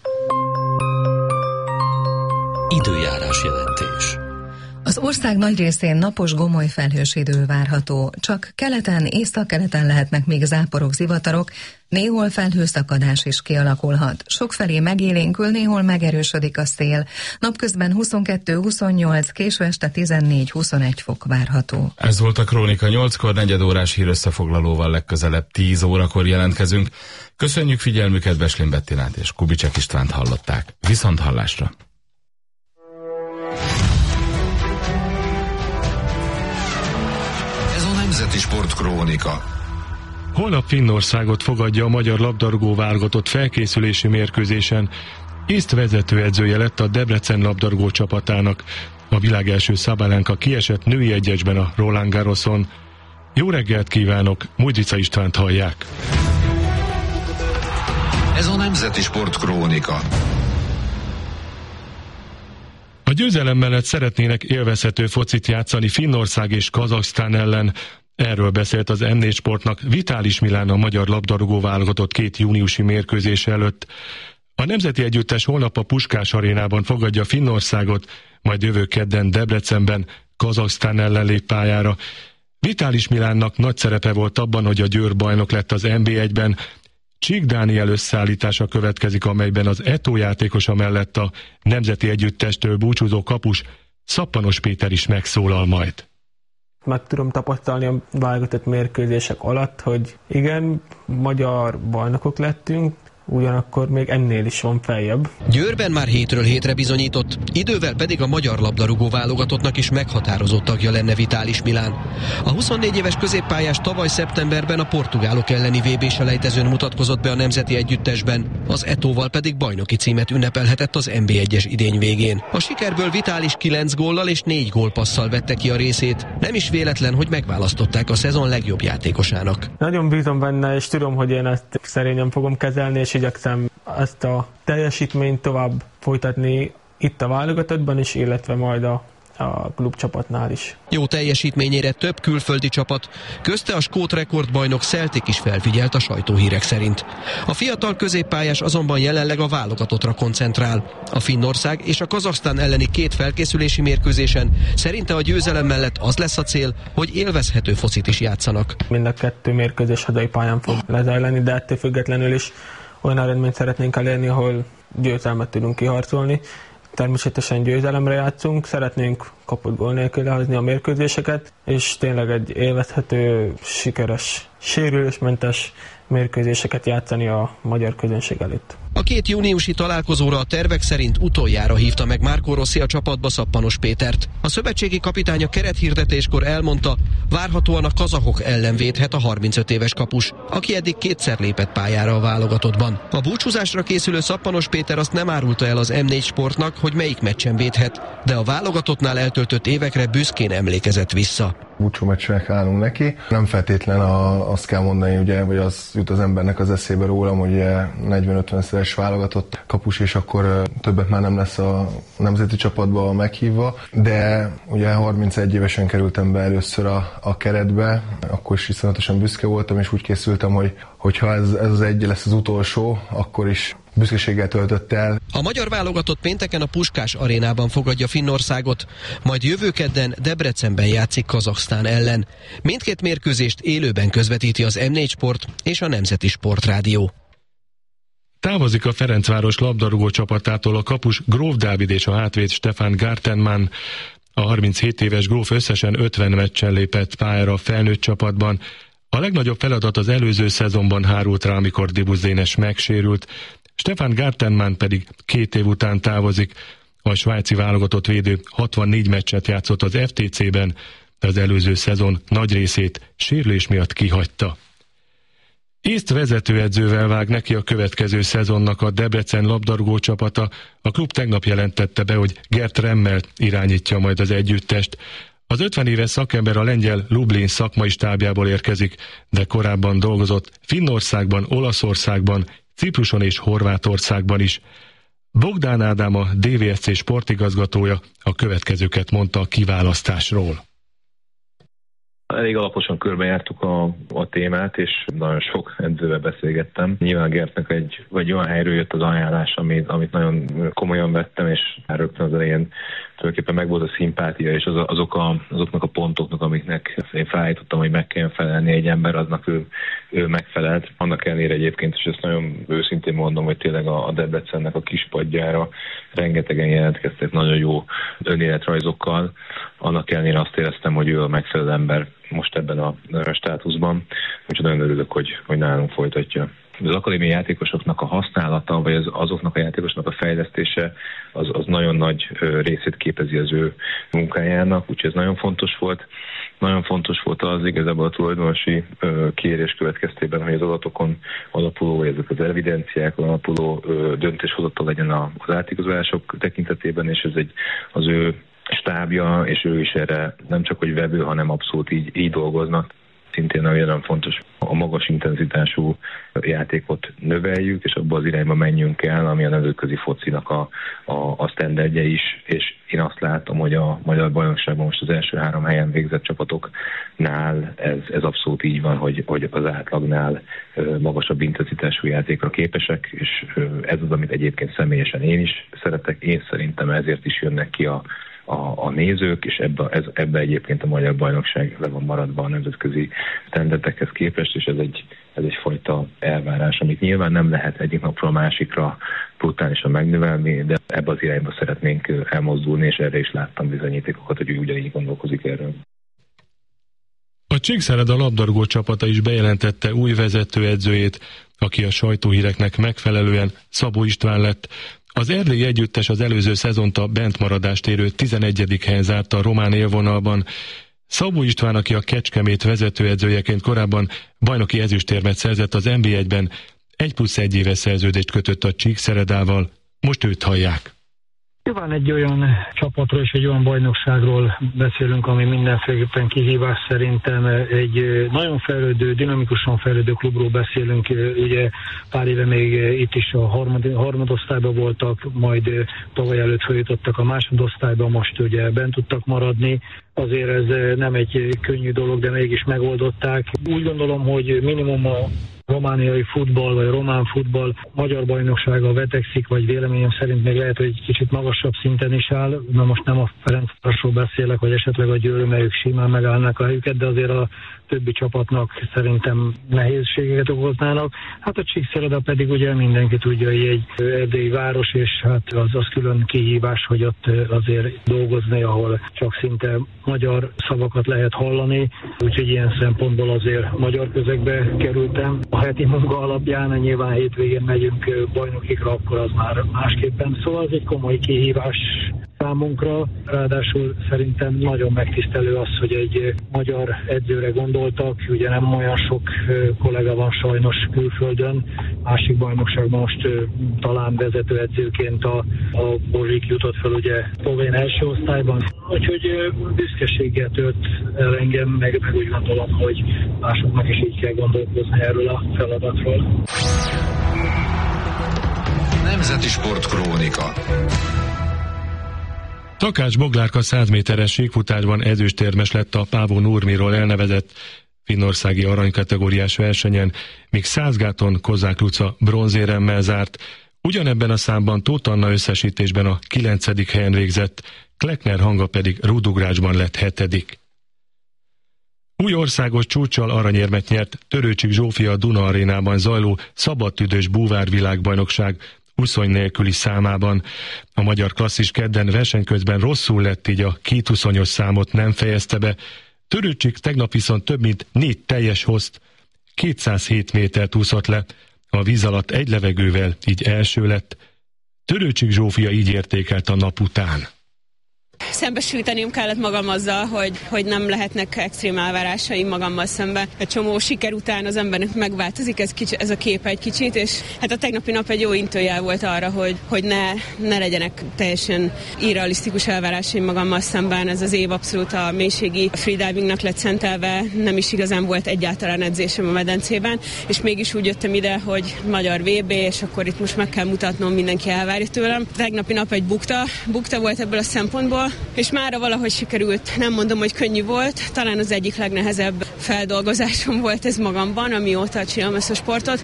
Időjárás jelentés. Az ország nagy részén napos gomoly felhős idő várható, csak keleten, északkeleten lehetnek még záporok, zivatarok, néhol felhőszakadás is kialakulhat. Sokfelé megélénkül, néhol megerősödik a szél. Napközben huszonkettő-huszonnyolc, késő este tizennégy-huszonegy fok várható. Ez volt a Krónika, nyolckor negyed órás hírösszefoglalóval legközelebb tíz órakor jelentkezünk. Köszönjük figyelmüket, Beslin Bettinát és Kubicek Istvánt hallották. Viszont hallásra! Nemzeti Sport Krónika. Holnap Finnországot fogadja a magyar labdarúgó válogatott felkészülési mérkőzésen. Észt vezetőedzője lett a Debrecen labdarúgó csapatának. A világ első Szabalenka kiesett női egyesben a Roland Garroson. Jó reggelt kívánok, Mudrica Istvánt hallják. Ez a Nemzeti Sport Krónika. A győzelem mellett szeretnének élvezhető focit játszani Finnország és Kazaksztán ellen. Erről beszélt az em négy Sportnak Vitális Milán, a magyar labdarúgó válogatott két júniusi mérkőzése előtt. A nemzeti együttes holnap a Puskás arénában fogadja Finnországot, majd jövő kedden Debrecenben Kazaksztán ellen lép pályára. Vitális Milánnak nagy szerepe volt abban, hogy a Győr bajnok lett az en bé egyben. Csík Dániel összeállítása következik, amelyben az Eto játékosa mellett a nemzeti együttestől búcsúzó kapus Szappanos Péter is megszólal majd. Meg tudom tapasztalni a válogatott mérkőzések alatt, hogy igen, magyar bajnokok lettünk, ugyanakkor még ennél is van feljebb. Győrben már hétről hétre bizonyított, idővel pedig a magyar labdarúgó válogatottnak is meghatározó tagja lenne Vitális Milán. A huszonnégy éves középpályás tavaly szeptemberben a portugálok elleni vé bé-selejtezőn mutatkozott be a nemzeti együttesben, az Etóval pedig bajnoki címet ünnepelhetett az en bé egyes idény végén. A sikerből Vitális kilenc góllal és négy gólpasszal vette ki a részét. Nem is véletlen, hogy megválasztották a szezon legjobb játékosának. Nagyon bízom benne, és tudom, hogy én ezt szerényen fogom kezelni, és igyekszem ezt a teljesítményt tovább folytatni itt a válogatottban is, illetve majd a, a klubcsapatnál is. Jó teljesítményére több külföldi csapat, közte a skót rekordbajnok Celtic is felfigyelt a sajtóhírek szerint. A fiatal középpályás azonban jelenleg a válogatottra koncentrál. A Finnország és a Kazaksztán elleni két felkészülési mérkőzésen szerinte a győzelem mellett az lesz a cél, hogy élvezhető focit is játszanak. Mind a kettő mérkőzés hazai pályán fog lezajlani, de ettől függetlenül is olyan eredményt szeretnénk elérni, ahol győzelmet tudunk kiharcolni. Természetesen győzelemre játszunk, szeretnénk kapott gól nélkül lehozni a mérkőzéseket, és tényleg egy élvezhető, sikeres, sérülésmentes mérkőzéseket játszani a magyar közönség előtt. A két júniusi találkozóra a tervek szerint utoljára hívta meg Marco Rossi a csapatba Szappanos Pétert. A szövetségi kapitány a kerethirdetéskor elmondta, várhatóan a kazahok ellen védhet a harmincöt éves kapus, aki eddig kétszer lépett pályára a válogatottban. A búcsúzásra készülő Szappanos Péter azt nem árulta el az em négy Sportnak, hogy melyik meccsen védhet, de a válogatottnál eltöltött évekre büszkén emlékezett vissza. Búcsú meccsnek állunk neki. Nem feltétlen a, azt kell mondani, ugye, vagy az jut az embernek az eszébe rólam, hogy negyven-ötven-szeres válogatott kapus, és akkor többet már nem lesz a nemzeti csapatba meghívva. De ugye harmincegy évesen kerültem be először a, a keretbe, akkor is iszonyatosan büszke voltam, és úgy készültem, hogy hogyha ez, ez az egy lesz az utolsó, akkor is büszkeséggel töltött el. A magyar válogatott pénteken a Puskás arénában fogadja Finnországot, majd jövő kedden Debrecenben játszik Kazahsztán ellen. Mindkét mérkőzést élőben közvetíti az em négy Sport és a Nemzeti Sportrádió. Távozik a Ferencváros labdarúgó csapatától a kapus Gróf Dávid és a hátvéd Stefan Gartenmann. A harminchét éves Gróf összesen ötven meccsen lépett pályára a felnőtt csapatban. A legnagyobb feladat az előző szezonban hárult rá, amikor Dibusz Dénes megsérült. Stefan Gartenmann pedig két év után távozik. A svájci válogatott védő hatvannégy meccset játszott az ef té cében, de az előző szezon nagy részét sérülés miatt kihagyta. Észt vezetőedzővel vág neki a következő szezonnak a Debrecen labdarúgó csapata. A klub tegnap jelentette be, hogy Gert Remmel irányítja majd az együttest. Az ötven éves szakember a lengyel Lublin szakmai stábjából érkezik, de korábban dolgozott Finnországban, Olaszországban, Cipruson és Horvátországban is. Bogdán Ádám, a dé vé es cé sportigazgatója a következőket mondta a kiválasztásról. Elég alaposan körbejártuk a, a témát, és nagyon sok edzővel beszélgettem. Nyilván Gertnek egy, vagy olyan helyről jött az ajánlás, amit, amit nagyon komolyan vettem, és már rögtön az elején tulajdonképpen meg volt a szimpátia, és az, azok a, azoknak a pontoknak, amiknek én felállítottam, hogy meg kell felelni egy ember, aznak ő, ő megfelelt. Annak ellenére egyébként, és ezt nagyon őszintén mondom, hogy tényleg a, a Debrecennek a kispadjára rengetegen jelentkeztek nagyon jó önéletrajzokkal. Annak ellenére azt éreztem, hogy ő a megfelelő ember most ebben a státuszban, úgyhogy nagyon örülök, hogy, hogy nálunk folytatja. Az akadémiai játékosoknak a használata, vagy az, azoknak a játékosoknak a fejlesztése, az, az nagyon nagy részét képezi az ő munkájának, úgyhogy ez nagyon fontos volt. Nagyon fontos volt az igazából a tulajdonosi kérés következtében, hogy az adatokon alapuló, vagy ezek az evidenciákon alapuló döntéshozatal legyen az átigazolások tekintetében, és ez egy az ő stábja, és ő is erre nem csak hogy vevő, hanem abszolút így, így dolgoznak. Szintén nagyon fontos, a magas intenzitású játékot növeljük, és abba az irányba menjünk el, ami a nemzetközi focinak a, a, a sztenderdje is, és én azt látom, hogy a magyar bajnokságban most az első három helyen végzett csapatoknál ez, ez abszolút így van, hogy, hogy az átlagnál magasabb intenzitású játékra képesek, és ez az, amit egyébként személyesen én is szeretek, én szerintem ezért is jönnek ki a A, a nézők, és ebbe, ez, ebbe egyébként a magyar bajnokság le van maradva a nemzetközi standardekhez képest, és ez egy, ez egyfajta elvárás, amit nyilván nem lehet egyik napról a másikra brutálisan megnövelni, de ebbe az irányba szeretnénk elmozdulni, és erre is láttam bizonyítékokat, hogy ő ugyanígy gondolkozik erről. A Csíkszereda labdarúgó csapata is bejelentette új vezetőedzőjét, aki a sajtóhíreknek megfelelően Szabó István lett. Az erdélyi együttes az előző szezont a bentmaradást érő tizenegyedik helyen zárta a román élvonalban. Szabó István, aki a Kecskemét vezetőedzőjeként korábban bajnoki ezüstérmet szerzett az en bé egyben, egy plusz egy éves szerződést kötött a Csíkszeredával. Most őt hallják. Nyilván egy olyan csapatról és egy olyan bajnokságról beszélünk, ami mindenféleképpen kihívás. Szerintem egy nagyon fejlődő, dinamikusan fejlődő klubról beszélünk. Ugye pár éve még itt is a harmad, harmadosztályban voltak, majd tavaly előtt feljutottak a másodosztályba, most ugye bent tudtak maradni. Azért ez nem egy könnyű dolog, de mégis megoldották. Úgy gondolom, hogy minimum a romániai futball, vagy román futball magyar bajnoksága vetekszik, vagy véleményem szerint még lehet, hogy egy kicsit magasabb szinten is áll. Na most nem a Ferencvárosról beszélek, vagy esetleg a Győrről, mert ők simán megállnák a helyüket, de azért a többi csapatnak szerintem nehézségeket okoznának. Hát a Csíkszereda pedig ugye mindenki tudja, hogy egy erdélyi város, és hát az, az külön kihívás, hogy ott azért dolgozni, ahol csak szinte magyar szavakat lehet hallani. Úgyhogy ilyen szempontból azért magyar közegbe kerültem. A heti munka alapján, nyilván hétvégén megyünk bajnokikra, akkor az már másképpen. Szóval ez egy komoly kihívás számunkra. Ráadásul szerintem nagyon megtisztelő az, hogy egy magyar edzőre gondoltak. Ugye nem olyan sok kollega van sajnos külföldön. Másik bajnokságban most talán vezetőedzőként a, a Bozsik jutott fel ugye szlovén első osztályban. Úgyhogy büszkeséggel tört el engem, meg, meg úgy gondolom, hogy másoknak is így kell gondolkozni erről a feladatról. Nemzeti Sport Krónika. Takács Boglárka száz méteres síkfutásban ezüstérmes lett a Paavo Nurmiról elnevezett finnországi aranykategóriás versenyen, míg százgáton Kozák Luca bronzéremmel zárt. Ugyanebben a számban Tóth Anna összesítésben a kilencedik helyen végzett, Kleckner Hanga pedig rúdugrácsban lett hetedik. Új országos csúccsal aranyérmet nyert Törőcsik Zsófia a Duna arénában zajló szabadtüdős búvárvilágbajnokság úszony nélküli számában. A magyar klasszis kedden versenyközben rosszul lett, így a kétúszonyos számot nem fejezte be. Törőcsik tegnap viszont több mint négy teljes hozt, kétszázhét métert úszott le, a víz alatt egy levegővel, így első lett. Törőcsik Zsófia így értékelt a nap után. Szembesülteném kellett magam azzal, hogy, hogy nem lehetnek extrém elvárásaim magammal szemben. Egy csomó siker után az embernek megváltozik ez, kicsi, ez a kép egy kicsit, és hát a tegnapi nap egy jó intőjel volt arra, hogy, hogy ne, ne legyenek teljesen irrealisztikus elvárásaim magammal szemben. Ez az év abszolút a mélységi freedivingnak lett szentelve, nem is igazán volt egyáltalán edzésem a medencében, és mégis úgy jöttem ide, hogy magyar vé bé, és akkor itt most meg kell mutatnom, mindenki elvárja tőlem. Tegnapi nap egy bukta, bukta volt ebből a szempontból, és mára valahogy sikerült. Nem mondom, hogy könnyű volt, talán az egyik legnehezebb feldolgozásom volt ez magamban, amióta csinálom ezt a sportot.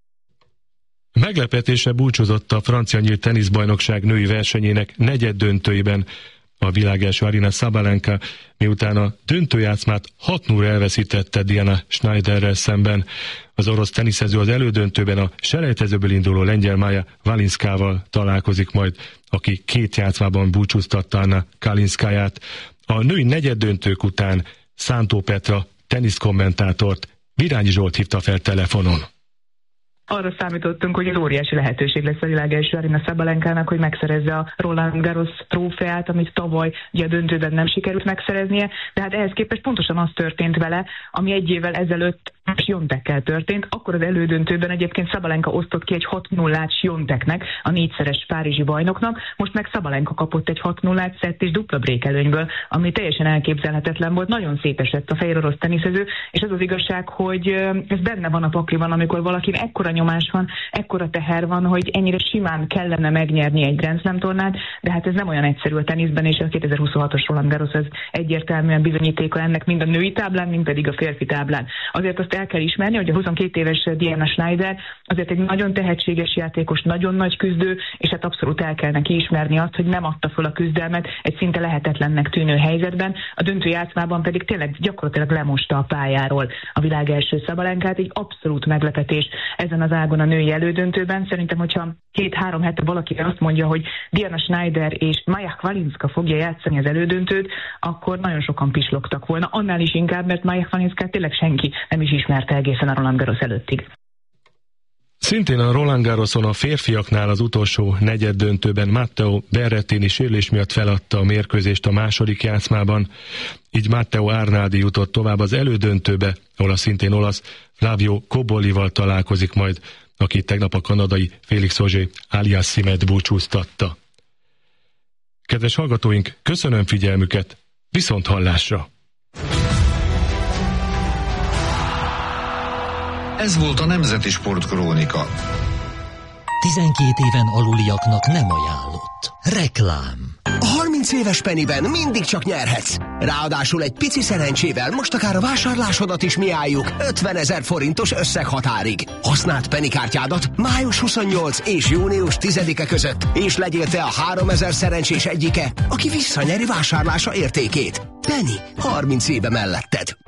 Meglepetése búcsúzott a francia nyílt teniszbajnokság női versenyének negyed döntőiben a világelső Aryna Sabalenka, miután a döntőjátszmát hat null elveszítette Diana Schneiderrel szemben. Az orosz teniszező az elődöntőben a selejtezőből induló lengyel Maja Valinszkával találkozik majd, aki két játszmában búcsúztatta Anna Kalinszkáját. A női negyeddöntők után Szántó Petra teniszkommentátort Virányi Zsolt hívta fel telefonon. Arra számítottunk, hogy ez óriási lehetőség lesz a világ első Aryna Sabalenkának, hogy megszerezze a Roland Garros trófeát, amit tavaly ugye a döntőben nem sikerült megszereznie, de hát ehhez képest pontosan az történt vele, ami egy évvel ezelőtt Świątekkel történt. Akkor az elődöntőben egyébként Sabalenka osztott ki egy hat nullát Świąteknek, a négyszeres párizsi bajnoknak, most meg Sabalenka kapott egy hat nullát szett és dupla break előnyből, ami teljesen elképzelhetetlen volt, nagyon szétesett a fehér orosz teniszező, és az az igazság, hogy ez benne van a pakliban, amikor valakin ekkora nyomás van, ekkora teher van, hogy ennyire simán kellene megnyerni egy Grand Slam tornát, de hát ez nem olyan egyszerű a teniszben, és a kétezer-huszonhatos Roland Garros ez egyértelműen bizonyítéka ennek mind a női táblán, mind pedig a férfi táblán. Azért azt el kell ismerni, hogy a huszonkét éves Diana Schneider azért egy nagyon tehetséges játékos, nagyon nagy küzdő, és hát abszolút el kell neki ismerni azt, hogy nem adta föl a küzdelmet egy szinte lehetetlennek tűnő helyzetben, a döntő játszmában pedig tényleg gyakorlatilag lemosta a pályáról a világ első Sabalenkát, egy abszolút meglepetés ezen az ágon a női elődöntőben. Szerintem, hogyha két-három hete valaki azt mondja, hogy Diana Schneider és Maja Valinszka fogja játszani az elődöntőt, akkor nagyon sokan pislogtak volna. Annál is inkább, mert Maja Valinszkát tényleg senki nem is ismerte egészen a Roland Garros előttig. Szintén a Roland Garroson a férfiaknál az utolsó negyeddöntőben Matteo Berrettini sérülés miatt feladta a mérkőzést a második játszmában, így Matteo Arnaldi jutott tovább az elődöntőbe, ahol a szintén olasz Flavio Cobollival találkozik majd, aki tegnap a kanadai Félix Auger-Aliassimet búcsúztatta. Kedves hallgatóink, köszönöm figyelmüket, viszont hallásra! Ez volt a Nemzeti Sport Krónika. tizenkét éven aluliaknak nem ajánlott. Reklám. A harminc éves Pennyben mindig csak nyerhetsz. Ráadásul egy pici szerencsével most akár a vásárlásodat is miálljuk ötvenezer forintos összeghatárig. Használd Penny kártyádat május huszonnyolc és június tizedike között, és legyél te a háromezer szerencsés egyike, aki visszanyeri vásárlása értékét. Penny, harminc éve melletted.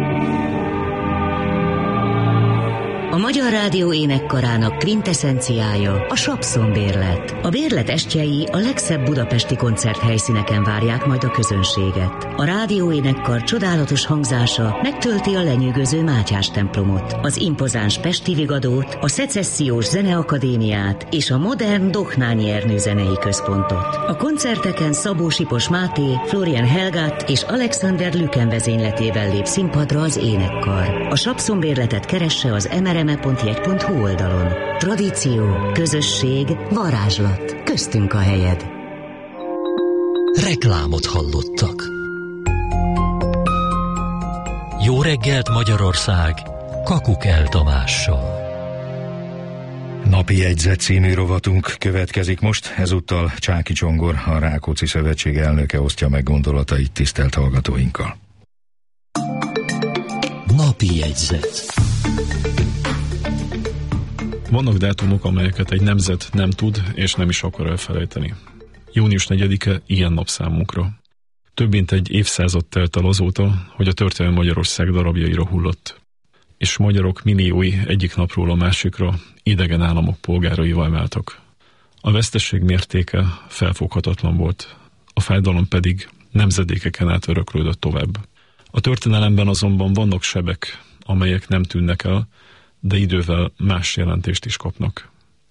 A Magyar Rádió énekkarának kvintessenciája a Sapszon bérlet. A bérlet estjei a legszebb budapesti koncerthelyszíneken várják majd a közönséget. A rádió énekkar csodálatos hangzása megtölti a lenyűgöző Mátyás templomot, az impozáns Pesti Vigadót, a Szecessziós Zeneakadémiát és a modern Dohnányi Ernő zenei központot. A koncerteken Szabó Sipos Máté, Florian Helgát és Alexander Lüken vezényletében lép színpadra az énekkar. A Sapszon bérletet keresse az em er em e pont jegy pont hu oldalon. Tradíció, közösség, varázslat. Köztünk a helyed. Reklámot hallottak. Jó reggelt Magyarország, Kakukel Tamással. Napi jegyzet című rovatunk következik most, ezúttal Csáky Csongor, a Rákóczi Szövetség elnöke osztja meg gondolatait tisztelt hallgatóinkkal. Napi jegyzet. Vannak dátumok, amelyeket egy nemzet nem tud és nem is akar elfelejteni. június negyedike ilyen nap számunkra. Több mint egy évszázad telt el azóta, hogy a történelmi Magyarország darabjaira hullott, és magyarok milliói egyik napról a másikra idegen államok polgáraivá váltak. A veszteség mértéke felfoghatatlan volt, a fájdalom pedig nemzedékeken át öröklődött tovább. A történelemben azonban vannak sebek, amelyek nem tűnnek el, de idővel más jelentést is kapnak.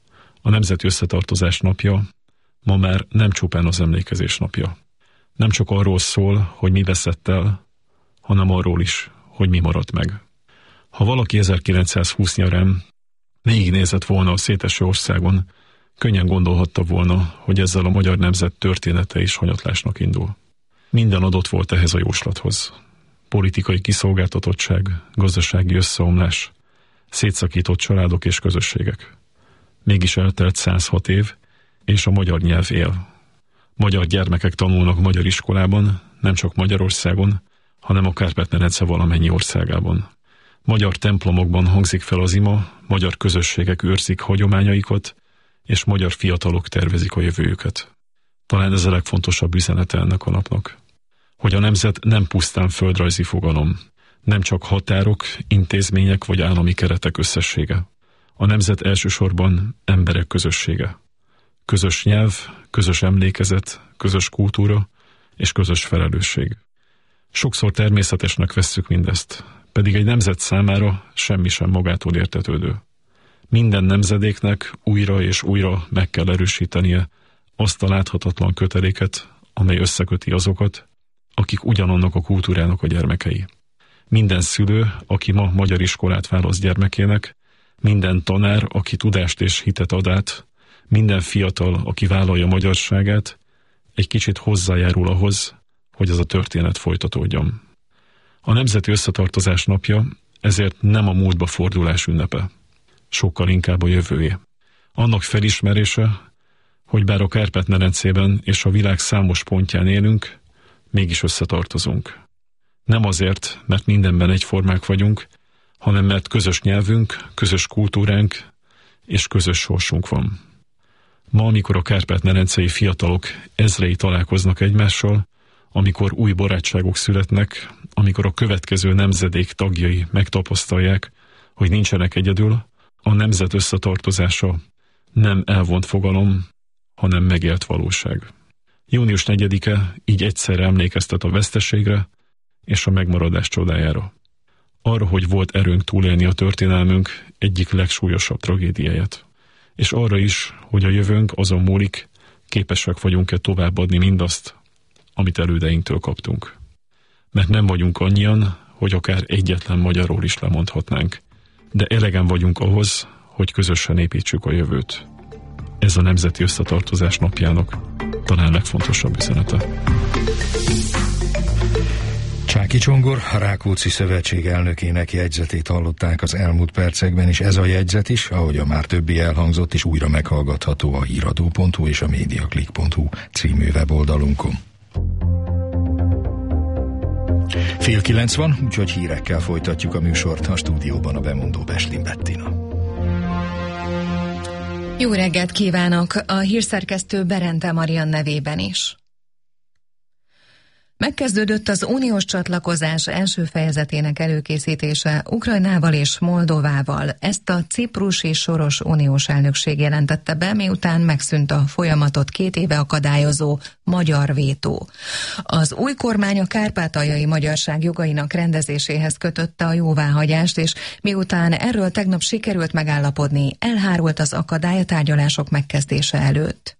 A Nemzeti Összetartozás napja ma már nem csupán az emlékezés napja. Nem csak arról szól, hogy mi veszett el, hanem arról is, hogy mi maradt meg. Ha valaki ezerkilencszázhúsz nyarán végignézett volna a széteső országon, könnyen gondolhatta volna, hogy ezzel a magyar nemzet története is hanyatlásnak indul. Minden adott volt ehhez a jóslathoz. Politikai kiszolgáltatottság, gazdasági összeomlás, szétszakított családok és közösségek. Mégis eltelt száz hat év, és a magyar nyelv él. Magyar gyermekek tanulnak magyar iskolában, nem csak Magyarországon, hanem a Kárpát-medence valamennyi országában. Magyar templomokban hangzik fel az ima, magyar közösségek őrzik hagyományaikat, és magyar fiatalok tervezik a jövőjüket. Talán ez a legfontosabb üzenete ennek a napnak. Hogy a nemzet nem pusztán földrajzi fogalom, nem csak határok, intézmények vagy állami keretek összessége. A nemzet elsősorban emberek közössége. Közös nyelv, közös emlékezet, közös kultúra és közös felelősség. Sokszor természetesnek vesszük mindezt, pedig egy nemzet számára semmi sem magától értetődő. Minden nemzedéknek újra és újra meg kell erősítenie azt a láthatatlan köteléket, amely összeköti azokat, akik ugyanannak a kultúrának a gyermekei. Minden szülő, aki ma magyar iskolát választ gyermekének, minden tanár, aki tudást és hitet ad át, minden fiatal, aki vállalja magyarságát, egy kicsit hozzájárul ahhoz, hogy ez a történet folytatódjon. A Nemzeti Összetartozás napja ezért nem a múltba fordulás ünnepe, sokkal inkább a jövőé. Annak felismerése, hogy bár a Kárpát-medencében és a világ számos pontján élünk, mégis összetartozunk. Nem azért, mert mindenben egyformák vagyunk, hanem mert közös nyelvünk, közös kultúránk és közös sorsunk van. Ma, amikor a kárpát-medencei fiatalok ezrei találkoznak egymással, amikor új barátságok születnek, amikor a következő nemzedék tagjai megtapasztalják, hogy nincsenek egyedül, a nemzet összetartozása nem elvont fogalom, hanem megélt valóság. június negyedike így egyszerre emlékeztet a veszteségre és a megmaradás csodájára. Arra, hogy volt erőnk túlélni a történelmünk egyik legsúlyosabb tragédiáját. És arra is, hogy a jövőnk azon múlik, képesek vagyunk-e továbbadni mindazt, amit elődeinktől kaptunk. Mert nem vagyunk annyian, hogy akár egyetlen magyarról is lemondhatnánk, de elegen vagyunk ahhoz, hogy közösen építsük a jövőt. Ez a Nemzeti Összetartozás napjának talán legfontosabb üzenete. Csáky Csongor, a Rákóczi Szövetség elnökének jegyzetét hallották az elmúlt percekben, és ez a jegyzet is, ahogy a már többi elhangzott, is újra meghallgatható a híradó pont hu és a mediaclick pont hu című weboldalunkon. Fél kilenc van, úgyhogy hírekkel folytatjuk a műsort, a stúdióban a bemondó Beslin Bettina. Jó reggelt kívánok! A hírszerkesztő Berente Marian nevében is. Megkezdődött az uniós csatlakozás első fejezetének előkészítése Ukrajnával és Moldovával. Ezt a ciprusi soros uniós elnökség jelentette be, miután megszűnt a folyamatot két éve akadályozó magyar vétó. Az új kormány a kárpátaljai magyarság jogainak rendezéséhez kötötte a jóváhagyást, és miután erről tegnap sikerült megállapodni, elhárult az akadály a tárgyalások megkezdése előtt.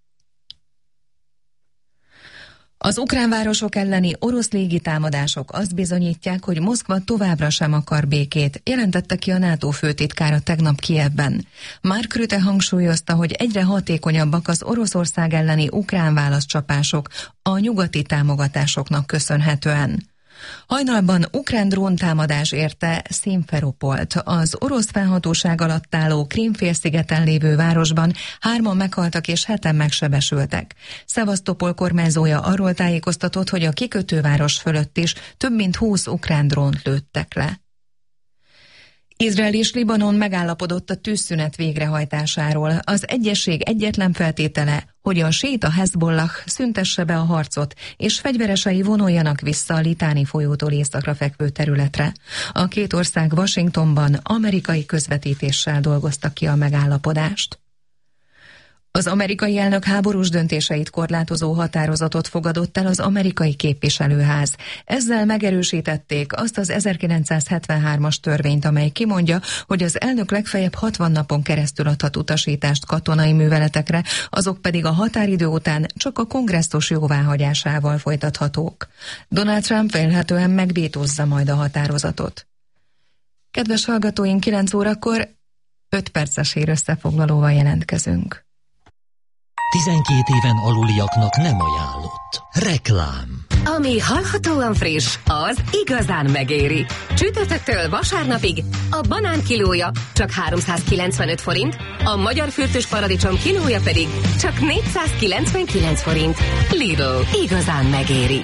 Az ukrán városok elleni orosz légitámadások azt bizonyítják, hogy Moszkva továbbra sem akar békét, jelentette ki a NATO főtitkára tegnap Kijevben. Mark Rutte hangsúlyozta, hogy egyre hatékonyabbak az Oroszország elleni ukrán válaszcsapások a nyugati támogatásoknak köszönhetően. Hajnalban ukrán dróntámadás érte Szimferopolt, az orosz fennhatóság alatt álló Krím-félszigeten lévő városban hárman meghaltak és heten megsebesültek. Szevasztopol kormányzója arról tájékoztatott, hogy a kikötőváros fölött is több mint húsz ukrán drónt lőttek le. Izrael és Libanon megállapodott a tűzszünet végrehajtásáról. Az egyezség egyetlen feltétele, hogy a séta Hezbollah szüntesse be a harcot, és fegyveresei vonuljanak vissza a Litáni folyótól északra fekvő területre. A két ország Washingtonban amerikai közvetítéssel dolgoztak ki a megállapodást. Az amerikai elnök háborús döntéseit korlátozó határozatot fogadott el az amerikai képviselőház. Ezzel megerősítették azt az ezerkilencszázhetvenhármas törvényt, amely kimondja, hogy az elnök legfeljebb hatvan napon keresztül adhat utasítást katonai műveletekre, azok pedig a határidő után csak a kongresszus jóváhagyásával folytathatók. Donald Trump vélhetően megvétózza majd a határozatot. Kedves hallgatóink, kilenc órakor öt perces hír összefoglalóval jelentkezünk. tizenkét éven aluliaknak nem ajánlott. Reklám. Ami hallhatóan friss, az igazán megéri. Csütörtöktől vasárnapig a banán kilója csak háromszázkilencvenöt forint, a magyar fürtös paradicsom kilója pedig csak négyszázkilencvenkilenc forint. Lidl, igazán megéri.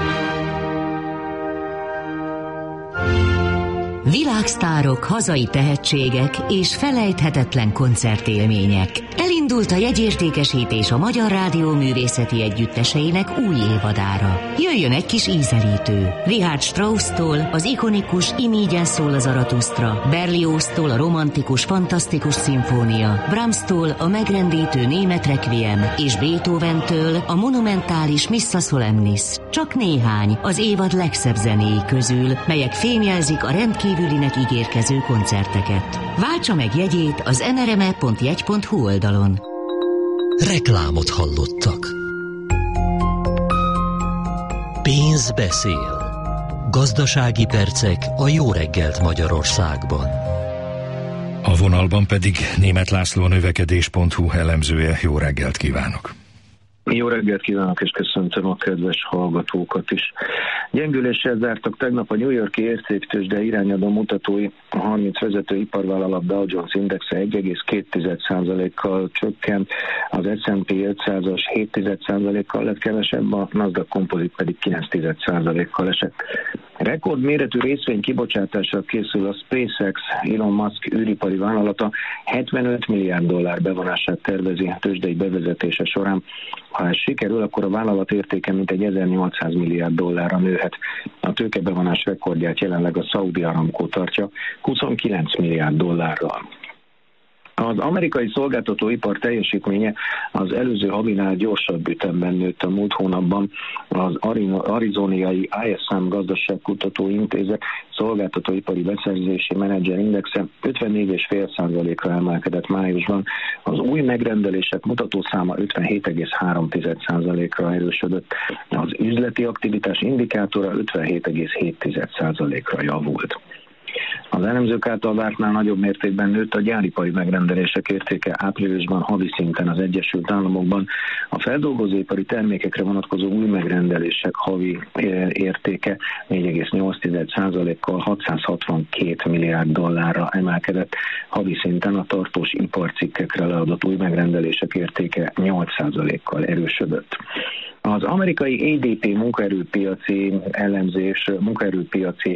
Világsztárok, hazai tehetségek és felejthetetlen koncertélmények. Elindult a jegyértékesítés a Magyar Rádió művészeti együtteseinek új évadára. Jöjjön egy kis ízelítő. Richard Strauss-tól az ikonikus Imígyen szól a Zaratusztra, Berlioz-tól a romantikus, fantasztikus szimfónia, Brahms-tól a megrendítő német requiem és Beethoven-től a monumentális Missa Solemnis. Csak néhány az évad legszebb zenéi közül, melyek fémjelzik a rendkívülinek ígérkező koncerteket. Váltsa meg jegyét az en er em e pont jegy pont hu oldalon. Reklámot hallottak. Pénz beszél. Gazdasági percek a Jó reggelt Magyarországban. A vonalban pedig Németh László, a növekedés pont hu elemzője. Jó reggelt kívánok! Jó reggelt kívánok, és köszöntöm a kedves hallgatókat is. Gyengüléssel zártak tegnap a New York-i értéktőzsde irányadó mutatói. A harminc vezető iparvállalat Dow Jones Indexe egy egész két százalékkal csökkent, az es and pé ötszázas hét százalékkal lett kevesebb, a Nasdaq Composite pedig kilenc százalékkal esett. Rekordméretű részvény kibocsátásra készül a SpaceX, Elon Musk űripari vállalata, hetvenöt milliárd dollár bevonását tervezi a tőzsdei bevezetése során. Ha ez sikerül, akkor a vállalat értéke mintegy ezernyolcszáz milliárd dollárra nőhet. A tőkebevonás rekordját jelenleg a Saudi Aramco tartja huszonkilenc milliárd dollárral. Az amerikai szolgáltatóipar teljesítménye az előző havinál gyorsabb ütemben nőtt a múlt hónapban. Az arizoniai I S M Gazdaságkutató Intézet szolgáltatóipari beszerzési menedzser indexe ötvennégy egész öt százalékra emelkedett májusban. Az új megrendelések mutatószáma ötvenhét egész három százalékra erősödött. Az üzleti aktivitás indikátora ötvenhét egész hét százalékra javult. Az elemzők által vártnál nagyobb mértékben nőtt a gyáripari megrendelések értéke áprilisban havi szinten az Egyesült Államokban. A feldolgozóipari termékekre vonatkozó új megrendelések havi értéke négy egész nyolc százalékkal hatszázhatvankét milliárd dollárra emelkedett. Havi szinten a tartós iparcikkekre leadott új megrendelések értéke nyolc százalékkal erősödött. Az amerikai á dé pé munkaerőpiaci elemzés, munkaerőpiaci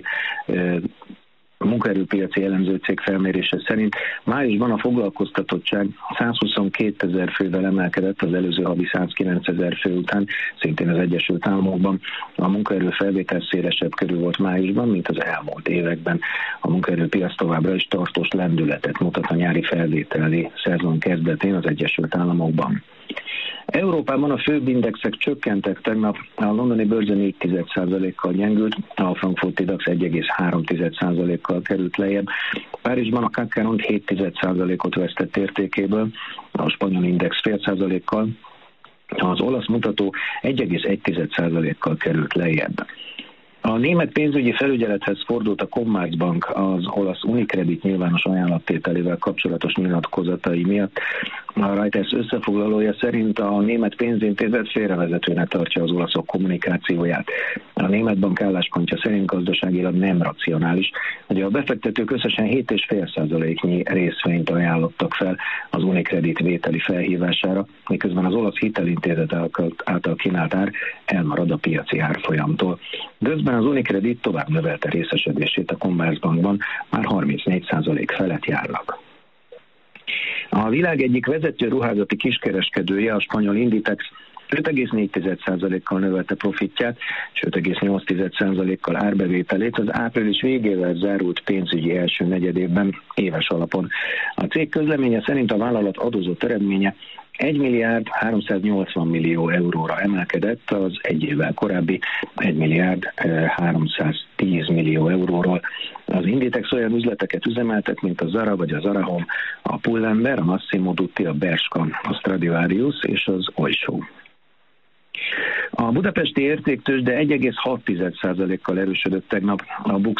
munkaerőpiaci elemző cég felmérése szerint májusban a foglalkoztatottság százhuszonkétezer fővel emelkedett az előző havi százkilencezer fő után, szintén az Egyesült Államokban. A munkaerő felvétel szélesebb körül volt májusban, mint az elmúlt években. A munkaerőpiac továbbra is tartós lendületet mutat a nyári felvételi szezon kezdetén az Egyesült Államokban. Európában a főbb indexek csökkentek tegnap, a londoni bőrze négy egész egy százalékkal gyengült, a frankfurti DAX egy egész három százalékkal került lejjebb, Párizsban a ká ká ront hét egész egy százalékot vesztett értékéből, a spanyol index fél százalékkal, az olasz mutató egy egész egy százalékkal került lejjebb. A német pénzügyi felügyelethez fordult a Commerzbank az olasz Unicredit nyilvános ajánlattételével kapcsolatos nyilatkozatai miatt. A Reuters összefoglalója szerint a német pénzintézet félrevezetőnek tartja az olaszok kommunikációját. A német bank álláspontja szerint gazdaságilag nem racionális, hogy a befektetők összesen hét egész öt százaléknyi részvényt ajánlottak fel az Unicredit vételi felhívására, miközben az olasz hitelintézet által kínált ár elmarad a piaci árfolyamtól. Közben az Unicredit tovább növelte részesedését a Commerzbankban, már harmincnégy százalék felett járnak. A világ egyik vezető ruházati kiskereskedője, a spanyol Inditex öt egész négy százalékkal növelte profitját, és öt egész nyolc százalékkal árbevételét az április végével zárult pénzügyi első negyedévben éves alapon. A cég közleménye szerint a vállalat adózott eredménye egy milliárd háromszáznyolcvan millió euróra emelkedett az egy évvel korábbi egy milliárd háromszáztíz millió euróról. Az Inditex olyan üzleteket üzemeltet, mint a Zara vagy a Zara Home, a Pull&Bear, a Massimo Dutti, a Bershka, a Stradivarius és az Oysho. A budapesti értéktőzsde egy egész hat százalékkal erősödött tegnap, a BUX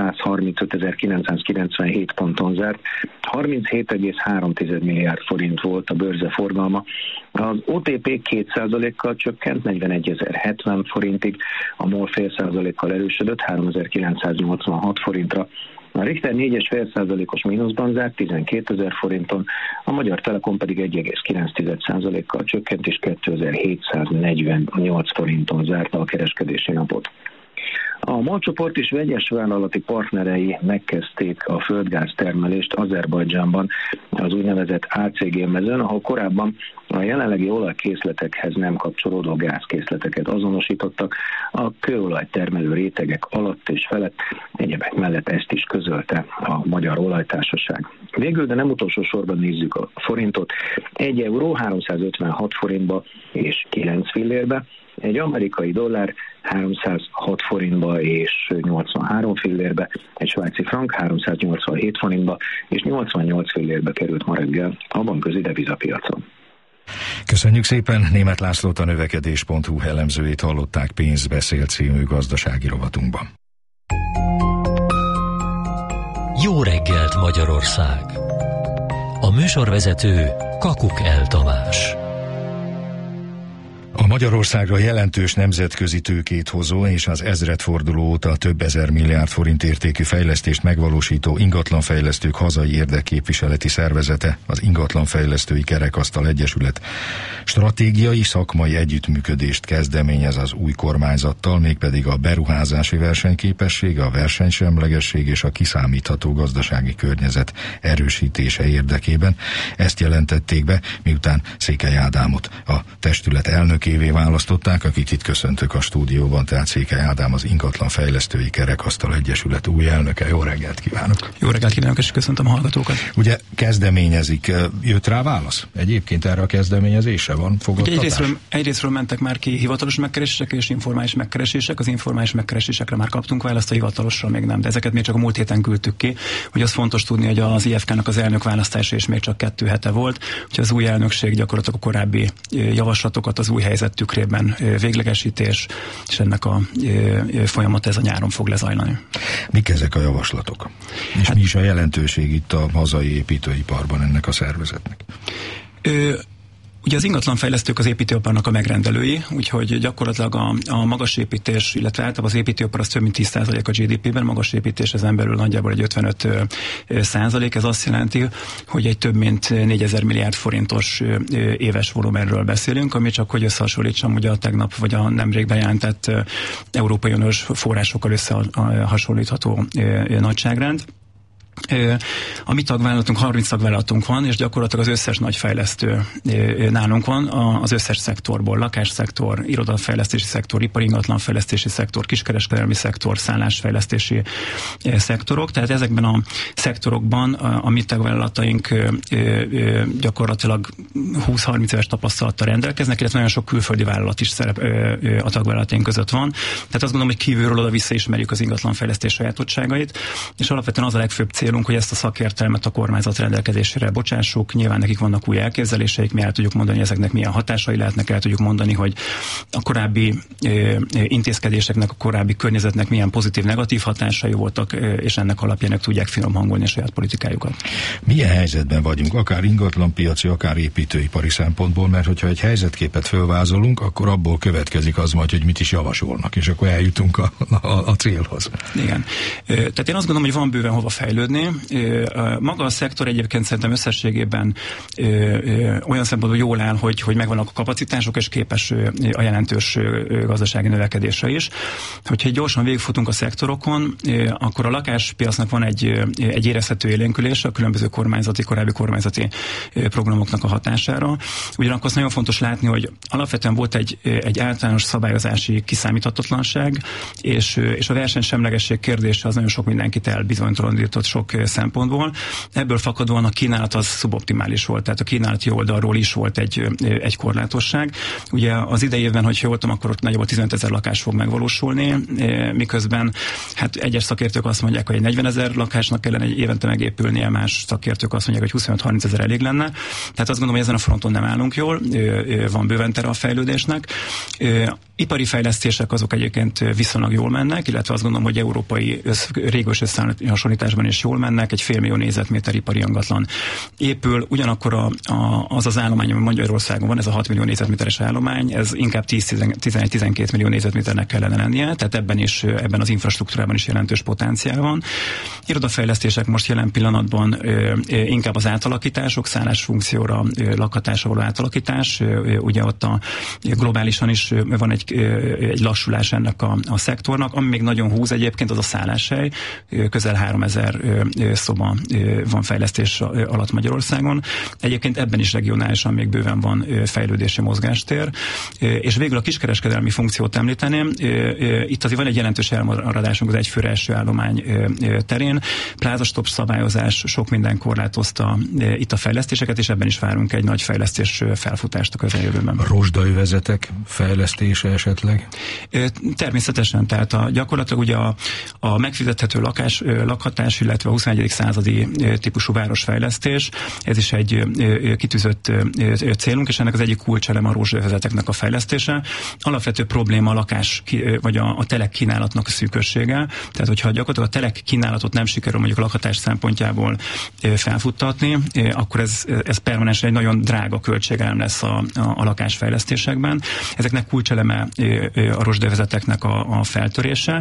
százharmincötezer-kilencszázkilencvenhét ponton zárt, harminchét egész három milliárd forint volt a bőrze forgalma, az o té pé két százalékkal csökkent, negyvenegyezer-hetven forintig, a MOL fél százalékkal erősödött, háromezer-kilencszáznyolcvanhat forintra, a Richter négy egész öt százalékos mínuszban zárt tizenkétezer forinton, a Magyar Telekom pedig egy egész kilenc százalékkal csökkent és kétezer-hétszáznegyvennyolc forinton zárta a kereskedési napot. A MOL csoport és vegyes vállalati partnerei megkezdték a földgáz termelést Azerbajdzsánban, az úgynevezett á cé gé mezőn, ahol korábban a jelenlegi olajkészletekhez nem kapcsolódó gázkészleteket azonosítottak, a kőolaj termelő rétegek alatt és felett, egyebek mellett ezt is közölte a Magyar Olajtársaság. Végül, de nem utolsó sorban nézzük a forintot, egy euró háromszázötvenhat forintba és kilenc fillérbe, egy amerikai dollár háromszázhat forintba és nyolcvanhárom fillérbe, egy svájci frank háromszáznyolcvanhét forintba és nyolcvannyolc fillérbe került ma reggel a bankközi devizapiacon. Köszönjük szépen, Németh Lászlót, a növekedés pont hu elemzőjét hallották Pénzbeszél című gazdasági rovatunkban. Jó reggelt Magyarország! A műsorvezető Kakuk El Tamás. A Magyarországra jelentős nemzetközi tőkét hozó és az ezredforduló óta több ezer milliárd forint értékű fejlesztést megvalósító ingatlanfejlesztők hazai érdekképviseleti szervezete, az Ingatlanfejlesztői Kerekasztal Egyesület stratégiai szakmai együttműködést kezdeményez az új kormányzattal, mégpedig a beruházási versenyképesség, a versenysemlegesség és a kiszámítható gazdasági környezet erősítése érdekében. Ezt jelentették be, miután Székely Ádámot, a testület elnök évé választották, akit itt köszöntök a stúdióban, tehát Székely Ádám, az Ingatlanfejlesztői Kerekasztal Egyesület új elnöke. Jó reggelt kívánok! Jó reggelt kívánok, és köszöntöm a hallgatókat! Ugye kezdeményezik, jött rá válasz? Egyébként erre a kezdeményezésre van fogadtatás? Egyrésztről, egyrésztről mentek már ki hivatalos megkeresések és informális megkeresések. Az informális megkeresésekre már kaptunk választ, a hivatalosra még nem, de ezeket még csak a múlt héten küldtük ki. Hogy az fontos tudni, hogy az i ef ká-nak az elnök választása is még csak kettő hete volt, hogy az új elnökség gyakorlatilag a korábbi javaslatokat az új helyzet tükrében véglegesítés, és ennek a folyamat ez a nyáron fog lezajlani. Mik ezek a javaslatok? És hát, mi is a jelentőség itt a hazai építőiparban ennek a szervezetnek? Ö, Ugye az ingatlanfejlesztők az építőiparnak a megrendelői, úgyhogy gyakorlatilag a, a magas építés, illetve általában az építőipar az több mint tíz százalék a gé dé pében, magas építés ezen belül nagyjából egy ötvenöt százalék. Ez azt jelenti, hogy egy több mint négyezer milliárd forintos éves volumenről beszélünk, ami csak hogy összehasonlítsam, ugye a tegnap vagy a nemrég bejelentett Európai Uniós forrásokkal összehasonlítható nagyságrend. A mi tagvállalatunk, harminc tagvállalatunk van, és gyakorlatilag az összes nagy fejlesztő nálunk van, az összes szektorból, lakásszektor, irodafejlesztési szektor, ipari ingatlanfejlesztési szektor, kiskereskedelmi szektor, szállásfejlesztési szektorok, tehát ezekben a szektorokban a mi tagvállalataink gyakorlatilag húsz-harminc éves tapasztalattal rendelkeznek, illetve nagyon sok külföldi vállalat is szerep a tagvállalataink között van. Tehát azt gondolom, hogy kívülről oda visszaismerjük az ingatlanfejlesztés sajátosságait, és alapvetően az a legfőbb célunk, hogy ezt a szakértelmet a kormányzat rendelkezésére bocsássuk. Nyilván nekik vannak új elképzeléseik, mi el tudjuk mondani, hogy ezeknek milyen hatásai lehetnek, el tudjuk mondani, hogy a korábbi ö, intézkedéseknek, a korábbi környezetnek milyen pozitív-negatív hatásai voltak, ö, és ennek alapján tudják finom hangolni a saját politikájukat. Milyen helyzetben vagyunk, akár ingatlanpiaci, akár építőipari szempontból, mert hogyha egy helyzetképet fölvázolunk, akkor abból következik az majd, hogy mit is javasolnak, és akkor eljutunk a, a, a célhoz. Igen. Tehát én azt gondolom, hogy van bőven hova fejlődni. Maga a szektor egyébként szerintem összességében olyan szempontból jól áll, hogy, hogy megvannak a kapacitások, és képes a jelentős gazdasági növekedésre is. Hogyha gyorsan végigfutunk a szektorokon, akkor a lakáspiacnak van egy, egy érezhető élénkülése a különböző kormányzati, korábbi kormányzati programoknak a hatására. Ugyanakkor az nagyon fontos látni, hogy alapvetően volt egy, egy általános szabályozási kiszámíthatatlanság, és, és a versenysemlegesség kérdése az nagyon sok mindenkit elbizonytalanított sok szempontból. Ebből fakadóan a kínálat az szuboptimális volt, tehát a kínálati oldalról is volt egy, egy korlátosság. Ugye az idei évben, hogy jól tudom, akkor ott nagyjából tizenöt ezer lakás fog megvalósulni, miközben hát egyes szakértők azt mondják, hogy negyvenezer lakásnak kellene egy évente megépülnie, más szakértők azt mondják, hogy huszonöt-harminc ezer elég lenne. Tehát azt gondolom, hogy ezen a fronton nem állunk jól, van bőven tere a fejlődésnek. Ipari fejlesztések azok egyébként viszonylag jól mennek, illetve azt gondolom, hogy európai össz, régős összehasonlításban is jól mennek, egy félmillió négyzetméter ipari ingatlan épül, ugyanakkor a, a, az az állomány, ami Magyarországon van, ez a hat millió négyzetméteres állomány, ez inkább tíz-tizenegy-tizenkét millió négyzetméternek kellene lennie, tehát ebben is, ebben az infrastruktúrában is jelentős potenciál van. Irodafejlesztések most jelen pillanatban ö, ö, inkább az átalakítások, szállásfunkcióra, ö, lakhatásra való átalakítás, ö, ugye ott a globálisan is van egy, ö, egy lassulás ennek a, a szektornak, ami még nagyon húz egyébként, az a szálláshely, közel háromezer szoba van fejlesztés alatt Magyarországon. Egyébként ebben is regionálisan még bőven van fejlődési mozgástér. És végül a kiskereskedelmi funkciót említeném. Itt azért van egy jelentős elmaradásunk az egyfőre eső állomány terén. Plázastop szabályozás sok minden korlátozta itt a fejlesztéseket, és ebben is várunk egy nagy fejlesztés felfutást a közeljövőben. Rozsdaövezetek fejlesztése esetleg? Természetesen, tehát a, gyakorlatilag ugye a, a megfizethető lakás, lakhatás, illetve a huszonegyedik századi típusú városfejlesztés, ez is egy kitűzött célunk, és ennek az egyik kulcselem a rozsdaövezeteknek a fejlesztése. Alapvető probléma a lakás, vagy a, a telek kínálatnak a szűkössége, tehát hogyha gyakorlatilag a telek kínálatot nem sikerül mondjuk a lakhatás szempontjából felfuttatni, akkor ez, ez permanensen egy nagyon drága költségelem lesz a, a, a lakásfejlesztésekben. Ezeknek kulcseleme a rozsdaövezeteknek a, a feltörése.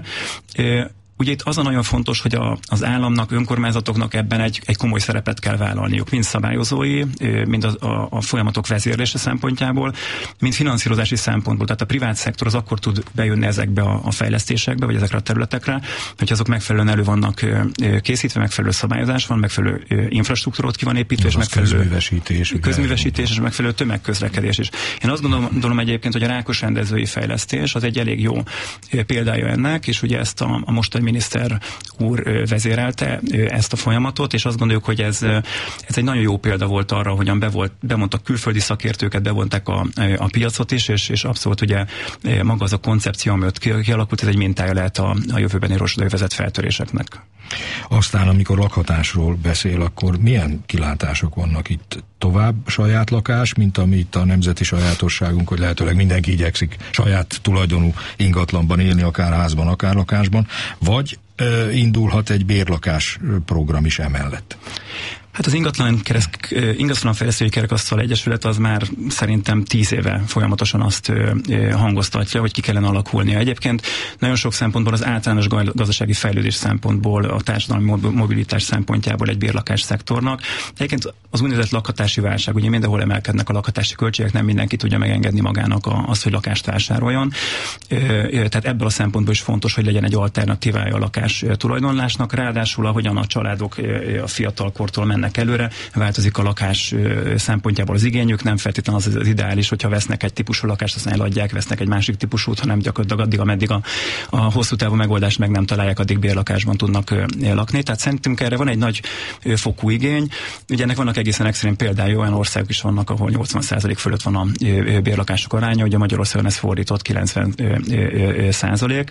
Ugye itt az a nagyon fontos, hogy a, az államnak, önkormányzatoknak ebben egy, egy komoly szerepet kell vállalniuk, mind szabályozói, mind a, a, a folyamatok vezérlése szempontjából, mind finanszírozási szempontból. Tehát a privát szektor az akkor tud bejönni ezekbe a, a fejlesztésekbe, vagy ezekre a területekre, hogy azok megfelelően elő vannak készítve, megfelelő szabályozás van, megfelelő infrastruktúrót ki van építve, és megfelelő közművesítés, közművesítés és megfelelő tömegközlekedés is. Én azt gondolom, gondolom egyébként, hogy a rákosrendezői fejlesztés az egy elég jó példája ennek, és ugye ezt a, a mostani miniszter úr vezérelte ezt a folyamatot, és azt gondoljuk, hogy ez, ez egy nagyon jó példa volt arra, hogyan be volt, bemondtak külföldi szakértőket, bevonták a, a piacot is, és, és abszolút ugye maga az a koncepció, amit kialakult, ez egy mintája lehet a, a jövőbeni rozsdaövezet feltöréseknek. Aztán, amikor lakhatásról beszél, akkor milyen kilátások vannak itt? Tovább saját lakás, mint ami itt a nemzeti sajátosságunk, hogy lehetőleg mindenki igyekszik saját tulajdonú ingatlanban élni, akár házban, akár lakásban, vagy ö, indulhat egy bérlakás program is emellett? Hát az ingatlan, kereszt, ingatlan fejlesztői kerekasztal egyesület az már szerintem tíz éve folyamatosan azt hangoztatja, hogy ki kellene alakulnia. Egyébként nagyon sok szempontból az általános gazdasági fejlődés szempontból, a társadalmi mobilitás szempontjából egy bérlakás szektornak. Egyébként az úgynevezett lakhatási válság, ugye mindenhol emelkednek a lakhatási költségek, nem mindenki tudja megengedni magának azt, hogy lakást vásároljon. Tehát ebből a szempontból is fontos, hogy legyen egy alternatívája a lakás tulajdonlásnak. Ráadásul, ahogyan a családok a fiatalkortól mennek előre, változik a lakás szempontjából az igényük, nem feltétlenül az az ideális, hogyha vesznek egy típusú lakást, aztán eladják, vesznek egy másik típusút, hanem gyakorlatilag addig, ameddig a, a hosszú távú megoldást meg nem találják, addig bérlakásban tudnak lakni. Tehát szerintünk erre van egy nagy fokú igény. Ugye ennek vannak egészen extrém példája, olyan országok is vannak, ahol nyolcvan százalék fölött van a bérlakások aránya, ugye Magyarországon ez fordított kilencven százalék.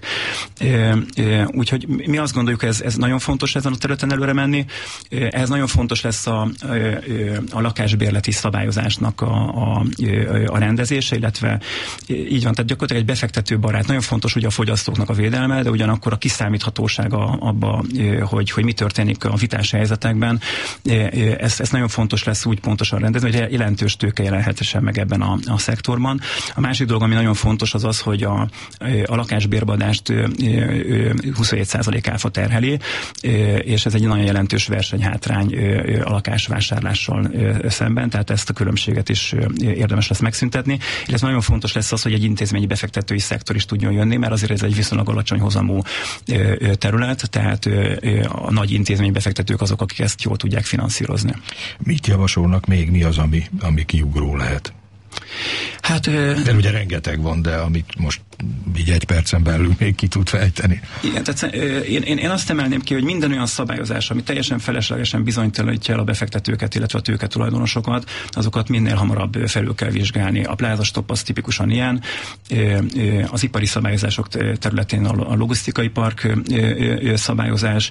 Úgyhogy mi azt gondoljuk, ez, ez nagyon fontos ezen a területen előre menni. Ez nagyon fontos lesz a, a lakásbérleti szabályozásnak a, a, a rendezése, illetve így van, tehát gyakorlatilag egy befektető barát. Nagyon fontos ugye a fogyasztóknak a védelme, de ugyanakkor a kiszámíthatósága abba, hogy, hogy mi történik a vitás helyzetekben. Ez, ez nagyon fontos lesz úgy pontosan rendezni, hogy jelentős tőke jelenhetesen meg ebben a, a szektorban. A másik dolog, ami nagyon fontos, az az, hogy a, a lakásbérbadást huszonhét százalék áfa terheli, és ez egy nagyon jelentős versenyhátrány a lakásvásárlással szemben, tehát ezt a különbséget is érdemes lesz megszüntetni, illetve nagyon fontos lesz az, hogy egy intézményi befektetői szektor is tudjon jönni, mert azért ez egy viszonylag alacsony hozamú terület, tehát a nagy intézményi befektetők azok, akik ezt jól tudják finanszírozni. Mit javasolnak még, mi az, ami, ami kiugró lehet? Hát, de ugye rengeteg van, de amit most így egy percen belül még ki tud fejteni. Igen, tehát én, én, én azt emelném ki, hogy minden olyan szabályozás, ami teljesen feleslegesen bizonytalanítja el a befektetőket, illetve a tőke tulajdonosokat, azokat minél hamarabb felül kell vizsgálni. A plázastop az tipikusan ilyen. Az ipari szabályozások területén a logisztikai park szabályozás.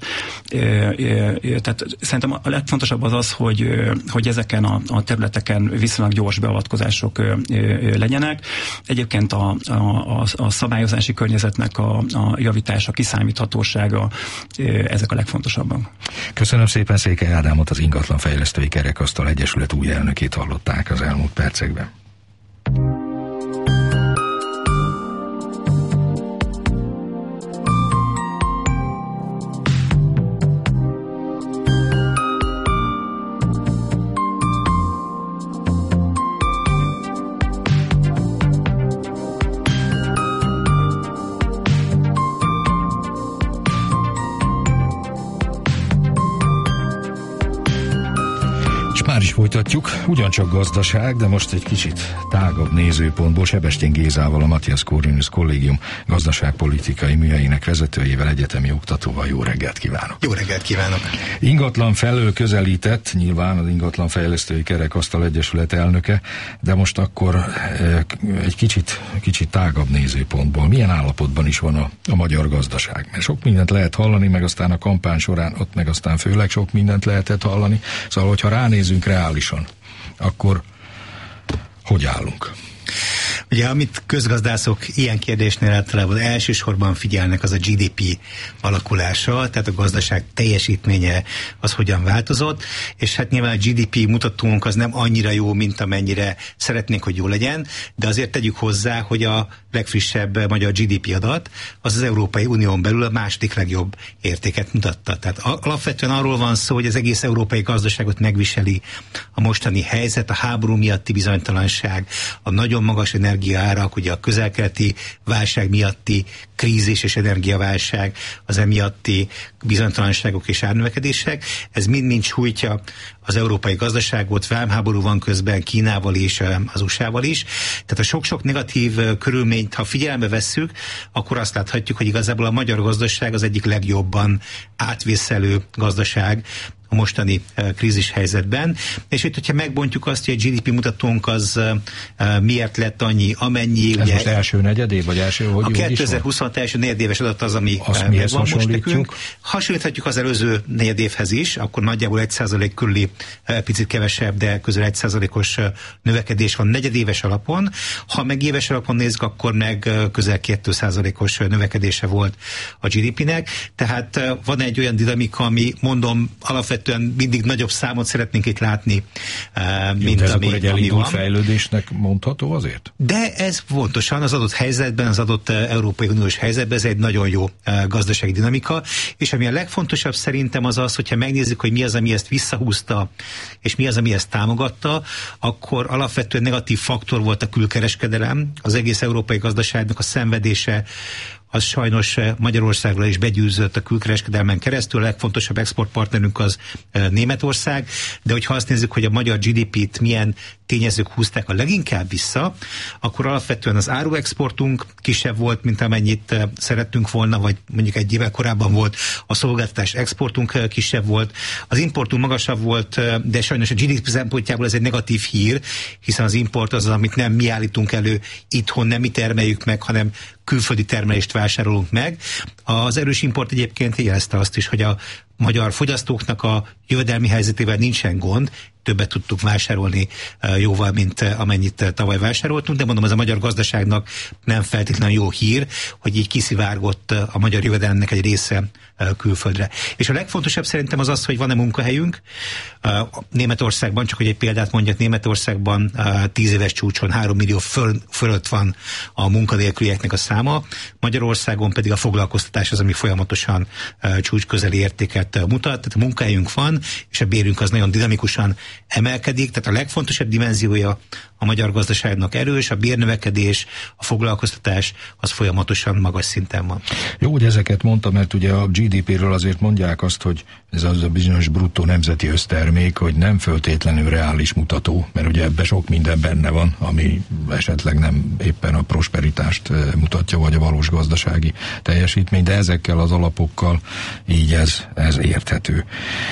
Tehát szerintem a legfontosabb az az, hogy, hogy ezeken a, a területeken viszonylag gyors beavatkozások legyenek. Egyébként a, a, a szabályozási környezetnek a, a javítása, kiszámíthatósága, ezek a legfontosabbak. Köszönöm szépen, Székely Ádámot, az Ingatlanfejlesztői Kerekasztal Egyesület új elnökét hallották az elmúlt percekben. Folytatjuk, ugyancsak gazdaság, de most egy kicsit tágabb nézőpontból Sebestyén Gézával, a Matthias Corvinus Kollégium gazdaságpolitikai műhelyének vezetőjével, egyetemi oktatóval. Jó reggelt kívánok! Jó reggelt kívánok! Ingatlan felől közelített, nyilván az Ingatlanfejlesztői Kerekasztal Egyesület elnöke, de most akkor egy kicsit, kicsit tágabb nézőpontból. Milyen állapotban is van a, a magyar gazdaság? Mert sok mindent lehet hallani, meg aztán a kampány során ott meg aztán főleg sok mindent lehetett hallani. Szóval, hogyha ránézünk reálisan, akkor hogy állunk? Ugye, amit közgazdászok ilyen kérdésnél általában elsősorban figyelnek, az a gé dé pé alakulása, tehát a gazdaság teljesítménye az hogyan változott, és hát nyilván a gé dé pé mutatónk az nem annyira jó, mint amennyire szeretnénk, hogy jó legyen, de azért tegyük hozzá, hogy a legfrissebb magyar gé dé pé adat az az Európai Unión belül a második legjobb értéket mutatta. Tehát alapvetően arról van szó, hogy az egész európai gazdaságot megviseli a mostani helyzet, a háború miatti bizonytalanság, a nagyon magas energiaárak, ugye a közel-keleti válság miatti krízis és energiaválság, az emiatti bizonytalanságok és árnövekedések, ez mind-mind sújtja az európai gazdaságot, vámháború van közben Kínával és az u es á-val is. Tehát a sok-sok negatív körülményt, ha figyelembe vesszük, akkor azt láthatjuk, hogy igazából a magyar gazdaság az egyik legjobban átvészelő gazdaság a mostani uh, krízis helyzetben. És itt, hogyha megbontjuk azt, hogy a gé dé pé mutatónk az uh, miért lett annyi, amennyi... Ez ugye, most első negyedév, vagy első, hogy a kétezer-huszonhat első negyedéves adat az, ami uh, megvan most nekünk. Hasonlíthatjuk az előző negyedévhez is, akkor nagyjából egy százalék körüli, uh, picit kevesebb, de közel egy százalékos uh, növekedés van negyedéves alapon. Ha meg éves alapon nézzük, akkor meg uh, közel két százalékos növekedése volt a gé dé pének. Tehát uh, van egy olyan dinamika, ami mondom alapvetően alapvetően mindig nagyobb számot szeretnénk itt látni, mint Jó, ez ami, akkor egy elindult fejlődésnek mondható azért? De ez pontosan az adott helyzetben, az adott Európai Uniós helyzetben ez egy nagyon jó gazdasági dinamika, és ami a legfontosabb szerintem az az, hogyha megnézzük, hogy mi az, ami ezt visszahúzta, és mi az, ami ezt támogatta, akkor alapvetően negatív faktor volt a külkereskedelem, az egész európai gazdaságnak a szenvedése, az sajnos Magyarországra is begyűrűzött a külkereskedelmen keresztül, a legfontosabb exportpartnerünk az Németország, de hogyha azt nézzük, hogy a magyar gé dé pét milyen tényezők húzták a leginkább vissza, akkor alapvetően az áruexportunk kisebb volt, mint amennyit szerettünk volna, vagy mondjuk egy évvel korábban volt, a szolgáltatás exportunk kisebb volt, az importunk magasabb volt, de sajnos a gé dé pé szempontjából ez egy negatív hír, hiszen az import az, amit nem mi állítunk elő itthon, nem mi termeljük meg, hanem külföldi termelést vásárolunk meg. Az erős import egyébként jelezte azt is, hogy a magyar fogyasztóknak a jövedelmi helyzetével nincsen gond, többet tudtuk vásárolni jóval, mint amennyit tavaly vásároltunk, de mondom, ez a magyar gazdaságnak nem feltétlenül jó hír, hogy így kiszivárgott a magyar jövedelemnek egy része külföldre. És a legfontosabb szerintem az az, hogy van-e munkahelyünk. Németországban, csak hogy egy példát mondjak, Németországban tíz éves csúcson három millió föl, fölött van a munkanélkülieknek a száma, Magyarországon pedig a foglalkoztatás az, ami folyamatosan csúcs közeli értéket mutat, tehát a munkahelyünk van, és a bérünk az nagyon dinamikusan emelkedik, tehát a legfontosabb dimenziója a magyar gazdaságnak erős, a bérnövekedés, a foglalkoztatás az folyamatosan magas szinten van. Jó, hogy ezeket mondtam, mert ugye a gé dé péről azért mondják azt, hogy ez az a bizonyos bruttó nemzeti össztermék, hogy nem föltétlenül reális mutató, mert ugye ebben sok minden benne van, ami esetleg nem éppen a prosperitást mutatja, vagy a valós gazdasági teljesítmény, de ezekkel az alapokkal így ez, ez érthető.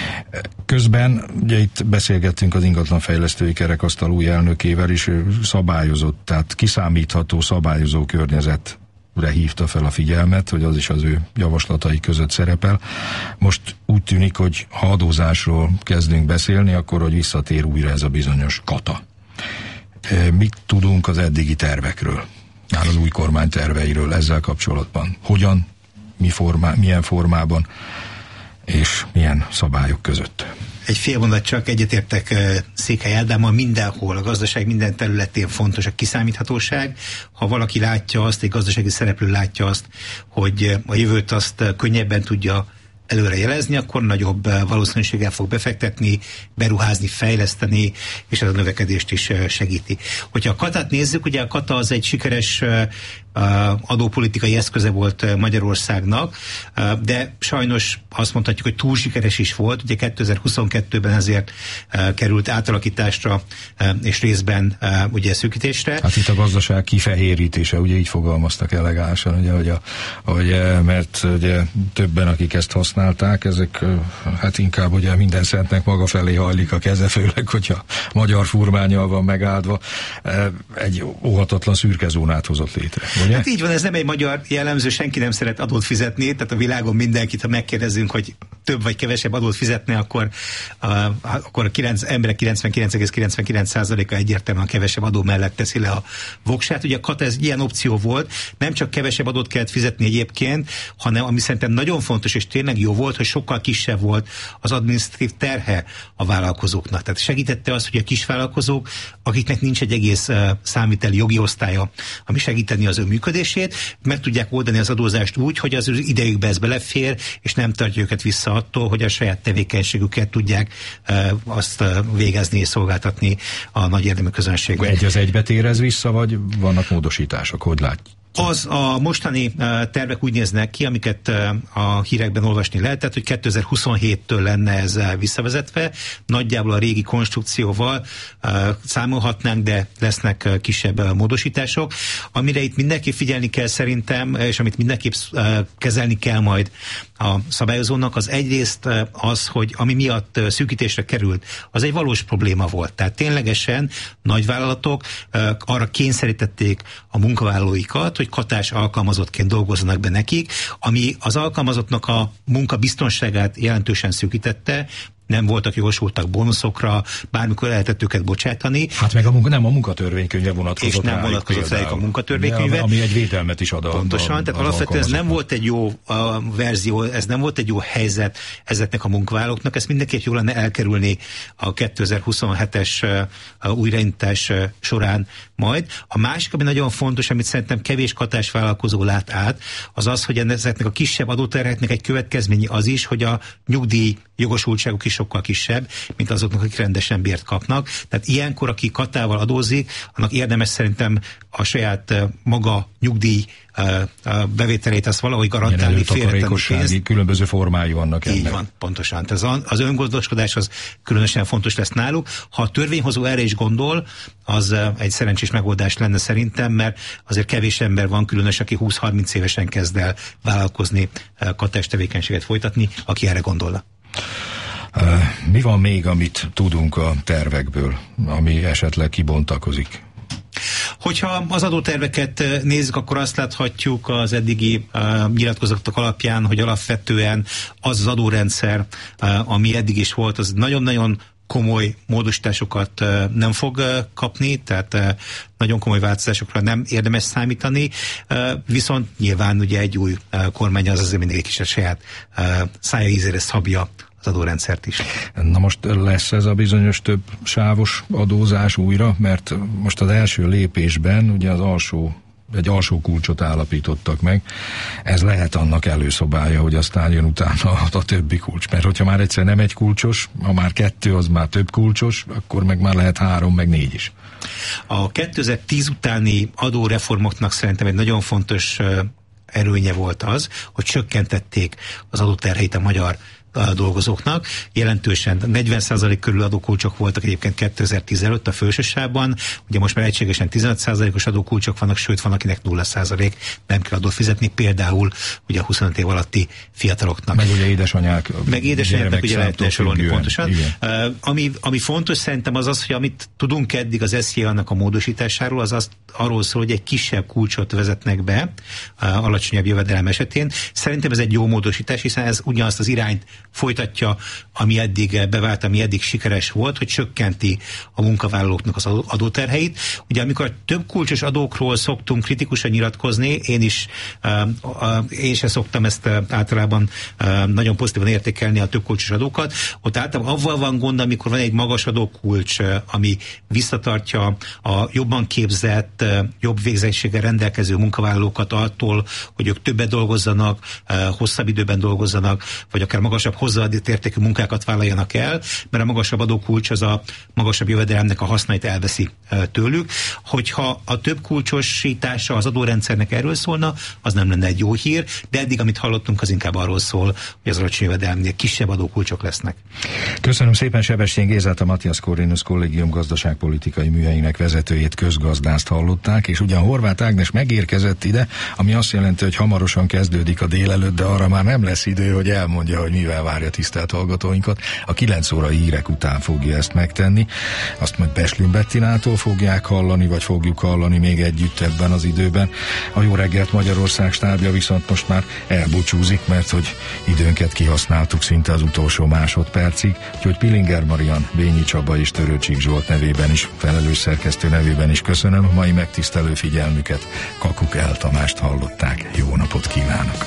Közben ugye itt beszélgettünk az ingatlanfejlesztői kerekasztal új elnökével, és szabályozott, tehát kiszámítható szabályozó környezetre hívta fel a figyelmet, hogy az is az ő javaslatai között szerepel. Most úgy tűnik, hogy ha adózásról kezdünk beszélni, akkor hogy visszatér újra ez a bizonyos kata. Mit tudunk az eddigi tervekről, már az új kormány terveiről ezzel kapcsolatban? Hogyan, mi formá, milyen formában és milyen szabályok között? Egy fél mondat csak, egyetértek Székely Ádámmal, mindenhol, a gazdaság minden területén fontos a kiszámíthatóság. Ha valaki látja azt, egy gazdasági szereplő látja azt, hogy a jövőt azt könnyebben tudja előre jelezni, akkor nagyobb valószínűséggel fog befektetni, beruházni, fejleszteni, és ez a növekedést is segíti. Hogyha a katát nézzük, ugye a kata az egy sikeres adópolitikai eszköze volt Magyarországnak, de sajnos azt mondhatjuk, hogy túl sikeres is volt. Ugye kétezer-huszonkettőben ezért került átalakításra és részben ugye szűkítésre. Hát itt a gazdaság kifehérítése, ugye így fogalmaztak elegánsan, ugye, hogy a, hogy, mert ugye többen, akik ezt használták, ezek hát inkább ugye minden szentnek maga felé hajlik a keze, főleg, hogyha magyar furmánnyal van megáldva, egy óhatatlan szürke zónát hozott létre. Ugye? Hát így van, ez nem egy magyar jellemző, senki nem szeret adót fizetni, tehát a világon mindenkit, ha megkérdezünk, hogy több vagy kevesebb adót fizetne, akkor, uh, akkor a kilenc, emberek kilencvenkilenc egész kilencvenkilenc százaléka egyértelműen kevesebb adó mellett teszi le a voksát. Ugye a kata ez ilyen opció volt, nem csak kevesebb adót kellett fizetni egyébként, hanem ami szerintem nagyon fontos és tényleg jó volt, hogy sokkal kisebb volt az adminisztratív terhe a vállalkozóknak. Tehát segítette azt, hogy a kisvállalkozók, akiknek nincs egy egész uh, számviteli jogi osztálya, ami segíteni az ő működését, meg tudják oldani az adózást úgy, hogy az idejükbe ez belefér, és nem tartja őket vissza attól, hogy a saját tevékenységüket tudják e, azt e, végezni és szolgáltatni a nagy érdemű közönségnek. Egy az egybe térez vissza, vagy vannak módosítások? Hogy látjuk? Az a mostani uh, tervek úgy néznek ki, amiket uh, a hírekben olvasni lehetett, hogy kétezer-huszonhéttől lenne ez uh, visszavezetve. Nagyjából a régi konstrukcióval uh, számolhatnánk, de lesznek uh, kisebb uh, módosítások. Amire itt mindenképp figyelni kell szerintem, és amit mindenképp uh, kezelni kell majd a szabályozónak, az egyrészt uh, az, hogy ami miatt uh, szűkítésre került, az egy valós probléma volt. Tehát ténylegesen nagyvállalatok uh, arra kényszerítették a munkavállalóikat, hogy katás alkalmazottként dolgozzanak be nekik, ami az alkalmazottnak a munka biztonságát jelentősen szűkítette. nem voltak jogosultak bónuszokra, bármikor lehetett őket bocsátani. Hát meg a munka, nem a munkatörvénykönyve vonatkozott. És nem vonatkozott rájuk a munkatörvénykönyve. Ami egy védelmet is ad a Pontosan, a, tehát alapvetően ez nem volt egy jó a verzió, ez nem volt egy jó helyzet ezeknek a munkavállalóknak, ezt mindenképp jól lenne elkerülni a kétezer-huszonhetes újraindítás során majd. A másik, ami nagyon fontos, amit szerintem kevés katásvállalkozó lát át, az az, hogy ezeknek a kisebb adóterheknek egy következménye az is, hogy a nyugdíj jogosultságuk is sokkal kisebb, mint azoknak, akik rendesen bért kapnak. Tehát ilyenkor, aki katával adózik, annak érdemes szerintem a saját maga nyugdíj bevételét azt valahogy garantálni, félretenni pénzt. Különböző formái vannak ennek. Így van, pontosan. Tehát az öngondoskodás az különösen fontos lesz náluk. Ha a törvényhozó erre is gondol, az egy szerencsés megoldás lenne szerintem, mert azért kevés ember van, különös, aki húsz-harminc évesen kezd el vállalkozni, katás tevékenységet folytatni, aki erre gondolna. Mi van még, amit tudunk a tervekből, ami esetleg kibontakozik? Hogyha az adóterveket nézzük, akkor azt láthatjuk az eddigi uh, nyilatkozatok alapján, hogy alapvetően az az adórendszer, uh, ami eddig is volt, az nagyon-nagyon komoly módosításokat uh, nem fog uh, kapni, tehát uh, nagyon komoly változásokra nem érdemes számítani, uh, viszont nyilván ugye egy új uh, kormány az azért mindig egy kis a saját uh, szája ízére szabja az adórendszert is. Na most lesz ez a bizonyos több sávos adózás újra, mert most az első lépésben ugye az alsó, egy alsó kulcsot állapítottak meg. Ez lehet annak előszobája, hogy aztán jön utána a többi kulcs. Mert hogyha már egyszer nem egy kulcsos, ha már kettő, az már több kulcsos, akkor meg már lehet három, meg négy is. A kétezer-tíz utáni adóreformoknak szerintem egy nagyon fontos erőnye volt az, hogy csökkentették az adóterheit a magyar a dolgozóknak. Jelentősen negyven százalék körül adókulcsok voltak egyébként kétezer-tíz előtt a felsősávban, ugye most már egységesen tizenöt százalékos adókulcsok vannak, sőt van, akinek nulla százalék, nem kell adót fizetni, például ugye a huszonöt év alatti fiataloknak. Meg ugye édesanyák. Meg édesanyáknak ugye lehet sorolni pontosan. Uh, ami, ami fontos szerintem az az, hogy amit tudunk eddig az es zé á-nak a módosításáról, az azt arról szól, hogy egy kisebb kulcsot vezetnek be uh, alacsonyabb jövedelem esetén. Szerintem ez egy jó módosítás, hiszen ez ugyanazt az irányt folytatja, ami eddig bevált, ami eddig sikeres volt, hogy csökkenti a munkavállalóknak az adóterheit. Ugye amikor több kulcsos adókról szoktunk kritikusan nyilatkozni, én is uh, uh, én sem szoktam ezt uh, általában uh, nagyon pozitívan értékelni a több kulcsos adókat. Ott általában avval van gond, amikor van egy magas adókulcs, uh, ami visszatartja a jobban képzett, uh, jobb végzettséggel rendelkező munkavállalókat attól, hogy ők többet dolgozzanak, uh, hosszabb időben dolgozzanak, vagy akár magasabb hozzáadott értékű munkákat vállaljanak el, mert a magasabb adókulcs az a magasabb jövedelemnek a hasznait elveszi tőlük. Hogyha a több kulcsosítása az adórendszernek erről szólna, az nem lenne egy jó hír, de eddig, amit hallottunk, az inkább arról szól, hogy az alacsony jövedelemnél kisebb adókulcsok lesznek. Köszönöm szépen Sebestyén Gézát, a Matthias Corvinus Kollégium gazdaságpolitikai műhelyének vezetőjét, közgazdászt hallották, és ugyan Horváth Ágnes megérkezett ide, ami azt jelenti, hogy hamarosan kezdődik a délelőtt, de arra már nem lesz idő, hogy elmondja, hogy mivel várja tisztelt hallgatóinkat. A kilenc órai hírek után fogja ezt megtenni. Azt majd Beslin Bettinától fogják hallani, vagy fogjuk hallani még együtt ebben az időben. A Jó reggelt Magyarország stábja viszont most már elbúcsúzik, mert hogy időnket kihasználtuk szinte az utolsó másodpercig, úgyhogy Pillinger Marian, Bényi Csaba és Törőcsik Zsolt nevében is, felelős szerkesztő nevében is köszönöm a mai megtisztelő figyelmüket. Kakuk El Tamást hallották. Jó napot kívánok!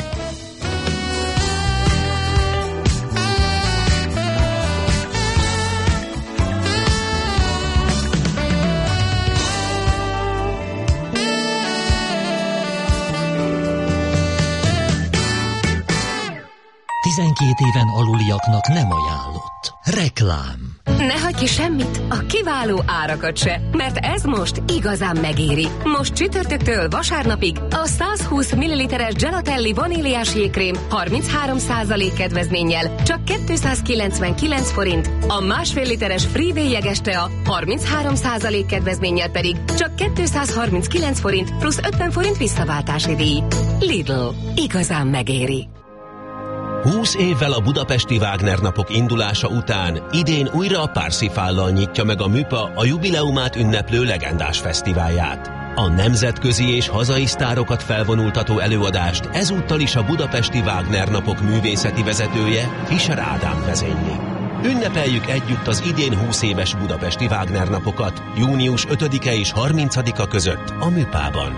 tizenkét éven aluliaknak nem ajánlott. Reklám. Ne hagyj ki semmit, a kiváló árakat se, mert ez most igazán megéri. Most csütörtöktől vasárnapig a százhúsz milliliteres Gelatelli vaníliás jégkrém harminchárom százalék kedvezménnyel csak kétszázkilencvenkilenc forint, a másfél literes Freeway jeges tea harminchárom százalék kedvezménnyel pedig csak kétszázharminckilenc forint plusz ötven forint visszaváltási díj. Lidl. Igazán megéri. húsz évvel a budapesti Wagner napok indulása után idén újra a Parsifállal nyitja meg a MÜPA a jubileumát ünneplő legendás fesztiválját. A nemzetközi és hazai sztárokat felvonultató előadást ezúttal is a budapesti Wagner napok művészeti vezetője, Fischer Ádám vezényli. Ünnepeljük együtt az idén húsz éves budapesti Wagner napokat, június ötödike és harmincadika között a Műpában.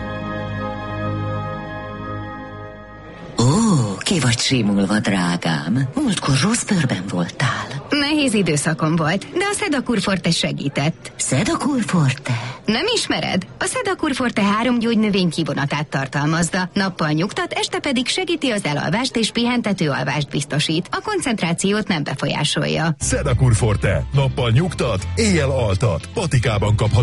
Ó, ki vagy simulva, drágám. Múltkor rossz bőrben voltál. Nehéz időszakom volt, de a Sedakur Forte segített. Sedakur Forte? Nem ismered? A Sedakur Forte három gyógynövény kivonatát tartalmazza. Nappal nyugtat, este pedig segíti az elalvást és pihentető alvást biztosít. A koncentrációt nem befolyásolja. Sedakur Forte. Nappal nyugtat, éjjel altat. Patikában kapható